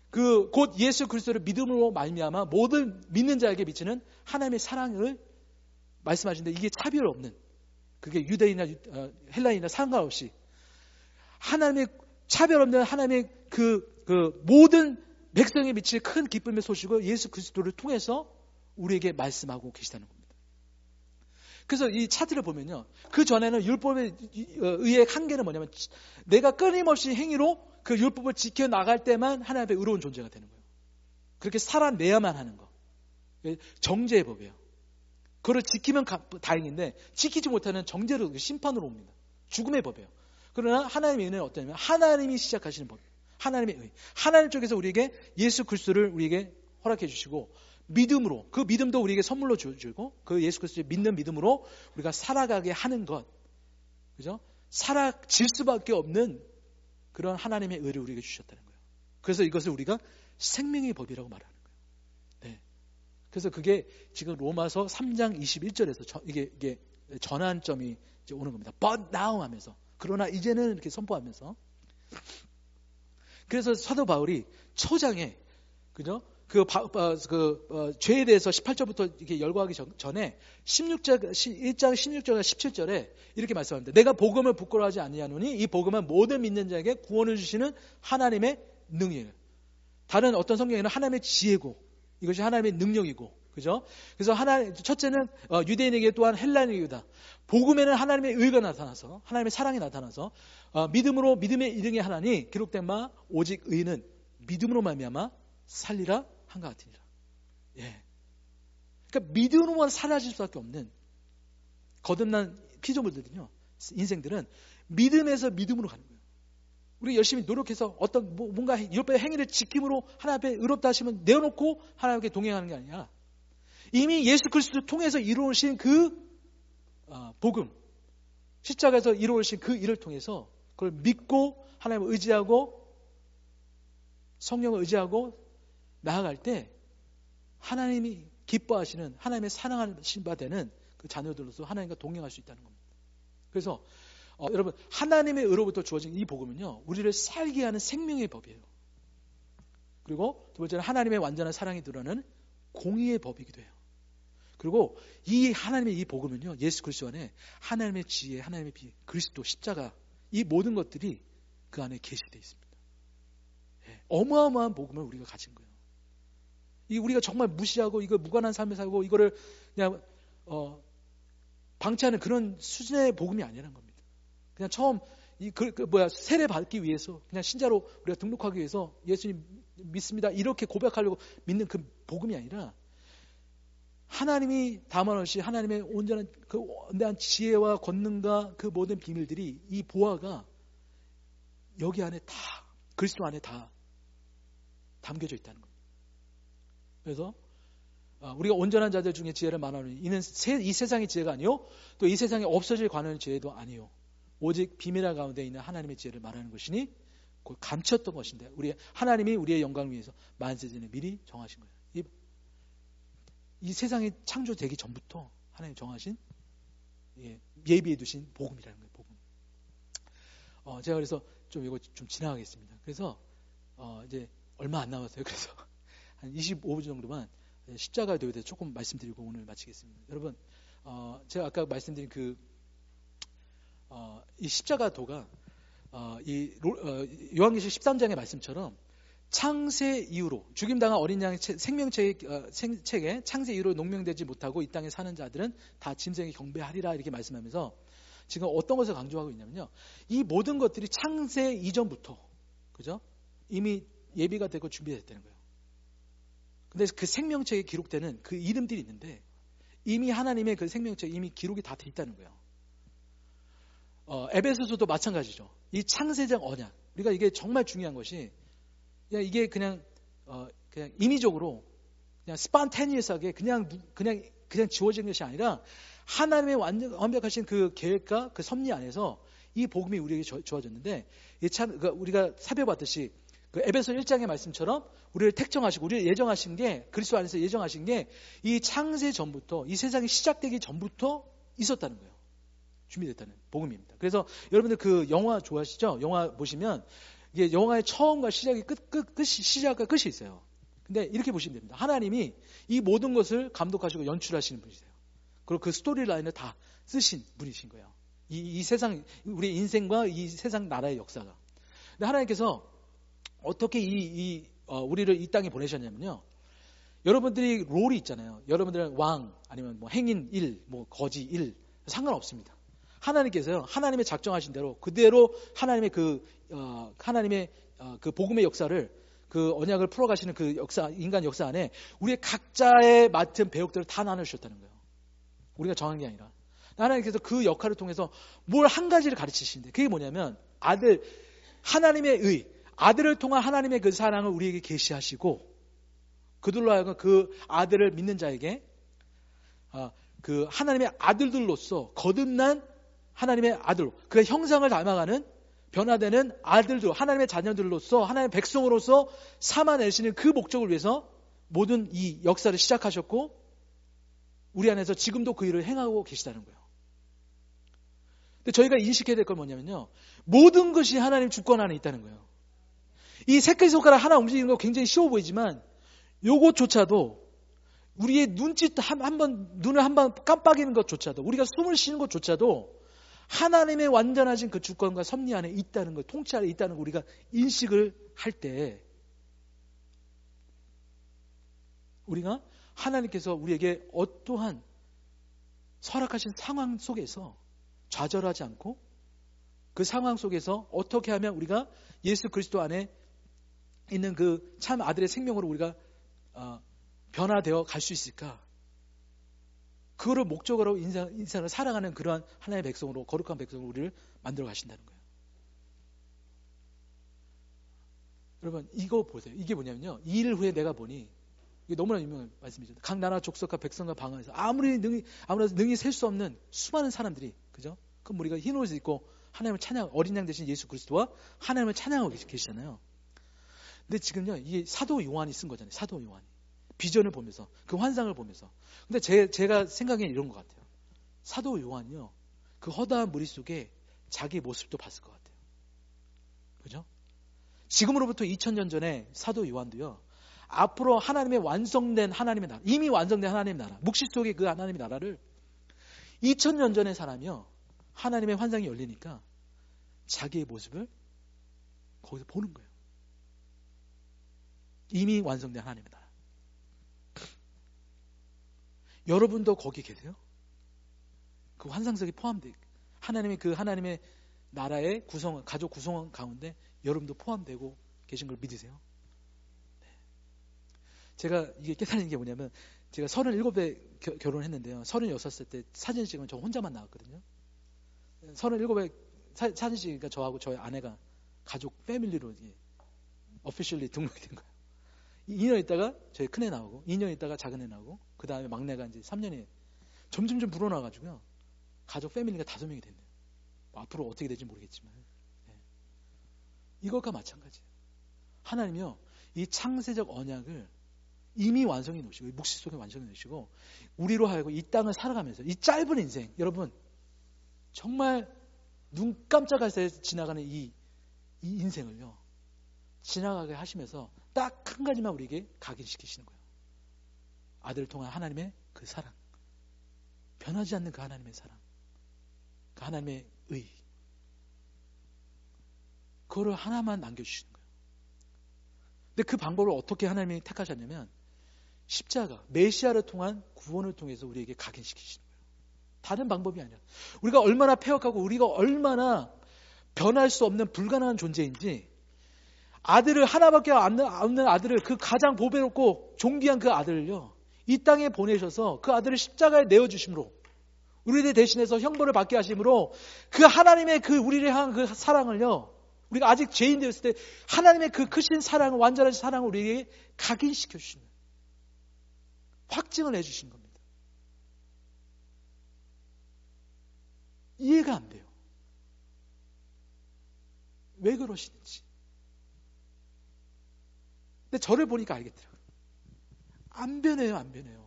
그 곧 예수 그리스도를 믿음으로 말미암아 모든 믿는 자에게 미치는 하나님의 사랑을 말씀하시는데, 이게 차별 없는, 그게 유대인이나 헬라인이나 상관없이 하나님의 차별 없는 하나님의 그 모든 백성에 미칠 큰 기쁨의 소식을 예수 그리스도를 통해서 우리에게 말씀하고 계시다는 겁니다. 그래서 이 차트를 보면요, 그 전에는 율법에 의해 한계는 뭐냐면, 내가 끊임없이 행위로 그 율법을 지켜나갈 때만 하나님 앞에 의로운 존재가 되는 거예요. 그렇게 살아내야만 하는 거. 정죄의 법이에요. 그걸 지키면 다행인데, 지키지 못하는 정죄로, 심판으로 옵니다. 죽음의 법이에요. 그러나 하나님의 은혜는 어떠냐면, 하나님이 시작하시는 법, 하나님의 의, 하나님 쪽에서 우리에게 예수 그리스도를 우리에게 허락해 주시고, 믿음으로, 그 믿음도 우리에게 선물로 주고, 그 예수 그리스도를 믿는 믿음으로 우리가 살아가게 하는 것, 그죠? 살아질 수밖에 없는 그런 하나님의 의를 우리에게 주셨다는 거예요. 그래서 이것을 우리가 생명의 법이라고 말하는 거예요. 네. 그래서 그게 지금 로마서 3장 21절에서 이게 전환점이 이제 오는 겁니다. But now 하면서, 그러나 이제는 이렇게 선포하면서. 그래서 사도 바울이 초장에, 그죠? 죄에 대해서 18절부터 이렇게 열거하기 전에 1장 16절과 17절에 이렇게 말씀합니다. 내가 복음을 부끄러워하지 아니하노니 이 복음은 모든 믿는 자에게 구원을 주시는 하나님의 능력이에요. 다른 어떤 성경에는 하나님의 지혜고, 이것이 하나님의 능력이고, 그죠? 그래서 첫째는 유대인에게 또한 헬라인에게다. 복음에는 하나님의 의가 나타나서, 하나님의 사랑이 나타나서 믿음으로 믿음에 이르게 하나니 기록된 바 오직 의는 믿음으로 말미암아 살리라 한것 같으니라. 예. 그러니까 믿음으로만 사라질 수밖에 없는 거듭난 피조물들은요, 인생들은 믿음에서 믿음으로 가는 거예요. 우리 열심히 노력해서 어떤 뭔가 율법의 행위를 지킴으로 하나님 앞에 의롭다 하시면 내어놓고 하나님께 동행하는 게 아니라, 이미 예수 그리스도를 통해서 이루어진 그 복음, 십자가에서 이루어진 그 일을 통해서 그걸 믿고 하나님을 의지하고 성령을 의지하고 나아갈 때 하나님이 기뻐하시는, 하나님의 사랑하신 바 되는 그 자녀들로서 하나님과 동행할 수 있다는 겁니다. 그래서 여러분, 하나님의 의로부터 주어진 이 복음은요, 우리를 살게 하는 생명의 법이에요. 그리고 두 번째는 하나님의 완전한 사랑이 드러나는 공의의 법이기도 해요. 그리고 이 하나님의 이 복음은요, 예수 그리스도 안에 하나님의 지혜, 하나님의 비, 그리스도, 십자가, 이 모든 것들이 그 안에 계시되어 있습니다. 예, 어마어마한 복음을 우리가 가진 거예요. 이 우리가 정말 무시하고 이거 무관한 삶을 살고 이거를 그냥 방치하는 그런 수준의 복음이 아니라는 겁니다. 그냥 처음 세례 받기 위해서, 그냥 신자로 우리가 등록하기 위해서 예수님 믿습니다 이렇게 고백하려고 믿는 그 복음이 아니라, 하나님이 담아놓으신 하나님의 온전한 그 원대한 지혜와 권능과 그 모든 비밀들이, 이 보화가 여기 안에 다, 그리스도 안에 다 담겨져 있다는 겁니다. 그래서 우리가 온전한 자들 중에 지혜를 말하노니 이는 이 세상의 지혜가 아니요 또 이 세상에 없어질 관원의 지혜도 아니요 오직 비밀 가운데 있는 하나님의 지혜를 말하는 것이니 곧 감췄던 것인데, 하나님이 우리의 영광을 위해서 만세 전에 미리 정하신 거예요. 이 세상이 창조되기 전부터 하나님 정하신, 예비해 두신 복음이라는 거예요. 복음. 제가 그래서 좀 이거 좀 지나가겠습니다. 그래서 이제 얼마 안 남았어요. 그래서 한 25분 정도만 십자가에 대해서 조금 말씀드리고 오늘 마치겠습니다. 여러분, 제가 아까 말씀드린 이 십자가도가 요한계시록 13장의 말씀처럼 창세 이후로 죽임당한 어린 양의 생명책에 창세 이후로 농명되지 못하고 이 땅에 사는 자들은 다 짐승에게 경배하리라 이렇게 말씀하면서 지금 어떤 것을 강조하고 있냐면요, 이 모든 것들이 창세 이전부터, 그죠? 이미 예비가 되고 준비됐다는 거예요. 근데 그 생명책에 기록되는 그 이름들이 있는데 이미 하나님의 그 생명책에 이미 기록이 다 돼 있다는 거예요. 에베소서도 마찬가지죠. 이 창세적 언약, 우리가 이게 정말 중요한 것이, 이게 그냥 임의적으로 그냥 스판테니어스하게 그냥 지워진 것이 아니라 하나님의 완벽하신 그 계획과 그 섭리 안에서 이 복음이 우리에게 주어졌는데, 우리가 살펴봤듯이 그 에베소 1장의 말씀처럼 우리를 택정하시고 우리를 예정하신 게, 그리스도 안에서 예정하신 게 이 창세 전부터, 이 세상이 시작되기 전부터 있었다는 거예요. 준비됐다는 복음입니다. 그래서 여러분들 그 영화 좋아하시죠? 영화 보시면 이게 영화의 처음과 시작이 시작과 끝이 있어요. 근데 이렇게 보시면 됩니다. 하나님이 이 모든 것을 감독하시고 연출하시는 분이세요. 그리고 그 스토리 라인을 다 쓰신 분이신 거예요. 이 세상, 우리 인생과 이 세상 나라의 역사가. 근데 하나님께서 어떻게 우리를 이 땅에 보내셨냐면요. 여러분들이 롤이 있잖아요. 여러분들은 왕, 아니면 뭐 행인 1, 뭐 거지 1, 상관없습니다. 하나님께서요, 하나님의 작정하신 대로, 그대로 하나님의 그 복음의 역사를, 그 언약을 풀어가시는 그 역사, 인간 역사 안에 우리의 각자의 맡은 배역들을 다 나누셨다는 거예요. 우리가 정한 게 아니라. 하나님께서 그 역할을 통해서 뭘 한 가지를 가르치시는데, 그게 뭐냐면, 하나님의 아들을 통한 하나님의 그 사랑을 우리에게 계시하시고, 그들로 하여금 그 아들을 믿는 자에게 그 하나님의 아들들로서 거듭난 하나님의 아들, 그 형상을 닮아가는 변화되는 아들들, 하나님의 자녀들로서 하나님의 백성으로서 삼아내시는 그 목적을 위해서 모든 이 역사를 시작하셨고 우리 안에서 지금도 그 일을 행하고 계시다는 거예요. 근데 저희가 인식해야 될 건 뭐냐면요, 모든 것이 하나님 주권 안에 있다는 거예요. 이 새끼손가락 하나 움직이는 거 굉장히 쉬워 보이지만 요것조차도 우리의 눈짓 눈을 한번 깜빡이는 것조차도, 우리가 숨을 쉬는 것조차도 하나님의 완전하신 그 주권과 섭리 안에 있다는 것, 통치 안에 있다는 걸 우리가 인식을 할 때, 우리가 하나님께서 우리에게 어떠한 설악하신 상황 속에서 좌절하지 않고 그 상황 속에서 어떻게 하면 우리가 예수 그리스도 안에 있는 그 참 아들의 생명으로 우리가 변화되어 갈 수 있을까? 그거를 목적으로 인생을 살아가는 그러한 하나님의 백성으로, 거룩한 백성으로 우리를 만들어 가신다는 거예요. 여러분, 이거 보세요. 이게 뭐냐면요, 2일 후에 내가 보니, 이게 너무나 유명한 말씀이죠. 각 나라 족속과 백성과 방언에서 아무나 능히 셀 수 없는 수많은 사람들이, 그죠? 그럼 우리가 흰 옷을 입고 하나님을 어린 양 대신 예수 그리스도와 하나님을 찬양하고 계시잖아요. 근데 지금요, 이게 사도 요한이 쓴 거잖아요. 사도 요한이. 비전을 보면서, 그 환상을 보면서. 근데 제가 생각엔 이런 것 같아요. 사도 요한이요, 그 허다한 무리 속에 자기 모습도 봤을 것 같아요. 그죠? 지금으로부터 2000년 전에 사도 요한도요, 앞으로 하나님의 완성된 하나님의 나라, 이미 완성된 하나님의 나라, 묵시 속의 그 하나님의 나라를 2000년 전의 사람이요, 하나님의 환상이 열리니까 자기의 모습을 거기서 보는 거예요. 이미 완성된 하나님의 나라. 여러분도 거기 계세요? 그 환상 속에 포함되어 하나님의 나라의 가족 구성원 가운데 여러분도 포함되고 계신 걸 믿으세요? 네. 제가 이게 깨달은 게 뭐냐면, 제가 37에 결혼했는데요. 36살 때 사진 찍으면 저 혼자만 나왔거든요. 37에 사진 찍으니까 저하고 저희 아내가 가족 패밀리로 어피셜리 등록이 된 거예요. 2년 있다가 저희 큰애 나오고, 2년 있다가 작은애 나오고, 그 다음에 막내가 이제 3년에 점점 불어나가지고요, 가족 패밀리가 5명이 됐네요. 뭐 앞으로 어떻게 될지 모르겠지만, 네. 이것과 마찬가지예요. 하나님이요, 이 창세적 언약을 이미 완성해 놓으시고, 묵시 속에 완성해 놓으시고, 우리로 하여금 이 땅을 살아가면서 이 짧은 인생, 여러분 정말 눈 깜짝할 새 지나가는 이 인생을요, 지나가게 하시면서 딱 한 가지만 우리에게 각인시키시는 거예요. 아들을 통한 하나님의 그 사랑, 변하지 않는 그 하나님의 사랑, 그 하나님의 의, 그거를 하나만 남겨주시는 거예요. 근데 그 방법을 어떻게 하나님이 택하셨냐면, 십자가, 메시아를 통한 구원을 통해서 우리에게 각인시키시는 거예요. 다른 방법이 아니라, 우리가 얼마나 폐역하고 우리가 얼마나 변할 수 없는 불가능한 존재인지, 아들을, 하나밖에 없는 아들을, 그 가장 보배롭고 존귀한 그 아들을요, 이 땅에 보내셔서 그 아들을 십자가에 내어주심으로, 우리들 대신해서 형벌을 받게 하심으로, 그 하나님의 그 우리를 향한 그 사랑을요, 우리가 아직 죄인 되었을 때 하나님의 그 크신 사랑을, 완전한 사랑을 우리에게 각인시켜 주시는, 확증을 해주신 겁니다. 이해가 안 돼요. 왜 그러시는지. 근데 저를 보니까 알겠더라고요. 안 변해요, 안 변해요.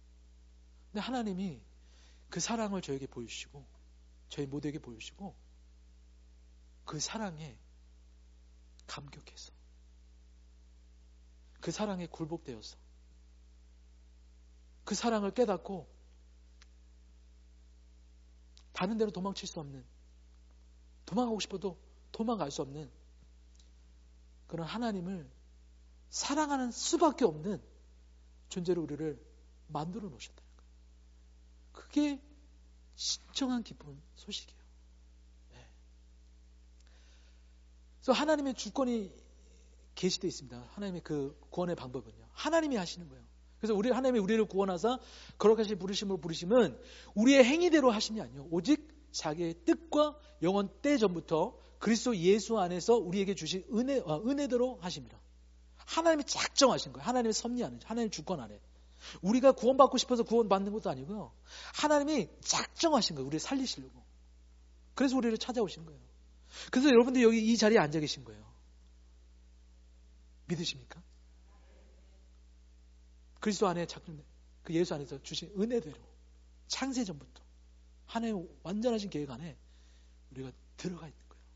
근데 하나님이 그 사랑을 저에게 보여주시고, 저희 모두에게 보여주시고, 그 사랑에 감격해서, 그 사랑에 굴복되어서, 그 사랑을 깨닫고 다른 데로 도망칠 수 없는, 도망가고 싶어도 도망갈 수 없는 그런 하나님을 사랑하는 수밖에 없는 존재로 우리를 만들어 놓으셨다는 거예요. 그게 진정한 기쁜 소식이에요. 네. 그래서 하나님의 주권이 계시되어 있습니다. 하나님의 그 구원의 방법은요, 하나님이 하시는 거예요. 그래서 하나님이 우리를 구원하사 거룩하신 부르심으로 부르심은 우리의 행위대로 하심이 아니요, 오직 자기의 뜻과 영원 때 전부터 그리스도 예수 안에서 우리에게 주신 은혜대로 하십니다. 하나님이 작정하신 거예요. 하나님의 섭리 안에, 하나님의 주권 안에. 우리가 구원받고 싶어서 구원받는 것도 아니고요, 하나님이 작정하신 거예요. 우리를 살리시려고. 그래서 우리를 찾아오신 거예요. 그래서 여러분들 여기 이 자리에 앉아 계신 거예요. 믿으십니까? 그리스도 안에 작정, 그 예수 안에서 주신 은혜대로 창세 전부터 하나님의 완전하신 계획 안에 우리가 들어가 있는 거예요.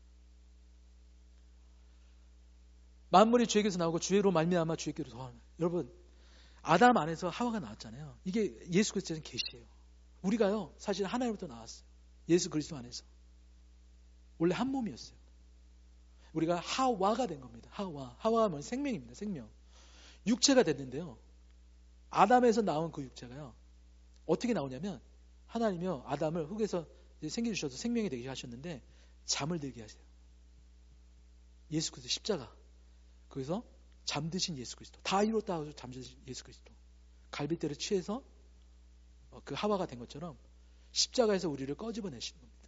만물이 죄에게서 나오고 죄로 말미암아 죄에게로 더하는. 여러분, 아담 안에서 하와가 나왔잖아요. 이게 예수 그리스도의 계시예요. 우리가요, 사실 하나님부터 나왔어요. 예수 그리스도 안에서. 원래 한 몸이었어요. 우리가 하와가 된 겁니다. 하와가 뭐냐? 생명입니다. 생명. 육체가 됐는데요, 아담에서 나온 그 육체가요, 어떻게 나오냐면, 하나님이요, 아담을 흙에서 생겨주셔서 생명이 되게 하셨는데 잠을 들게 하세요. 예수 그리스도 십자가. 그래서 잠드신 예수 그리스도. 다 이뤘다 하고 잠드신 예수 그리스도. 갈빗대를 취해서 그 하와가 된 것처럼 십자가에서 우리를 꺼집어내시는 겁니다.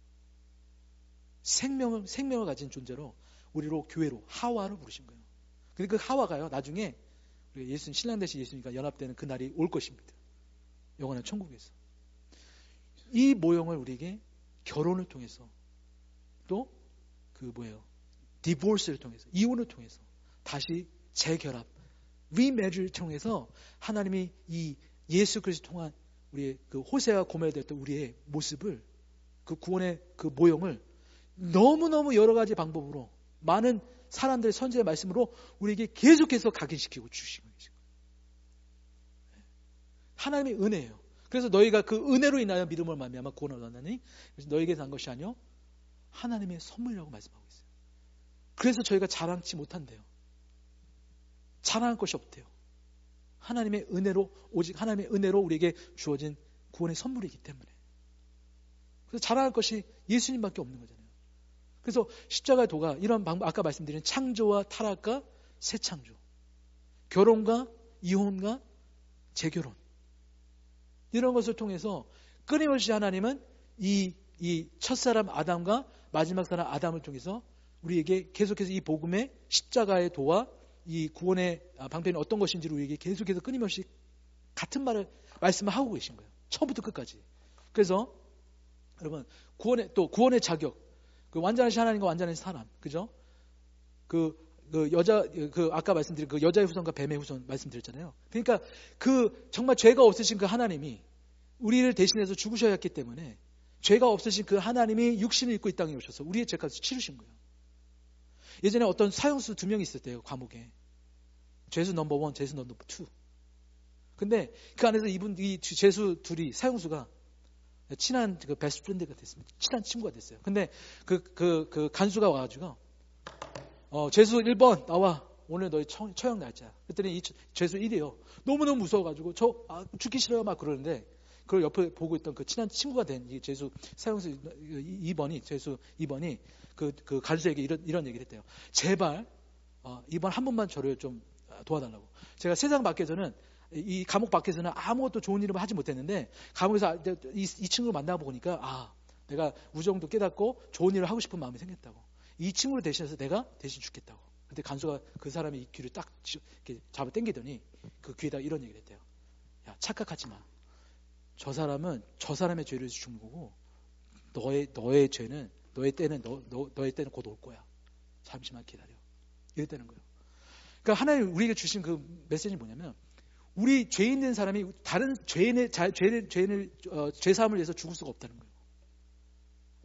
생명을 가진 존재로 우리로 교회로 하와를 부르신 거예요. 근데 그 하와가요, 나중에 예수님, 신랑 되신 예수님과 연합되는 그 날이 올 것입니다. 영원한 천국에서. 이 모형을 우리에게 결혼을 통해서, 또 디보스를 통해서, 이혼을 통해서 다시 재결합, 리매리를 통해서 하나님이 이 예수 그리스도 통한 우리의 그 호세와 고멜되었던 우리의 모습을, 그 구원의 그 모형을 너무너무 여러 가지 방법으로, 많은 사람들의 선지의 말씀으로 우리에게 계속해서 각인시키고 주시고 계신 거예요. 하나님의 은혜예요. 그래서 너희가 그 은혜로 인하여 믿음을 말미암아 구원을 얻었나니 너희에게서 난 것이 아니요 하나님의 선물이라고 말씀하고 있어요. 그래서 저희가 자랑치 못한대요. 자랑할 것이 없대요. 하나님의 은혜로, 오직 하나님의 은혜로 우리에게 주어진 구원의 선물이기 때문에. 그래서 자랑할 것이 예수님밖에 없는 거잖아요. 그래서 십자가의 도가 이런 방법, 아까 말씀드린 창조와 타락과 새 창조, 결혼과 이혼과 재결혼, 이런 것을 통해서 끊임없이 하나님은 이 첫사람 아담과 마지막 사람 아담을 통해서 우리에게 계속해서 이 복음의 십자가의 도와 이 구원의 방편이 어떤 것인지를 우리에게 계속해서 끊임없이 같은 말씀을 하고 계신 거예요. 처음부터 끝까지. 그래서 여러분, 구원의 자격, 그 완전하신 하나님과 완전하신 사람, 그죠? 아까 말씀드린 그 여자의 후손과 뱀의 후손 말씀드렸잖아요. 그러니까 정말 죄가 없으신 그 하나님이 우리를 대신해서 죽으셔야 했기 때문에, 죄가 없으신 그 하나님이 육신을 입고 이 땅에 오셔서 우리의 죄값을 치르신 거예요. 예전에 어떤 사형수 2명이 있었대요, 감옥에. 죄수 넘버 1, 죄수 넘버 2. 근데 그 안에서 이 죄수 둘이, 사형수가 친한 그 베스트 프렌드가 됐습니다. 친한 친구가 됐어요. 근데 그 간수가 와가지고, 죄수 1번 나와. 오늘 너희 처형 날짜야. 그랬더니 이 죄수 1이요. 너무너무 무서워가지고 죽기 싫어요 막 그러는데, 그걸 옆에 보고 있던 그 친한 친구가 된 이 죄수 사형수 2번이, 죄수 2번이 그 간수에게 이런 얘기를 했대요. 제발 이번 한 번만 저를 좀 도와달라고. 제가 세상 밖에서는, 이 감옥 밖에서는 아무것도 좋은 일을 하지 못했는데, 감옥에서 이 친구를 만나고 보니까 내가 우정도 깨닫고 좋은 일을 하고 싶은 마음이 생겼다고. 이 친구를 대신해서 내가 대신 죽겠다고. 근데 간수가 그 사람의 이 귀를 딱 이렇게 잡아 당기더니 그 귀에다 이런 얘기를 했대요. 야, 착각하지 마. 저 사람은 저 사람의 죄를 죽는 거고, 너의 죄는, 너의 때는 곧 올 거야. 잠시만 기다려. 이랬다는 거예요. 그러니까 하나님 우리에게 주신 그 메시지는 뭐냐면, 우리 죄인 된 사람이 다른 죄사함을 위해서 죽을 수가 없다는 거예요.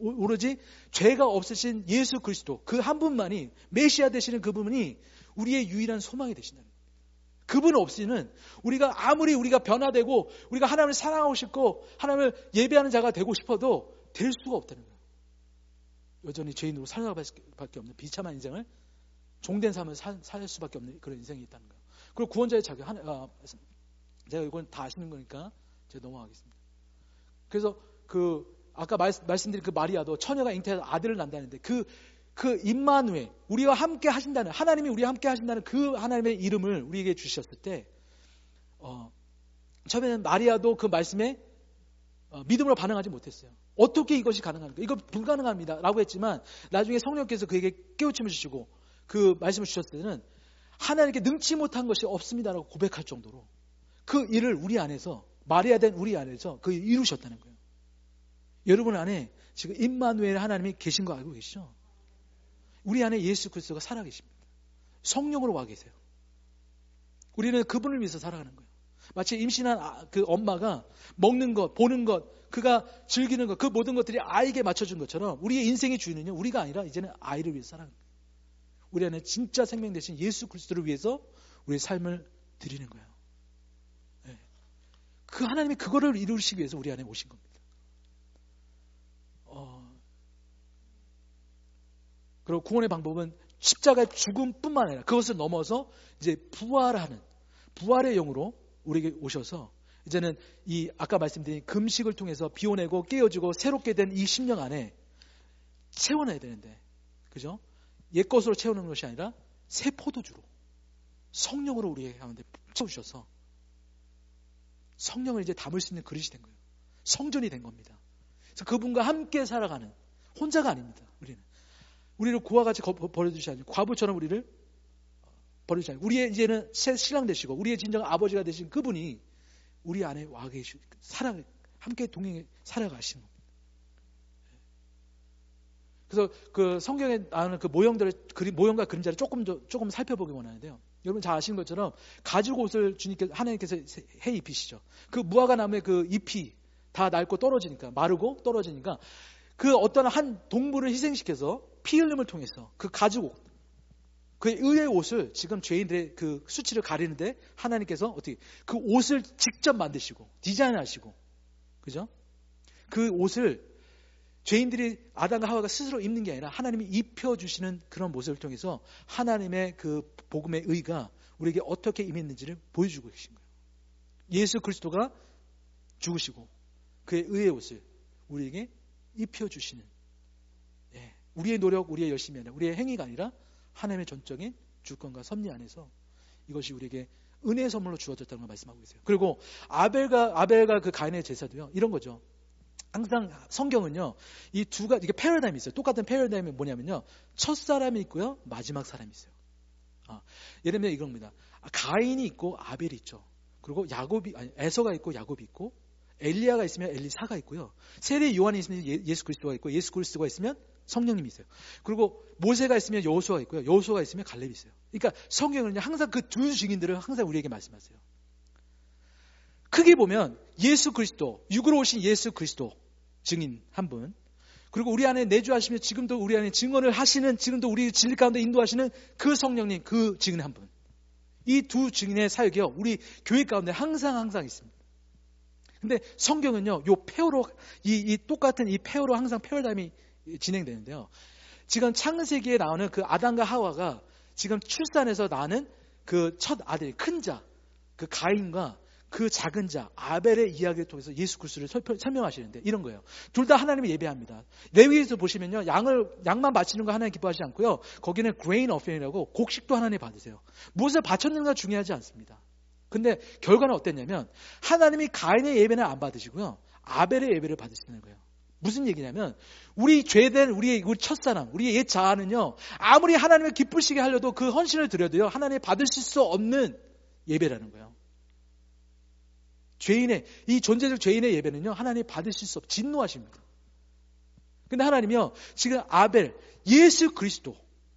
오로지 죄가 없으신 예수 그리스도 그 한 분만이 메시아 되시는 그분이 우리의 유일한 소망이 되신다는 거예요. 그분 없이는 우리가 아무리 우리가 변화되고 우리가 하나님을 사랑하고 싶고 하나님을 예배하는 자가 되고 싶어도 될 수가 없다는 거예요. 여전히 죄인으로 살아갈 수밖에 없는 비참한 인생을 종된 삶을 살 수밖에 없는 그런 인생이 있다는 거예요. 그리고 구원자의 자격 제가 이건 다 아시는 거니까 제가 넘어가겠습니다. 그래서 아까 말씀드린 그 마리아도 처녀가 잉태해서 아들을 낳는다는데 그 임마누엘 우리와 함께 하신다는 하나님이 우리와 함께 하신다는 그 하나님의 이름을 우리에게 주셨을 때 처음에는 마리아도 그 말씀에 믿음으로 반응하지 못했어요. 어떻게 이것이 가능합니까? 이거 불가능합니다 라고 했지만 나중에 성령께서 그에게 깨우침을 주시고 그 말씀을 주셨을 때는 하나님께 능치 못한 것이 없습니다라고 고백할 정도로 그 일을 우리 안에서 마리아 된 우리 안에서 그 이루셨다는 거예요. 여러분 안에 지금 임마누엘 하나님이 계신 거 알고 계시죠? 우리 안에 예수 그리스도가 살아계십니다. 성령으로 와 계세요. 우리는 그분을 위해서 살아가는 거예요. 마치 임신한 그 엄마가 먹는 것, 보는 것, 그가 즐기는 것, 그 모든 것들이 아이에게 맞춰준 것처럼 우리의 인생의 주인은요, 우리가 아니라 이제는 아이를 위해서 살아가는 거예요. 우리 안에 진짜 생명 되신 예수 그리스도를 위해서 우리의 삶을 드리는 거예요. 네. 그 하나님이 그거를 이루시기 위해서 우리 안에 오신 겁니다. 그리고 구원의 방법은 십자가의 죽음뿐만 아니라 그것을 넘어서 이제 부활의 영으로 우리에게 오셔서 이제는 이 아까 말씀드린 금식을 통해서 비워내고 깨어지고 새롭게 된 이 심령 안에 채워놔야 되는데, 그죠? 옛 것으로 채우는 것이 아니라 새 포도주로 성령으로 우리의 가운데 채워주셔서 성령을 이제 담을 수 있는 그릇이 된 거예요. 성전이 된 겁니다. 그래서 그분과 함께 살아가는 혼자가 아닙니다. 우리를 고와 같이 버려두지 않고 과부처럼 우리를 버리지 않고 우리의 이제는 새 신랑 되시고 우리의 진정 아버지가 되신 그분이 우리 안에 와 계시고 함께 동행해 살아가시는 겁니다. 그래서 그 성경에 나오는 그 모형과 그림자를 조금 살펴보기 원하는데요. 여러분 잘 아시는 것처럼 가죽 옷을 하나님께서 해 입히시죠. 그 무화과 나무의 그 잎이 다 낡고 떨어지니까 마르고 떨어지니까 그 어떤 한 동물을 희생시켜서 피 흘림을 통해서 그 가죽 옷, 그 의의 옷을 지금 죄인들의 그 수치를 가리는데 하나님께서 어떻게 그 옷을 직접 만드시고 디자인하시고, 그죠? 그 옷을 죄인들이 아담과 하와가 스스로 입는 게 아니라 하나님이 입혀주시는 그런 모습을 통해서 하나님의 그 복음의 의가 우리에게 어떻게 임했는지를 보여주고 계신 거예요. 예수 그리스도가 죽으시고 그의 의의 옷을 우리에게 입혀주시는, 우리의 노력, 우리의 열심이 아니라 우리의 행위가 아니라 하나님의 전적인 주권과 섭리 안에서 이것이 우리에게 은혜의 선물로 주어졌다는 걸 말씀하고 계세요. 그리고 아벨과 그 가인의 제사도요, 이런 거죠. 항상 성경은요, 이 두 가지, 이게 패러다임이 있어요. 똑같은 패러다임이 뭐냐면요, 첫 사람이 있고요, 마지막 사람이 있어요. 예를 들면 이겁니다. 가인이 있고 아벨이 있죠. 그리고 에서가 있고 야곱이 있고, 엘리야가 있으면 엘리사가 있고요. 세례 요한이 있으면 예수 그리스도가 있고, 예수 그리스도가 있으면 성령님이 있어요. 그리고 모세가 있으면 여호수아가 있고요. 여호수아가 있으면 갈렙이 있어요. 그러니까 성경은 항상 그 두 증인들을 항상 우리에게 말씀하세요. 크게 보면 예수 그리스도, 육으로 오신 예수 그리스도 증인 한 분, 그리고 우리 안에 내주하시며 지금도 우리 안에 증언을 하시는, 지금도 우리 진리 가운데 인도하시는 그 성령님, 그 증인 한 분. 이 두 증인의 사역이요, 우리 교회 가운데 항상 있습니다. 근데 성경은요, 요 페어로, 이 똑같은 이 페어로 항상 패러다임이 진행되는데요. 지금 창세기에 나오는 그 아담과 하와가 지금 출산해서 낳는 그 첫 아들, 큰 자, 그 가인과 그 작은 자, 아벨의 이야기를 통해서 예수 그리스도를 설명하시는데 이런 거예요. 둘 다 하나님을 예배합니다. 레위기에서 보시면요, 양만 바치는 거 하나님 기뻐하지 않고요, 거기는 grain offering이라고 곡식도 하나님 받으세요. 무엇을 바쳤는가 중요하지 않습니다. 근데 결과는 어땠냐면 하나님이 가인의 예배는 안 받으시고요, 아벨의 예배를 받으시는 거예요. 무슨 얘기냐면 우리 죄된 우리 첫사람, 우리의 옛 자아는요, 아무리 하나님을 기쁘시게 하려도 그 헌신을 드려도요, 하나님이 받으실 수 없는 예배라는 거예요. 이 존재적 죄인의 예배는요, 하나님이 받으실 수 없고 진노하십니다. 근데 하나님이요, 지금 아벨, 예수 그리스도,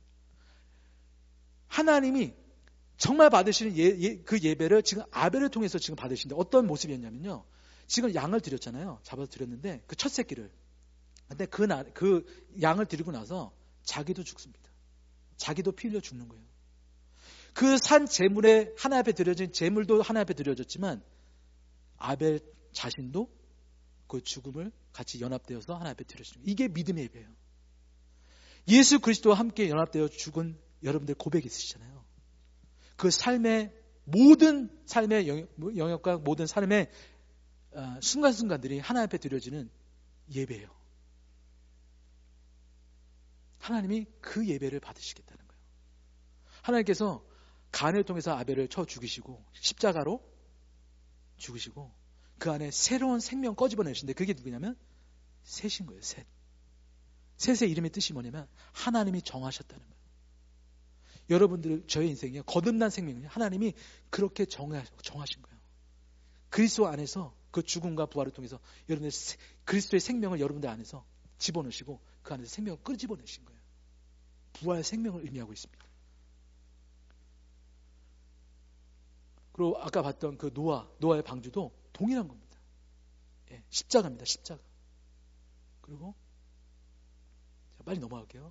하나님이 정말 받으시는 그 예배를 지금 아벨을 통해서 지금 받으시는데 어떤 모습이었냐면요, 지금 양을 드렸잖아요. 잡아서 드렸는데 그 첫 새끼를 근데 그 양을 드리고 나서 자기도 죽습니다. 자기도 피 흘려 죽는 거예요. 그 산 제물에 하나님 앞에 드려진 제물도 하나님 앞에 드려졌지만 아벨 자신도 그 죽음을 같이 연합되어서 하나님 앞에 드려지는 거예요. 이게 믿음의 예배예요. 예수 그리스도와 함께 연합되어 죽은 여러분들 고백이 있으시잖아요. 그 삶의 모든 삶의 영역과 모든 삶의 순간순간들이 하나님 앞에 드려지는 예배예요. 하나님이 그 예배를 받으시겠다는 거예요. 하나님께서 간을 통해서 아벨을 쳐 죽이시고 십자가로 죽으시고 그 안에 새로운 생명 꺼집어내시는데 그게 누구냐면 셋인 거예요. 셋. 셋의 이름의 뜻이 뭐냐면 하나님이 정하셨다는 거예요. 여러분들 저의 인생이요. 거듭난 생명이요. 하나님이 그렇게 정하신 거예요. 그리스도 안에서 그 죽음과 부활을 통해서 여러분들 그리스도의 생명을 여러분들 안에서 집어넣으시고 그 안에서 생명을 끄집어내신 거예요. 부활 생명을 의미하고 있습니다. 그리고 아까 봤던 그 노아의 방주도 동일한 겁니다. 예, 십자가입니다. 십자가. 그리고 빨리 넘어갈게요.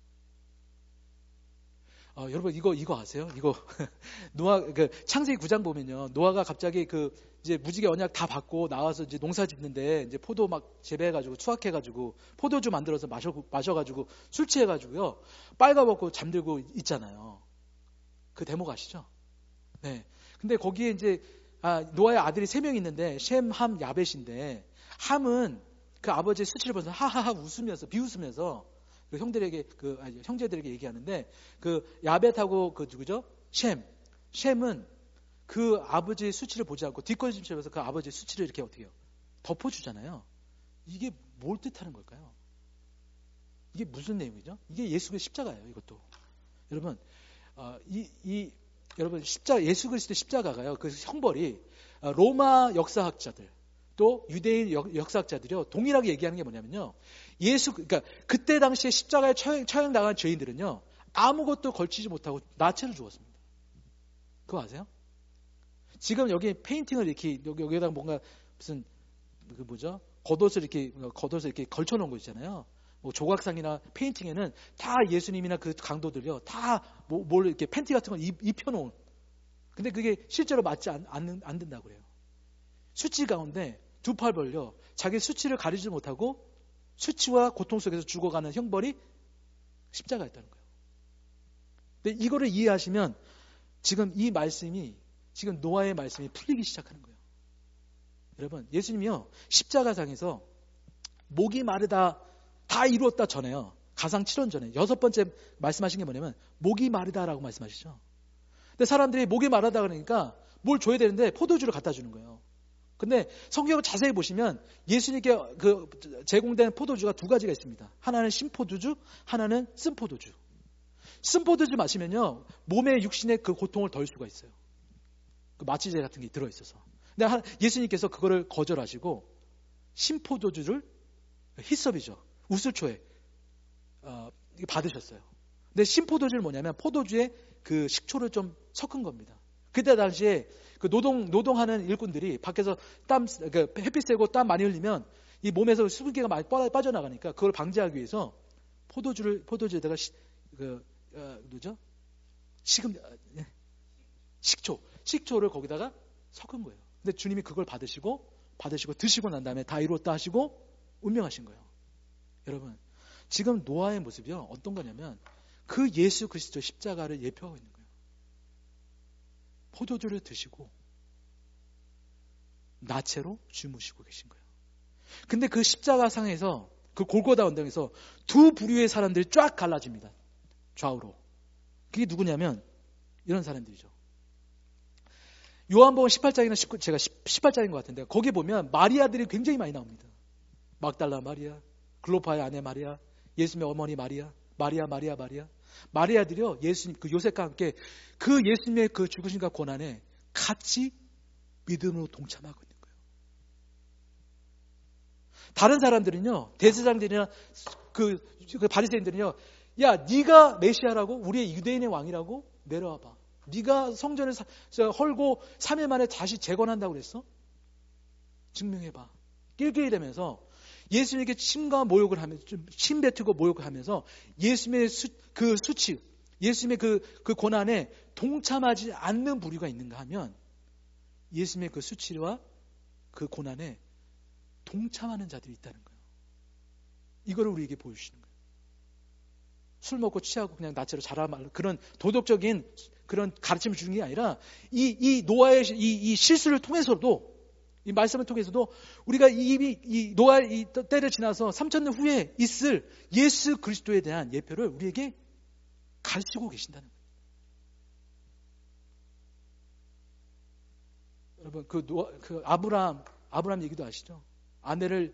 여러분 이거 아세요? 이거 노아 창세기 9장 보면요. 노아가 갑자기 이제 무지개 언약 다 받고 나와서 이제 농사 짓는데 이제 포도 막 재배해가지고 수확해가지고 포도주 만들어서 마셔가지고 술 취해가지고요. 빨가벗고 잠들고 있잖아요. 그 대목 아시죠? 네. 근데 거기에 이제 노아의 아들이 3명 있는데 셈, 함, 야벳인데 함은 그 아버지의 수치를 보면서 하하하 웃으면서 비웃으면서 그 형제들에게 얘기하는데 그 야벳하고 그 누구죠? 셈은 그 아버지의 수치를 보지 않고 뒷걸음질해서 그 아버지의 수치를 이렇게 어떻게 해요? 덮어주잖아요. 이게 뭘 뜻하는 걸까요? 이게 무슨 내용이죠? 이게 예수의 십자가예요. 이것도 여러분 여러분 예수 그리스도의 십자가가요. 그 형벌이 로마 역사학자들 또 유대인 역사학자들이요 동일하게 얘기하는 게 뭐냐면요. 그러니까 그때 당시에 십자가에 처형당한 죄인들은요 아무것도 걸치지 못하고 나체로 죽었습니다. 그거 아세요? 지금 여기 페인팅을 이렇게 여기에다가 뭔가 무슨 겉옷을 이렇게 걸쳐놓은 거 있잖아요. 뭐 조각상이나 페인팅에는 다 예수님이나 그 강도들요 다 뭘 이렇게 팬티 같은 걸 입혀놓은. 근데 그게 실제로 맞지 안 된다고 그래요. 수치 가운데 두 팔 벌려 자기 수치를 가리지 못하고 수치와 고통 속에서 죽어가는 형벌이 십자가였다는 거예요. 근데 이거를 이해하시면 지금 이 말씀이 지금 노아의 말씀이 풀리기 시작하는 거예요. 여러분 예수님이요 십자가상에서 목이 마르다 다 이루었다 전에요. 가상 7원 전에 6번째 말씀하신 게 뭐냐면 목이 마르다라고 말씀하시죠. 근데 사람들이 목이 마르다 그러니까 뭘 줘야 되는데 포도주를 갖다 주는 거예요. 근데 성경을 자세히 보시면 예수님께 제공된 포도주가 두 가지가 있습니다. 하나는 신포도주, 하나는 쓴포도주. 쓴포도주 마시면요 몸의 육신의 그 고통을 덜 수가 있어요. 그 마취제 같은 게 들어있어서. 근데 예수님께서 그거를 거절하시고 신포도주를 히썹이죠. 우슬초에 받으셨어요. 근데 신포도주는 뭐냐면 포도주에 그 식초를 좀 섞은 겁니다. 그때 당시에 그 노동하는 일꾼들이 밖에서 햇빛 쐬고 땀 많이 흘리면 이 몸에서 수분기가 많이 빠져나가니까 그걸 방지하기 위해서 포도주에다가 식초를 거기다가 섞은 거예요. 근데 주님이 그걸 받으시고 드시고 난 다음에 다 이루었다 하시고 운명하신 거예요. 여러분 지금 노아의 모습이요 어떤 거냐면 그 예수 그리스도 십자가를 예표하고 있는 거예요. 포도주를 드시고 나체로 주무시고 계신 거예요. 근데 그 십자가상에서 그 골고다 언덕에서 두 부류의 사람들이 쫙 갈라집니다. 좌우로. 그게 누구냐면 이런 사람들이죠. 요한복음 18장이나 제가 18장인 것 같은데 거기 보면 마리아들이 굉장히 많이 나옵니다. 막달라 마리아, 글로파의 아내 마리아, 예수님의 어머니 마리아. 마리아들이요 예수님 그 요셉과 함께 그 예수님의 그 죽으심과 고난에 같이 믿음으로 동참하고 있는 거예요. 다른 사람들은요 대제사장들이나 그 바리새인들은요 야 네가 메시아라고 우리의 유대인의 왕이라고 내려와봐. 네가 성전을 헐고 3일 만에 다시 재건한다고 그랬어? 증명해봐. 낄낄대면서 예수님에게 침과 모욕을 하면서, 침 뱉고 모욕을 하면서 예수님의 그 수치, 예수님의 그 고난에 동참하지 않는 부류가 있는가 하면 예수님의 그 수치와 그 고난에 동참하는 자들이 있다는 거예요. 이거를 우리에게 보여주시는 거예요. 술 먹고 취하고 그냥 나체로 자라말로 그런 도덕적인 그런 가르침을 주는 게 아니라 이 노아의 이 실수를 통해서도, 이 말씀을 통해서도 우리가 이 노아의 이 때를 지나서 3000년 후에 있을 예수 그리스도에 대한 예표를 우리에게 가르치고 계신다는 거예요. 여러분 그 아브라함 얘기도 아시죠? 아내를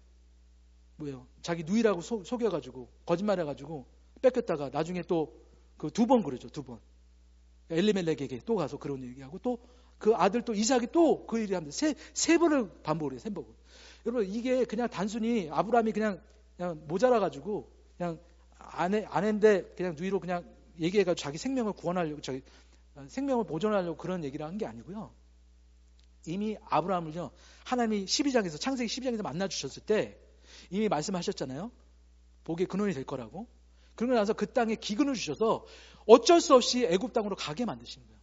자기 누이라고 속여가지고 거짓말해가지고 뺏겼다가 나중에 또 그 2번 그러죠. 2번 엘리멜렉에게 또 가서 그런 얘기하고 또 그 아들 또 이삭이 또 그 일을 합니다. 세 번을 반복을 해요. 3번. 여러분 이게 그냥 단순히 아브라함이 그냥 모자라가지고 그냥 아내인데 그냥 누이로 그냥 얘기해가지고 자기 생명을 구원하려고 생명을 보존하려고 그런 얘기를 한 게 아니고요. 이미 아브라함을요 하나님이 12장에서 창세기 12장에서 만나 주셨을 때 이미 말씀하셨잖아요. 복의 근원이 될 거라고. 그러고 나서 그 땅에 기근을 주셔서 어쩔 수 없이 애굽 땅으로 가게 만드신 거예요.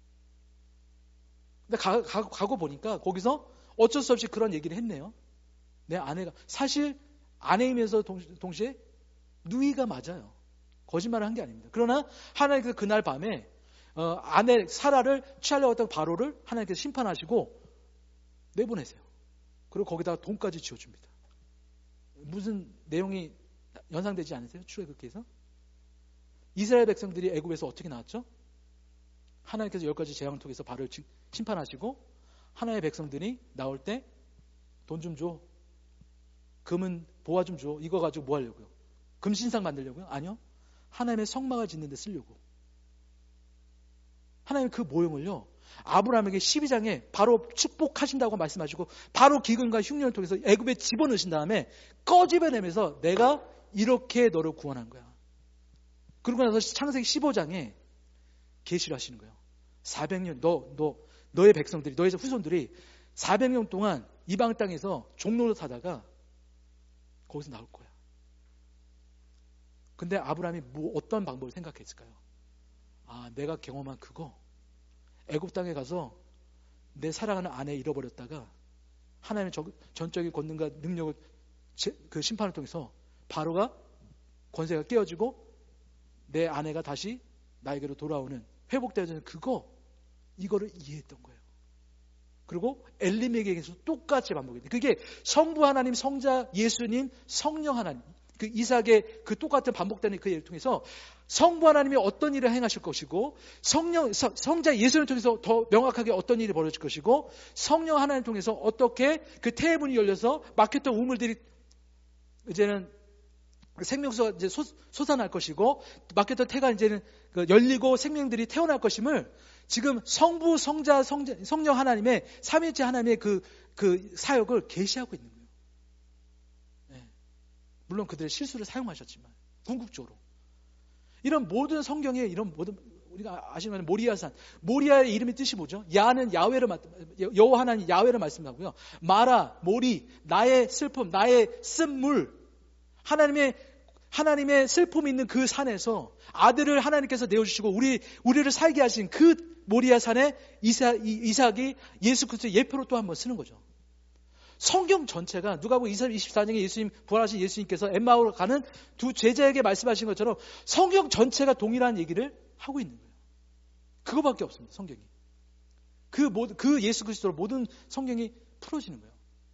근데 가고 보니까 거기서 어쩔 수 없이 그런 얘기를 했네요. 내 아내가 사실 아내이면서 동시에 누이가 맞아요. 거짓말을 한 게 아닙니다. 그러나 하나님께서 그날 밤에 아내 사라를 취하려고 했던 바로를 하나님께서 심판하시고 내보내세요. 그리고 거기다가 돈까지 지어줍니다. 무슨 내용이 연상되지 않으세요? 출애굽기에서? 이스라엘 백성들이 애굽에서 어떻게 나왔죠? 하나님께서 10가지 재앙을 통해서 바로를 심판하시고 하나님의 백성들이 나올 때 돈 좀 줘. 금은 보화 좀 줘. 이거 가지고 뭐 하려고요? 금신상 만들려고요? 아니요. 하나님의 성막을 짓는 데 쓰려고. 하나님 그 모형을요. 아브라함에게 12장에 바로 축복하신다고 말씀하시고 바로 기근과 흉년을 통해서 애굽에 집어넣으신 다음에 꺼집어내면서 내가 이렇게 너를 구원한 거야. 그러고 나서 창세기 15장에 계시를 하시는 거예요. 400년 너의 백성들이 너의 후손들이 400년 동안 이방 땅에서 종로로 사다가 거기서 나올 거야. 근데 아브라함이 어떤 방법을 생각했을까요? 내가 경험한 그거 애굽 땅에 가서 내 사랑하는 아내 잃어버렸다가 하나님의 전적인 권능과 능력을 그 심판을 통해서 바로가 권세가 깨어지고 내 아내가 다시 나에게로 돌아오는 회복되어지는 이거를 이해했던 거예요. 그리고 엘리멜렉에게서 똑같이 반복했는데 그게 성부 하나님, 성자 예수님, 성령 하나님 그 이삭의 그 똑같은 반복되는 그 일을 통해서 성부 하나님이 어떤 일을 행하실 것이고 성자 예수를 통해서 더 명확하게 어떤 일이 벌어질 것이고 성령 하나님을 통해서 어떻게 그 태의 문이 열려서 막혔던 우물들이 이제는 생명수가 이제 솟아날 것이고 막혔던 태가 이제는 열리고 생명들이 태어날 것임을 지금 성부, 성자, 성령 하나님의 삼위일체 하나님의 그 사역을 계시하고 있는 거예요. 네. 물론 그들의 실수를 사용하셨지만 궁극적으로 이런 모든 성경에 이런 모든 우리가 아시는 모리아산 모리아의 이름의 뜻이 뭐죠? 야는 야훼를 여호와 하나님 야훼를 말씀하고요. 마라 모리 나의 슬픔 나의 쓴물 하나님의 슬픔이 있는 그 산에서 아들을 하나님께서 내어주시고 우리를 살게 하신 그 모리아 산에 이삭이 예수 그리스도의 예표로 또 한번 쓰는 거죠. 성경 전체가 누가복음 24장에 예수님 부활하신 예수님께서 엠마오로 가는 두 제자에게 말씀하신 것처럼 성경 전체가 동일한 얘기를 하고 있는 거예요. 그거밖에 없습니다. 성경이. 그 예수 그리스도로 모든 성경이 풀어지는 거예요.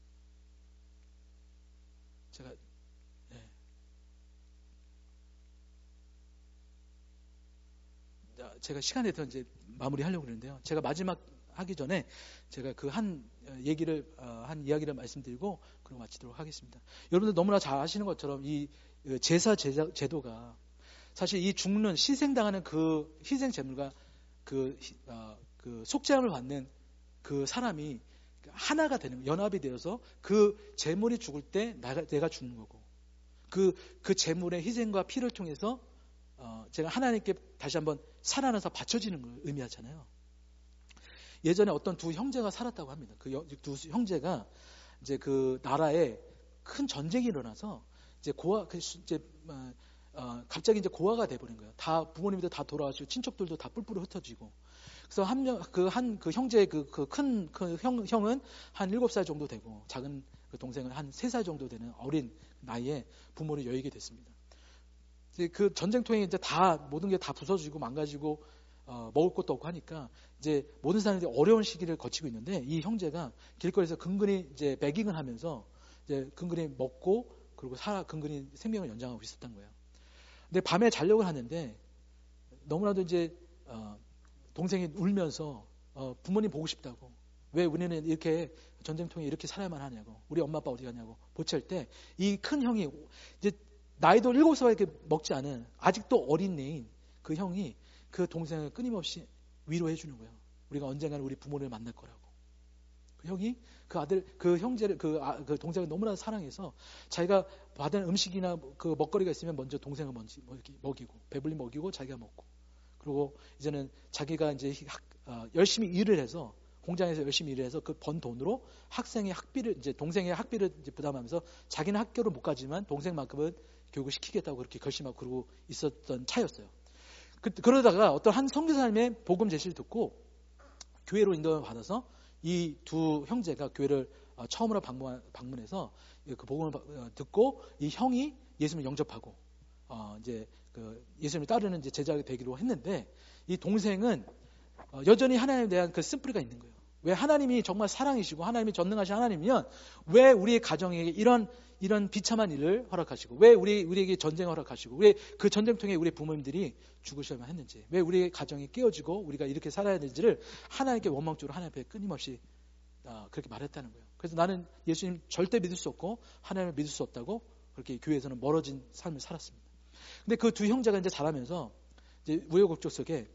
제가 시간에 더 이제 마무리하려고 그러는데요. 제가 마지막 하기 전에 제가 그 한 이야기를 말씀드리고 그리고 마치도록 하겠습니다. 여러분들 너무나 잘 아시는 것처럼 이 제사 제도가 사실 이 죽는 희생당하는 그 희생 제물과 그 속죄함을 받는 그 사람이 하나가 되는 연합이 되어서 그 제물이 죽을 때 내가 죽는 거고 그 제물의 희생과 피를 통해서 제가 하나님께 다시 한번 살아나서 바쳐지는 걸 의미하잖아요. 예전에 어떤 두 형제가 살았다고 합니다. 그 두 형제가 이제 그 나라에 큰 전쟁이 일어나서 이제 갑자기 이제 고아가 돼버린 거예요. 다 부모님들 다 돌아가시고 친척들도 다 뿔뿔이 흩어지고. 그래서 그 형제의 큰 형은 한 7살 정도 되고 작은 그 동생은 한 3살 정도 되는 어린 나이에 부모를 여의게 됐습니다. 이제 그 전쟁통에 이제 다 모든 게 다 부서지고 망가지고 먹을 것도 없고 하니까 이제 모든 사람들이 어려운 시기를 거치고 있는데 이 형제가 길거리에서 근근히 이제 배깅을 하면서 이제 근근히 먹고 그리고 근근히 생명을 연장하고 있었던 거예요. 근데 밤에 자려고 하는데 너무나도 이제 동생이 울면서 부모님 보고 싶다고, 왜 우리는 이렇게 전쟁통에 이렇게 살아야만 하냐고, 우리 엄마 아빠 어디 가냐고 보챌 때 이 큰 형이 이제 나이도 7살밖에 먹지 않은 아직도 어린애인 그 형이 그 동생을 끊임없이 위로해 주는 거예요. 우리가 언젠가는 우리 부모를 만날 거라고. 그 형이 그 아들, 그 형제를, 그 동생을 너무나 사랑해서 자기가 받은 음식이나 그 먹거리가 있으면 먼저 동생을 먼저 먹이고, 배불리 먹이고 자기가 먹고, 그리고 이제는 자기가 이제 열심히 일을 해서 공장에서 열심히 일을 해서 그 번 돈으로 학생의 학비를, 이제 동생의 학비를 이제 부담하면서 자기는 학교를 못 가지만 동생만큼은 교육을 시키겠다고 그렇게 결심하고 그러고 있었던 차였어요. 그러다가 어떤 한 선교사님의 복음 제시를 듣고 교회로 인도를 받아서 이 두 형제가 교회를 처음으로 방문해서 그 복음을 듣고 이 형이 예수님을 영접하고 이제 그 예수님을 따르는 이제 제자가 되기로 했는데, 이 동생은 여전히 하나님에 대한 그 쓴뿌리가 있는 거예요. 왜 하나님이 정말 사랑이시고 하나님이 전능하신 하나님이면 왜 우리의 가정에게 이런 비참한 일을 허락하시고, 왜 우리에게 전쟁을 허락하시고, 왜 그 전쟁통에 우리 부모님들이 죽으셔야만 했는지, 왜 우리의 가정이 깨어지고 우리가 이렇게 살아야 되는지를 하나님께 원망적으로 하나님 앞에 끊임없이 그렇게 말했다는 거예요. 그래서 나는 예수님 절대 믿을 수 없고 하나님을 믿을 수 없다고 그렇게 교회에서는 멀어진 삶을 살았습니다. 근데 그 두 형제가 이제 자라면서 이제 우여곡절 속에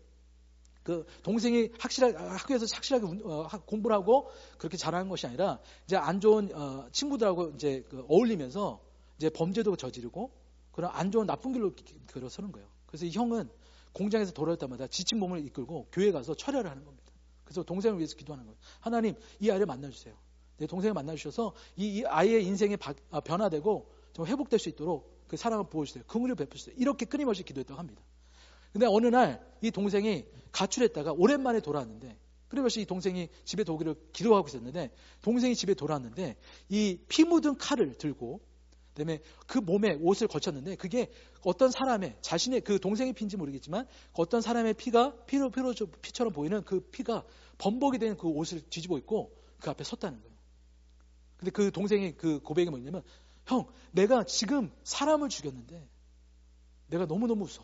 그 동생이 학교에서 확실하게 공부를 하고 그렇게 잘하는 것이 아니라 이제 안 좋은 친구들하고 이제 어울리면서 이제 범죄도 저지르고 그런 안 좋은 나쁜 길로 들어서는 거예요. 그래서 이 형은 공장에서 돌아올 때마다 지친 몸을 이끌고 교회에 가서 철야를 하는 겁니다. 그래서 동생을 위해서 기도하는 거예요. 하나님, 이 아이를 만나주세요. 내 동생을 만나주셔서 이 아이의 인생이 변화되고 좀 회복될 수 있도록 그 사랑을 부어주세요. 긍휼을 베푸세요. 이렇게 끊임없이 기도했다고 합니다. 근데 어느 날 이 동생이 가출했다가 오랜만에 돌아왔는데, 끊임없이 이 동생이 집에 오기를 기도하고 있었는데, 동생이 집에 돌아왔는데 이 피 묻은 칼을 들고 그다음에 그 몸에 옷을 걸쳤는데, 그게 어떤 사람의 자신의 그 동생의 피인지 모르겠지만 어떤 사람의 피처럼 보이는 그 피가 범벅이 된 그 옷을 뒤집어 입고 그 앞에 섰다는 거예요. 근데 그 동생의 그 고백이 뭐냐면, 형, 내가 지금 사람을 죽였는데 내가 너무너무 무서워.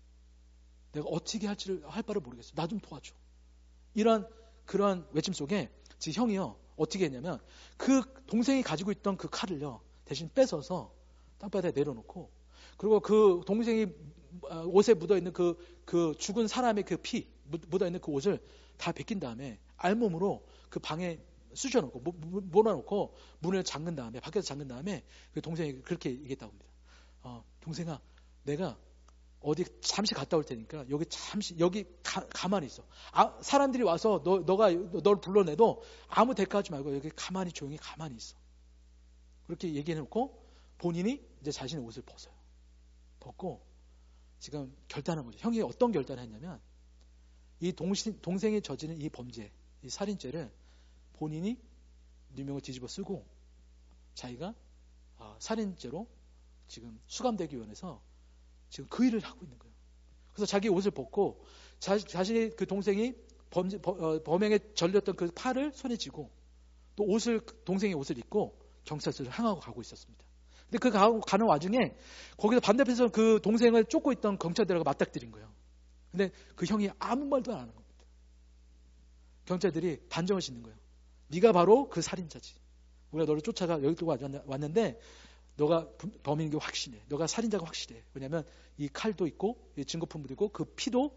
내가 어떻게 할 바를 모르겠어. 나 좀 도와줘. 그런 외침 속에 제 형이요, 어떻게 했냐면 그 동생이 가지고 있던 그 칼을요 대신 뺏어서 땅바닥에 내려놓고, 그리고 그 동생이 옷에 묻어있는 그 죽은 사람의 그 피 묻어있는 그 옷을 다 벗긴 다음에 알몸으로 그 방에 쑤셔놓고 몰아놓고 문을 잠근 다음에, 밖에서 잠근 다음에 그 동생이 그렇게 얘기했다고 합니다. 동생아, 내가 어디 잠시 갔다 올 테니까 여기 가만히 있어. 사람들이 와서 널 불러내도 아무 대가하지 말고 여기 조용히 가만히 있어. 그렇게 얘기해놓고 본인이 이제 자신의 옷을 벗고 지금 결단한 거죠. 형이 어떤 결단을 했냐면, 이 동생이 저지른 이 범죄, 이 살인죄를 본인이 누명을 뒤집어 쓰고 자기가 살인죄로 지금 수감되기 위해서 지금 그 일을 하고 있는 거예요. 그래서 자기 옷을 벗고 자신이 그 동생이 범행에 전렸던 그 팔을 손에 쥐고 또 동생의 옷을 입고 경찰서를 향하고 가고 있었습니다. 근데 그 가는 와중에 거기서 반대편에서 그 동생을 쫓고 있던 경찰들하고 맞닥뜨린 거예요. 근데 그 형이 아무 말도 안 하는 겁니다. 경찰들이 단정을 짓는 거예요. 네가 바로 그 살인자지. 우리가 너를 쫓아가 여기 왔는데 너가 범인인 게 확신해. 너가 살인자가 확실해. 왜냐하면 이 칼도 있고 이 증거품도 있고 그 피도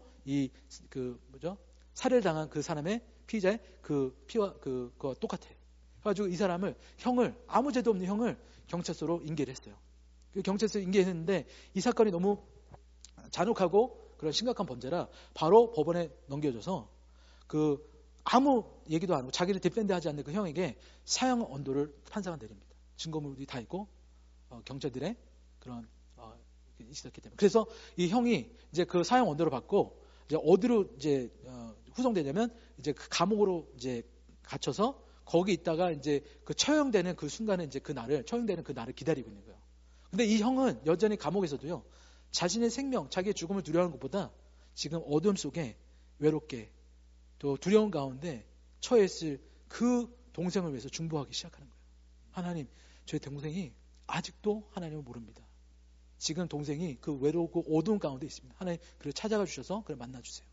살해를 당한 그 사람의 피의자의 그 피와 그거 똑같아. 그래가지고 이 형을 아무 죄도 없는 형을 경찰서로 인계를 했어요. 그 경찰서에 인계했는데 이 사건이 너무 잔혹하고 그런 심각한 범죄라 바로 법원에 넘겨져서 아무 얘기도 안 하고 자기를 디펜드하지 않는 그 형에게 사형 언도를 판사가 내립니다. 증거물이 다 있고 경찰들의 그런 있었기 때문에. 그래서 이 형이 이제 그 사형 언도를 받고 이제 어디로 이제 후송되냐면 이제 그 감옥으로 이제 갇혀서 거기 있다가 이제 그 처형되는 그 순간에 이제 처형되는 그 날을 기다리고 있는 거예요. 근데 이 형은 여전히 감옥에서도요, 자신의 생명, 자기의 죽음을 두려워하는 것보다 지금 어둠 속에 외롭게 또 두려운 가운데 처했을 그 동생을 위해서 중보하기 시작하는 거예요. 하나님, 저희 동생이 아직도 하나님을 모릅니다. 지금 동생이 그 외롭고 어두운 가운데 있습니다. 하나님, 그를 찾아가 주셔서 그를 만나주세요.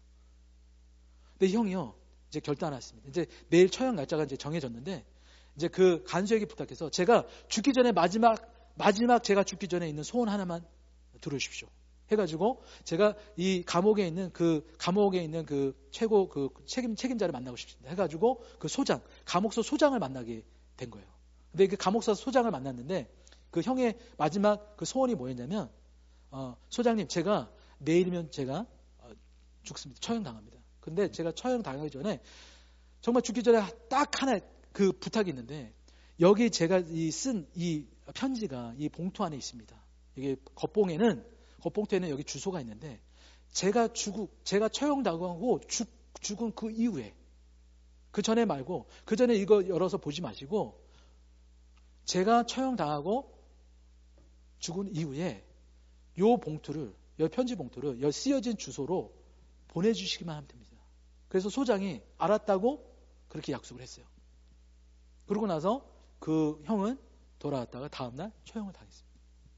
근데 이 형이요, 이제 결단했습니다. 이제 내일 처형 날짜가 이제 정해졌는데, 이제 그 간수에게 부탁해서 제가 죽기 전에 마지막 제가 죽기 전에 있는 소원 하나만 들어주십시오. 해가지고 제가 이 감옥에 있는 그 최고 그 책임자를 만나고 싶습니다. 해가지고 그 감옥소 소장을 만나게 된 거예요. 근데 그 감옥소 소장을 만났는데 그 형의 마지막 그 소원이 뭐였냐면, 소장님, 제가 내일이면 제가 죽습니다. 처형당합니다. 근데 제가 처형당하기 전에 정말 죽기 전에 딱 하나 그 부탁이 있는데, 여기 제가 쓴 이 편지가 이 봉투 안에 있습니다. 이게 겉봉투에는 여기 주소가 있는데, 제가 처형당하고 죽은 그 이후에, 그 전에 말고, 그 전에 이거 열어서 보지 마시고, 제가 처형당하고 죽은 이후에 이 편지 봉투를 이 쓰여진 주소로 보내주시기만 하면 됩니다. 그래서 소장이 알았다고 그렇게 약속을 했어요. 그러고 나서 그 형은 돌아왔다가 다음날 처형을 당했습니다.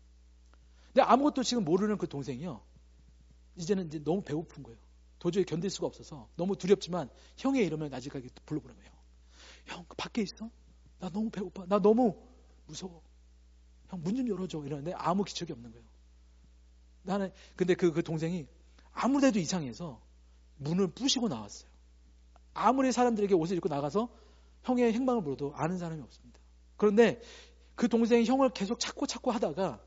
근데 아무것도 지금 모르는 그 동생이요, 이제는 이제 너무 배고픈 거예요. 도저히 견딜 수가 없어서 너무 두렵지만 형의 이름을 나직하게 불러보는 거예요. 형, 밖에 있어? 나 너무 배고파. 나 너무 무서워. 형, 문 좀 열어줘. 이러는데 아무 기척이 없는 거예요. 근데 그 동생이 아무래도 이상해서 문을 부시고 나왔어요. 아무리 사람들에게 옷을 입고 나가서 형의 행방을 물어도 아는 사람이 없습니다. 그런데 그 동생이 형을 계속 찾고 하다가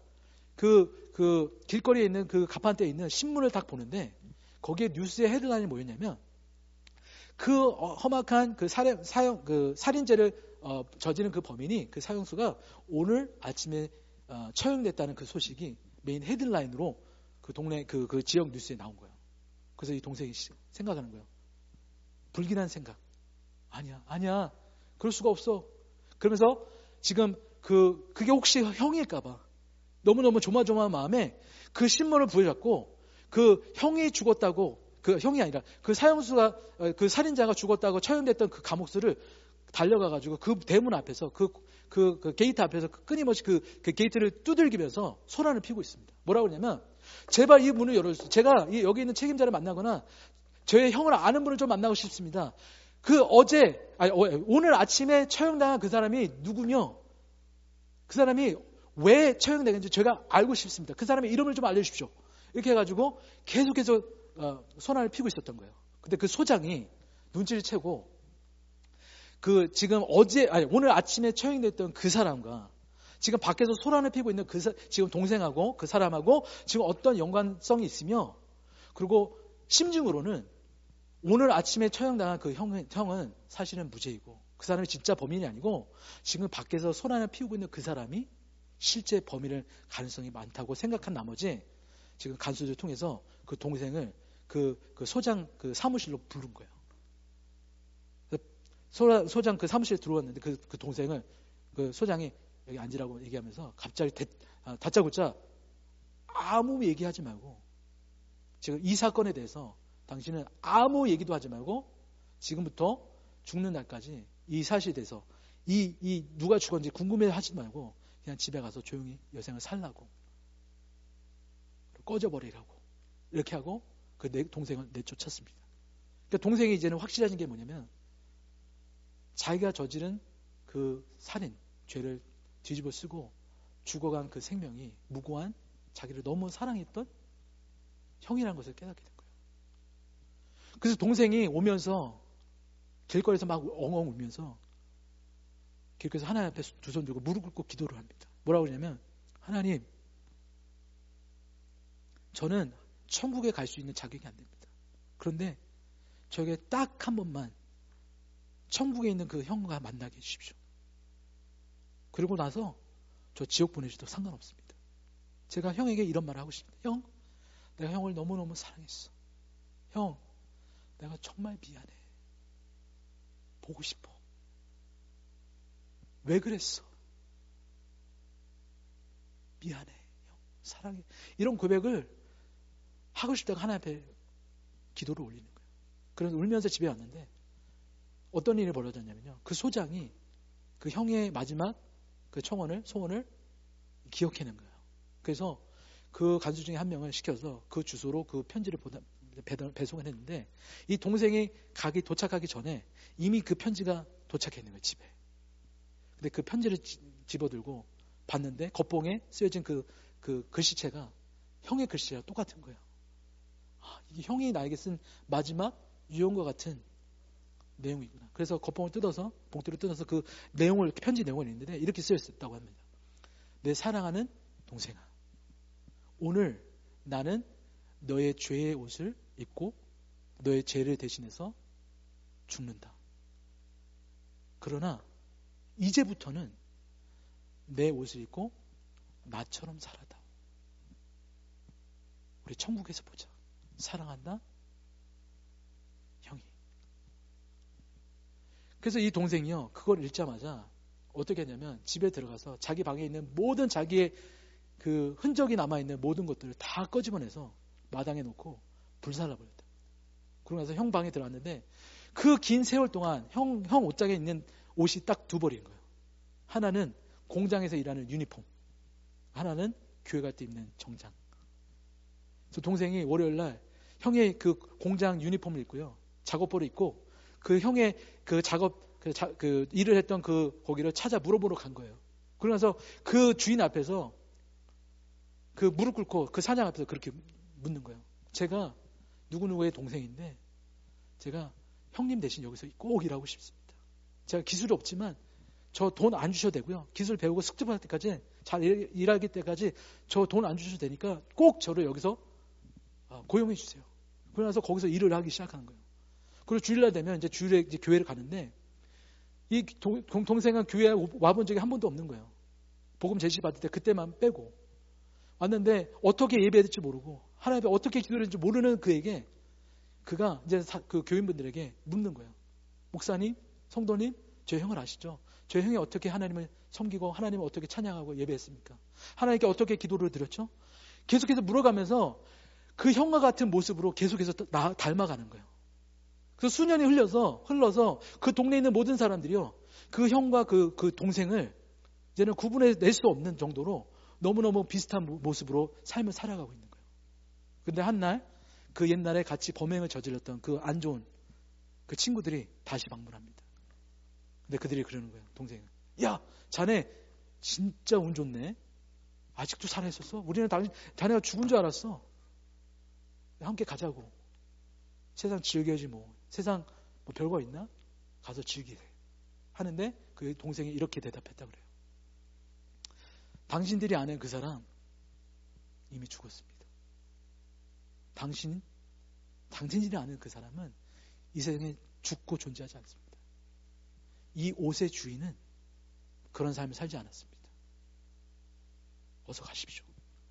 그 길거리에 있는 그 가판대에 있는 신문을 딱 보는데, 거기에 뉴스의 헤드라인이 뭐였냐면, 그 험악한 그 살인죄를 저지른 그 범인이, 그 사형수가 오늘 아침에 처형됐다는 그 소식이 메인 헤드라인으로 그 동네 그 지역 뉴스에 나온 거예요. 그래서 이 동생이 생각하는 거예요. 불길한 생각. 아니야. 그럴 수가 없어. 그러면서 지금 그게 혹시 형일까봐 너무너무 조마조마한 마음에 그 신문을 부여잡고, 그 형이 죽었다고, 그 형이 아니라 그 사형수가, 그 살인자가 죽었다고 처형됐던 그 감옥수를 달려가가지고 그 대문 앞에서 그 게이트 앞에서 끊임없이 그 게이트를 두들기면서 소란을 피우고 있습니다. 뭐라고 그러냐면, 제발 이 문을 열어주세요. 제가 여기 있는 책임자를 만나거나 저의 형을 아는 분을 좀 만나고 싶습니다. 오늘 아침에 처형당한 그 사람이 누구며, 그 사람이 왜 처형되는지 제가 알고 싶습니다. 그 사람의 이름을 좀 알려주십시오. 이렇게 해가지고 계속해서 소란을 피우고 있었던 거예요. 근데 그 소장이 눈치를 채고 오늘 아침에 처형됐던 그 사람과 지금 밖에서 소란을 피우고 있는 지금 동생하고 그 사람하고 지금 어떤 연관성이 있으며, 그리고 심증으로는 오늘 아침에 처형당한 그 형은 사실은 무죄이고 그 사람이 진짜 범인이 아니고 지금 밖에서 소란을 피우고 있는 그 사람이 실제 범인일 가능성이 많다고 생각한 나머지 지금 간수를 통해서 그 동생을 그 소장 그 사무실로 부른 거예요. 소장 그 사무실에 들어왔는데 그 동생을 그 소장이 여기 앉으라고 얘기하면서 갑자기 다짜고짜 아무 얘기하지 말고, 지금 이 사건에 대해서 당신은 아무 얘기도 하지 말고 지금부터 죽는 날까지 이 사실에 대해서 이 누가 죽었는지 궁금해하지 말고 그냥 집에 가서 조용히 여생을 살라고, 꺼져버리라고, 이렇게 하고 그 동생을 내쫓았습니다. 그러니까 동생이 이제는 확실해진 게 뭐냐면, 자기가 저지른 그 살인 죄를 뒤집어 쓰고 죽어간 그 생명이 무고한 자기를 너무 사랑했던 형이라는 것을 깨닫게 된 거예요. 그래서 동생이 오면서 길거리에서 막 엉엉 울면서 길거리에서 하나님 앞에 두 손 들고 무릎 꿇고 기도를 합니다. 뭐라고 그러냐면, 하나님, 저는 천국에 갈 수 있는 자격이 안 됩니다. 그런데 저에게 딱 한 번만 천국에 있는 그 형과 만나게 해주십시오. 그리고 나서 저 지옥 보내줘도 상관없습니다. 제가 형에게 이런 말을 하고 싶습니다. 형, 내가 형을 너무너무 사랑했어. 형, 내가 정말 미안해. 보고 싶어. 왜 그랬어? 미안해. 형, 사랑해. 이런 고백을 하고 싶다가 하나님 앞에 기도를 올리는 거예요. 그래서 울면서 집에 왔는데 어떤 일이 벌어졌냐면요. 그 소장이 그 형의 마지막 그 소원을 기억해낸 거예요. 그래서 그 간수 중에 한 명을 시켜서 그 주소로 그 편지를 배송을 했는데 이 동생이 도착하기 전에 이미 그 편지가 도착했는 거예요, 집에. 근데 그 편지를 집어들고 봤는데 겉봉에 쓰여진 그 글씨체가 형의 글씨랑 똑같은 거예요. 이게 형이 나에게 쓴 마지막 유언과 같은 내용이구나. 그래서 봉투를 뜯어서 그 편지 내용을 읽는데 이렇게 쓰여있었다고 합니다. 내 사랑하는 동생아, 오늘 나는 너의 죄의 옷을 입고 너의 죄를 대신해서 죽는다. 그러나 이제부터는 내 옷을 입고 나처럼 살아다. 우리 천국에서 보자. 사랑한다, 형이. 그래서 이 동생이요, 그걸 읽자마자 어떻게 했냐면 집에 들어가서 자기 방에 있는 모든 자기의 그 흔적이 남아있는 모든 것들을 다 꺼집어내서 마당에 놓고 불살라 버렸다. 그러고 나서 형 방에 들어갔는데 그 긴 세월 동안 형 옷장에 있는 옷이 딱 두 벌인 거예요. 하나는 공장에서 일하는 유니폼, 하나는 교회 갈 때 입는 정장. 그래서 동생이 월요일 날 형의 그 공장 유니폼을 입고요, 작업복을 입고 그 형의 그 일을 했던 거기를 찾아 물어보러 간 거예요. 그러면서 그 주인 앞에서 그 무릎 꿇고 그 사장 앞에서 그렇게 묻는 거예요. 제가 누구누구의 동생인데 제가 형님 대신 여기서 꼭 일하고 싶습니다. 제가 기술이 없지만 저 돈 안 주셔도 되고요. 기술 배우고 숙제받을 때까지 잘 일하기 때까지 저 돈 안 주셔도 되니까 꼭 저를 여기서 고용해 주세요. 그러면서 거기서 일을 하기 시작하는 거예요. 그리고 주일날 되면 이제 주일에 이제 교회를 가는데 이 동생은 교회에 와본 적이 한 번도 없는 거예요. 복음 제시 받을 때 그때만 빼고 왔는데 어떻게 예배해야 될지 모르고 하나님 앞에 어떻게 기도해야 될지 모르는 그에게 그가 이제 그 교인분들에게 묻는 거예요. 목사님, 성도님, 저 형을 아시죠? 저 형이 어떻게 하나님을 섬기고 하나님을 어떻게 찬양하고 예배했습니까? 하나님께 어떻게 기도를 드렸죠? 계속해서 물어가면서 그 형과 같은 모습으로 계속해서 닮아가는 거예요. 그래서 수년이 흘러서 그 동네에 있는 모든 사람들이요, 그 형과 그 동생을 이제는 구분해낼 수 없는 정도로 너무너무 비슷한 모습으로 삶을 살아가고 있는 거예요. 근데 한날 그 옛날에 같이 범행을 저질렀던 그 안 좋은 그 친구들이 다시 방문합니다. 근데 그들이 그러는 거예요. 동생은, 야, 자네 진짜 운 좋네. 아직도 살아있었어. 우리는 자네가 죽은 줄 알았어. 함께 가자고. 세상 즐겨야지 뭐. 세상 뭐 별거 있나? 가서 즐기래. 하는데 그 동생이 이렇게 대답했다 그래요. 당신들이 아는 그 사람 이미 죽었습니다. 당신들이 아는 그 사람은 이 세상에 죽고 존재하지 않습니다. 이 옷의 주인은 그런 삶을 살지 않았습니다. 어서 가십시오.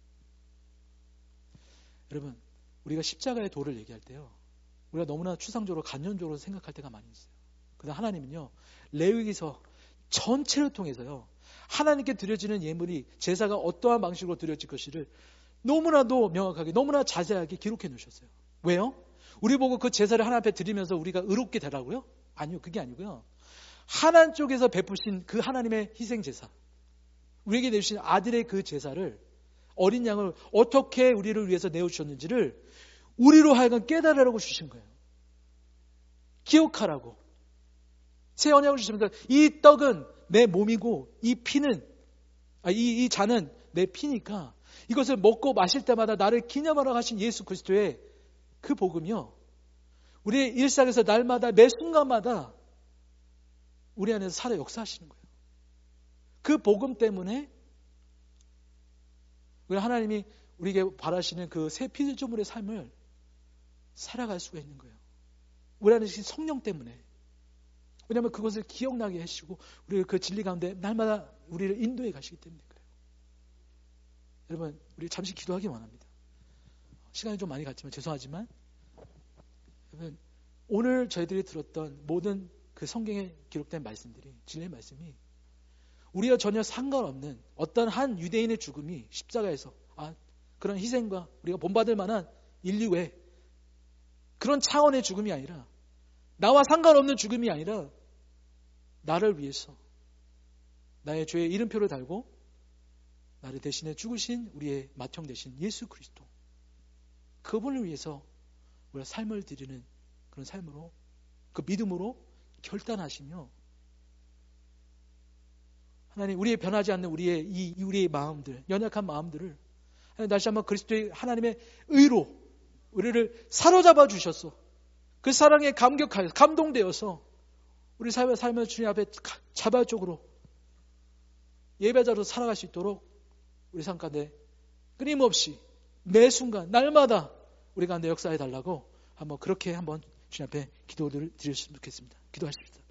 여러분, 우리가 십자가의 도를 얘기할 때요, 우리가 너무나 추상적으로 간접적으로 생각할 때가 많이 있어요. 그러나 하나님은요, 레위기서 전체를 통해서요, 하나님께 드려지는 예물이 제사가 어떠한 방식으로 드려질 것을 너무나도 명확하게, 너무나 자세하게 기록해 놓으셨어요. 왜요? 우리 보고 그 제사를 하나님 앞에 드리면서 우리가 의롭게 되라고요? 아니요, 그게 아니고요. 하나님 쪽에서 베푸신 그 하나님의 희생 제사, 우리에게 내주신 아들의 그 제사를, 어린 양을 어떻게 우리를 위해서 내어주셨는지를 우리로 하여금 깨달으라고 주신 거예요. 기억하라고. 새 언약을 주시면서 이 떡은 내 몸이고 이 피는 이 잔은 내 피니까 이것을 먹고 마실 때마다 나를 기념하라고 하신 예수 그리스도의 그 복음이요, 우리의 일상에서 날마다 매 순간마다 우리 안에서 살아 역사하시는 거예요. 그 복음 때문에 우리 하나님이 우리에게 바라시는 그 새 피조물의 삶을 살아갈 수가 있는 거예요. 우리 안에 계신 성령 때문에. 왜냐하면 그것을 기억나게 하시고 우리를 그 진리 가운데 날마다 우리를 인도해 가시기 때문에 그래요. 여러분, 우리 잠시 기도하기 원합니다. 시간이 좀 많이 갔지만 죄송하지만, 여러분, 오늘 저희들이 들었던 모든 그 성경에 기록된 말씀들이, 진리의 말씀이 우리가 전혀 상관없는 어떤 한 유대인의 죽음이 십자가에서 그런 희생과 우리가 본받을 만한 인류의 그런 차원의 죽음이 아니라, 나와 상관없는 죽음이 아니라 나를 위해서 나의 죄의 이름표를 달고 나를 대신해 죽으신 우리의 맏형 되신 예수 그리스도, 그분을 위해서 우리가 삶을 드리는 그런 삶으로, 그 믿음으로 결단하시며, 하나님, 우리의 변하지 않는 우리의 마음들, 연약한 마음들을 다시 한번 그리스도의 하나님의 의로 우리를 사로잡아 주셔서 그 사랑에 감격하여 감동되어서 우리 삶을 주님 앞에 자발적으로 예배자로 살아갈 수 있도록 우리 삶 가운데 끊임없이 매 순간 날마다 우리 가운데 역사해 달라고 한번 그렇게 한번 주님 앞에 기도를 드렸으면 좋겠습니다. 기도하십시다.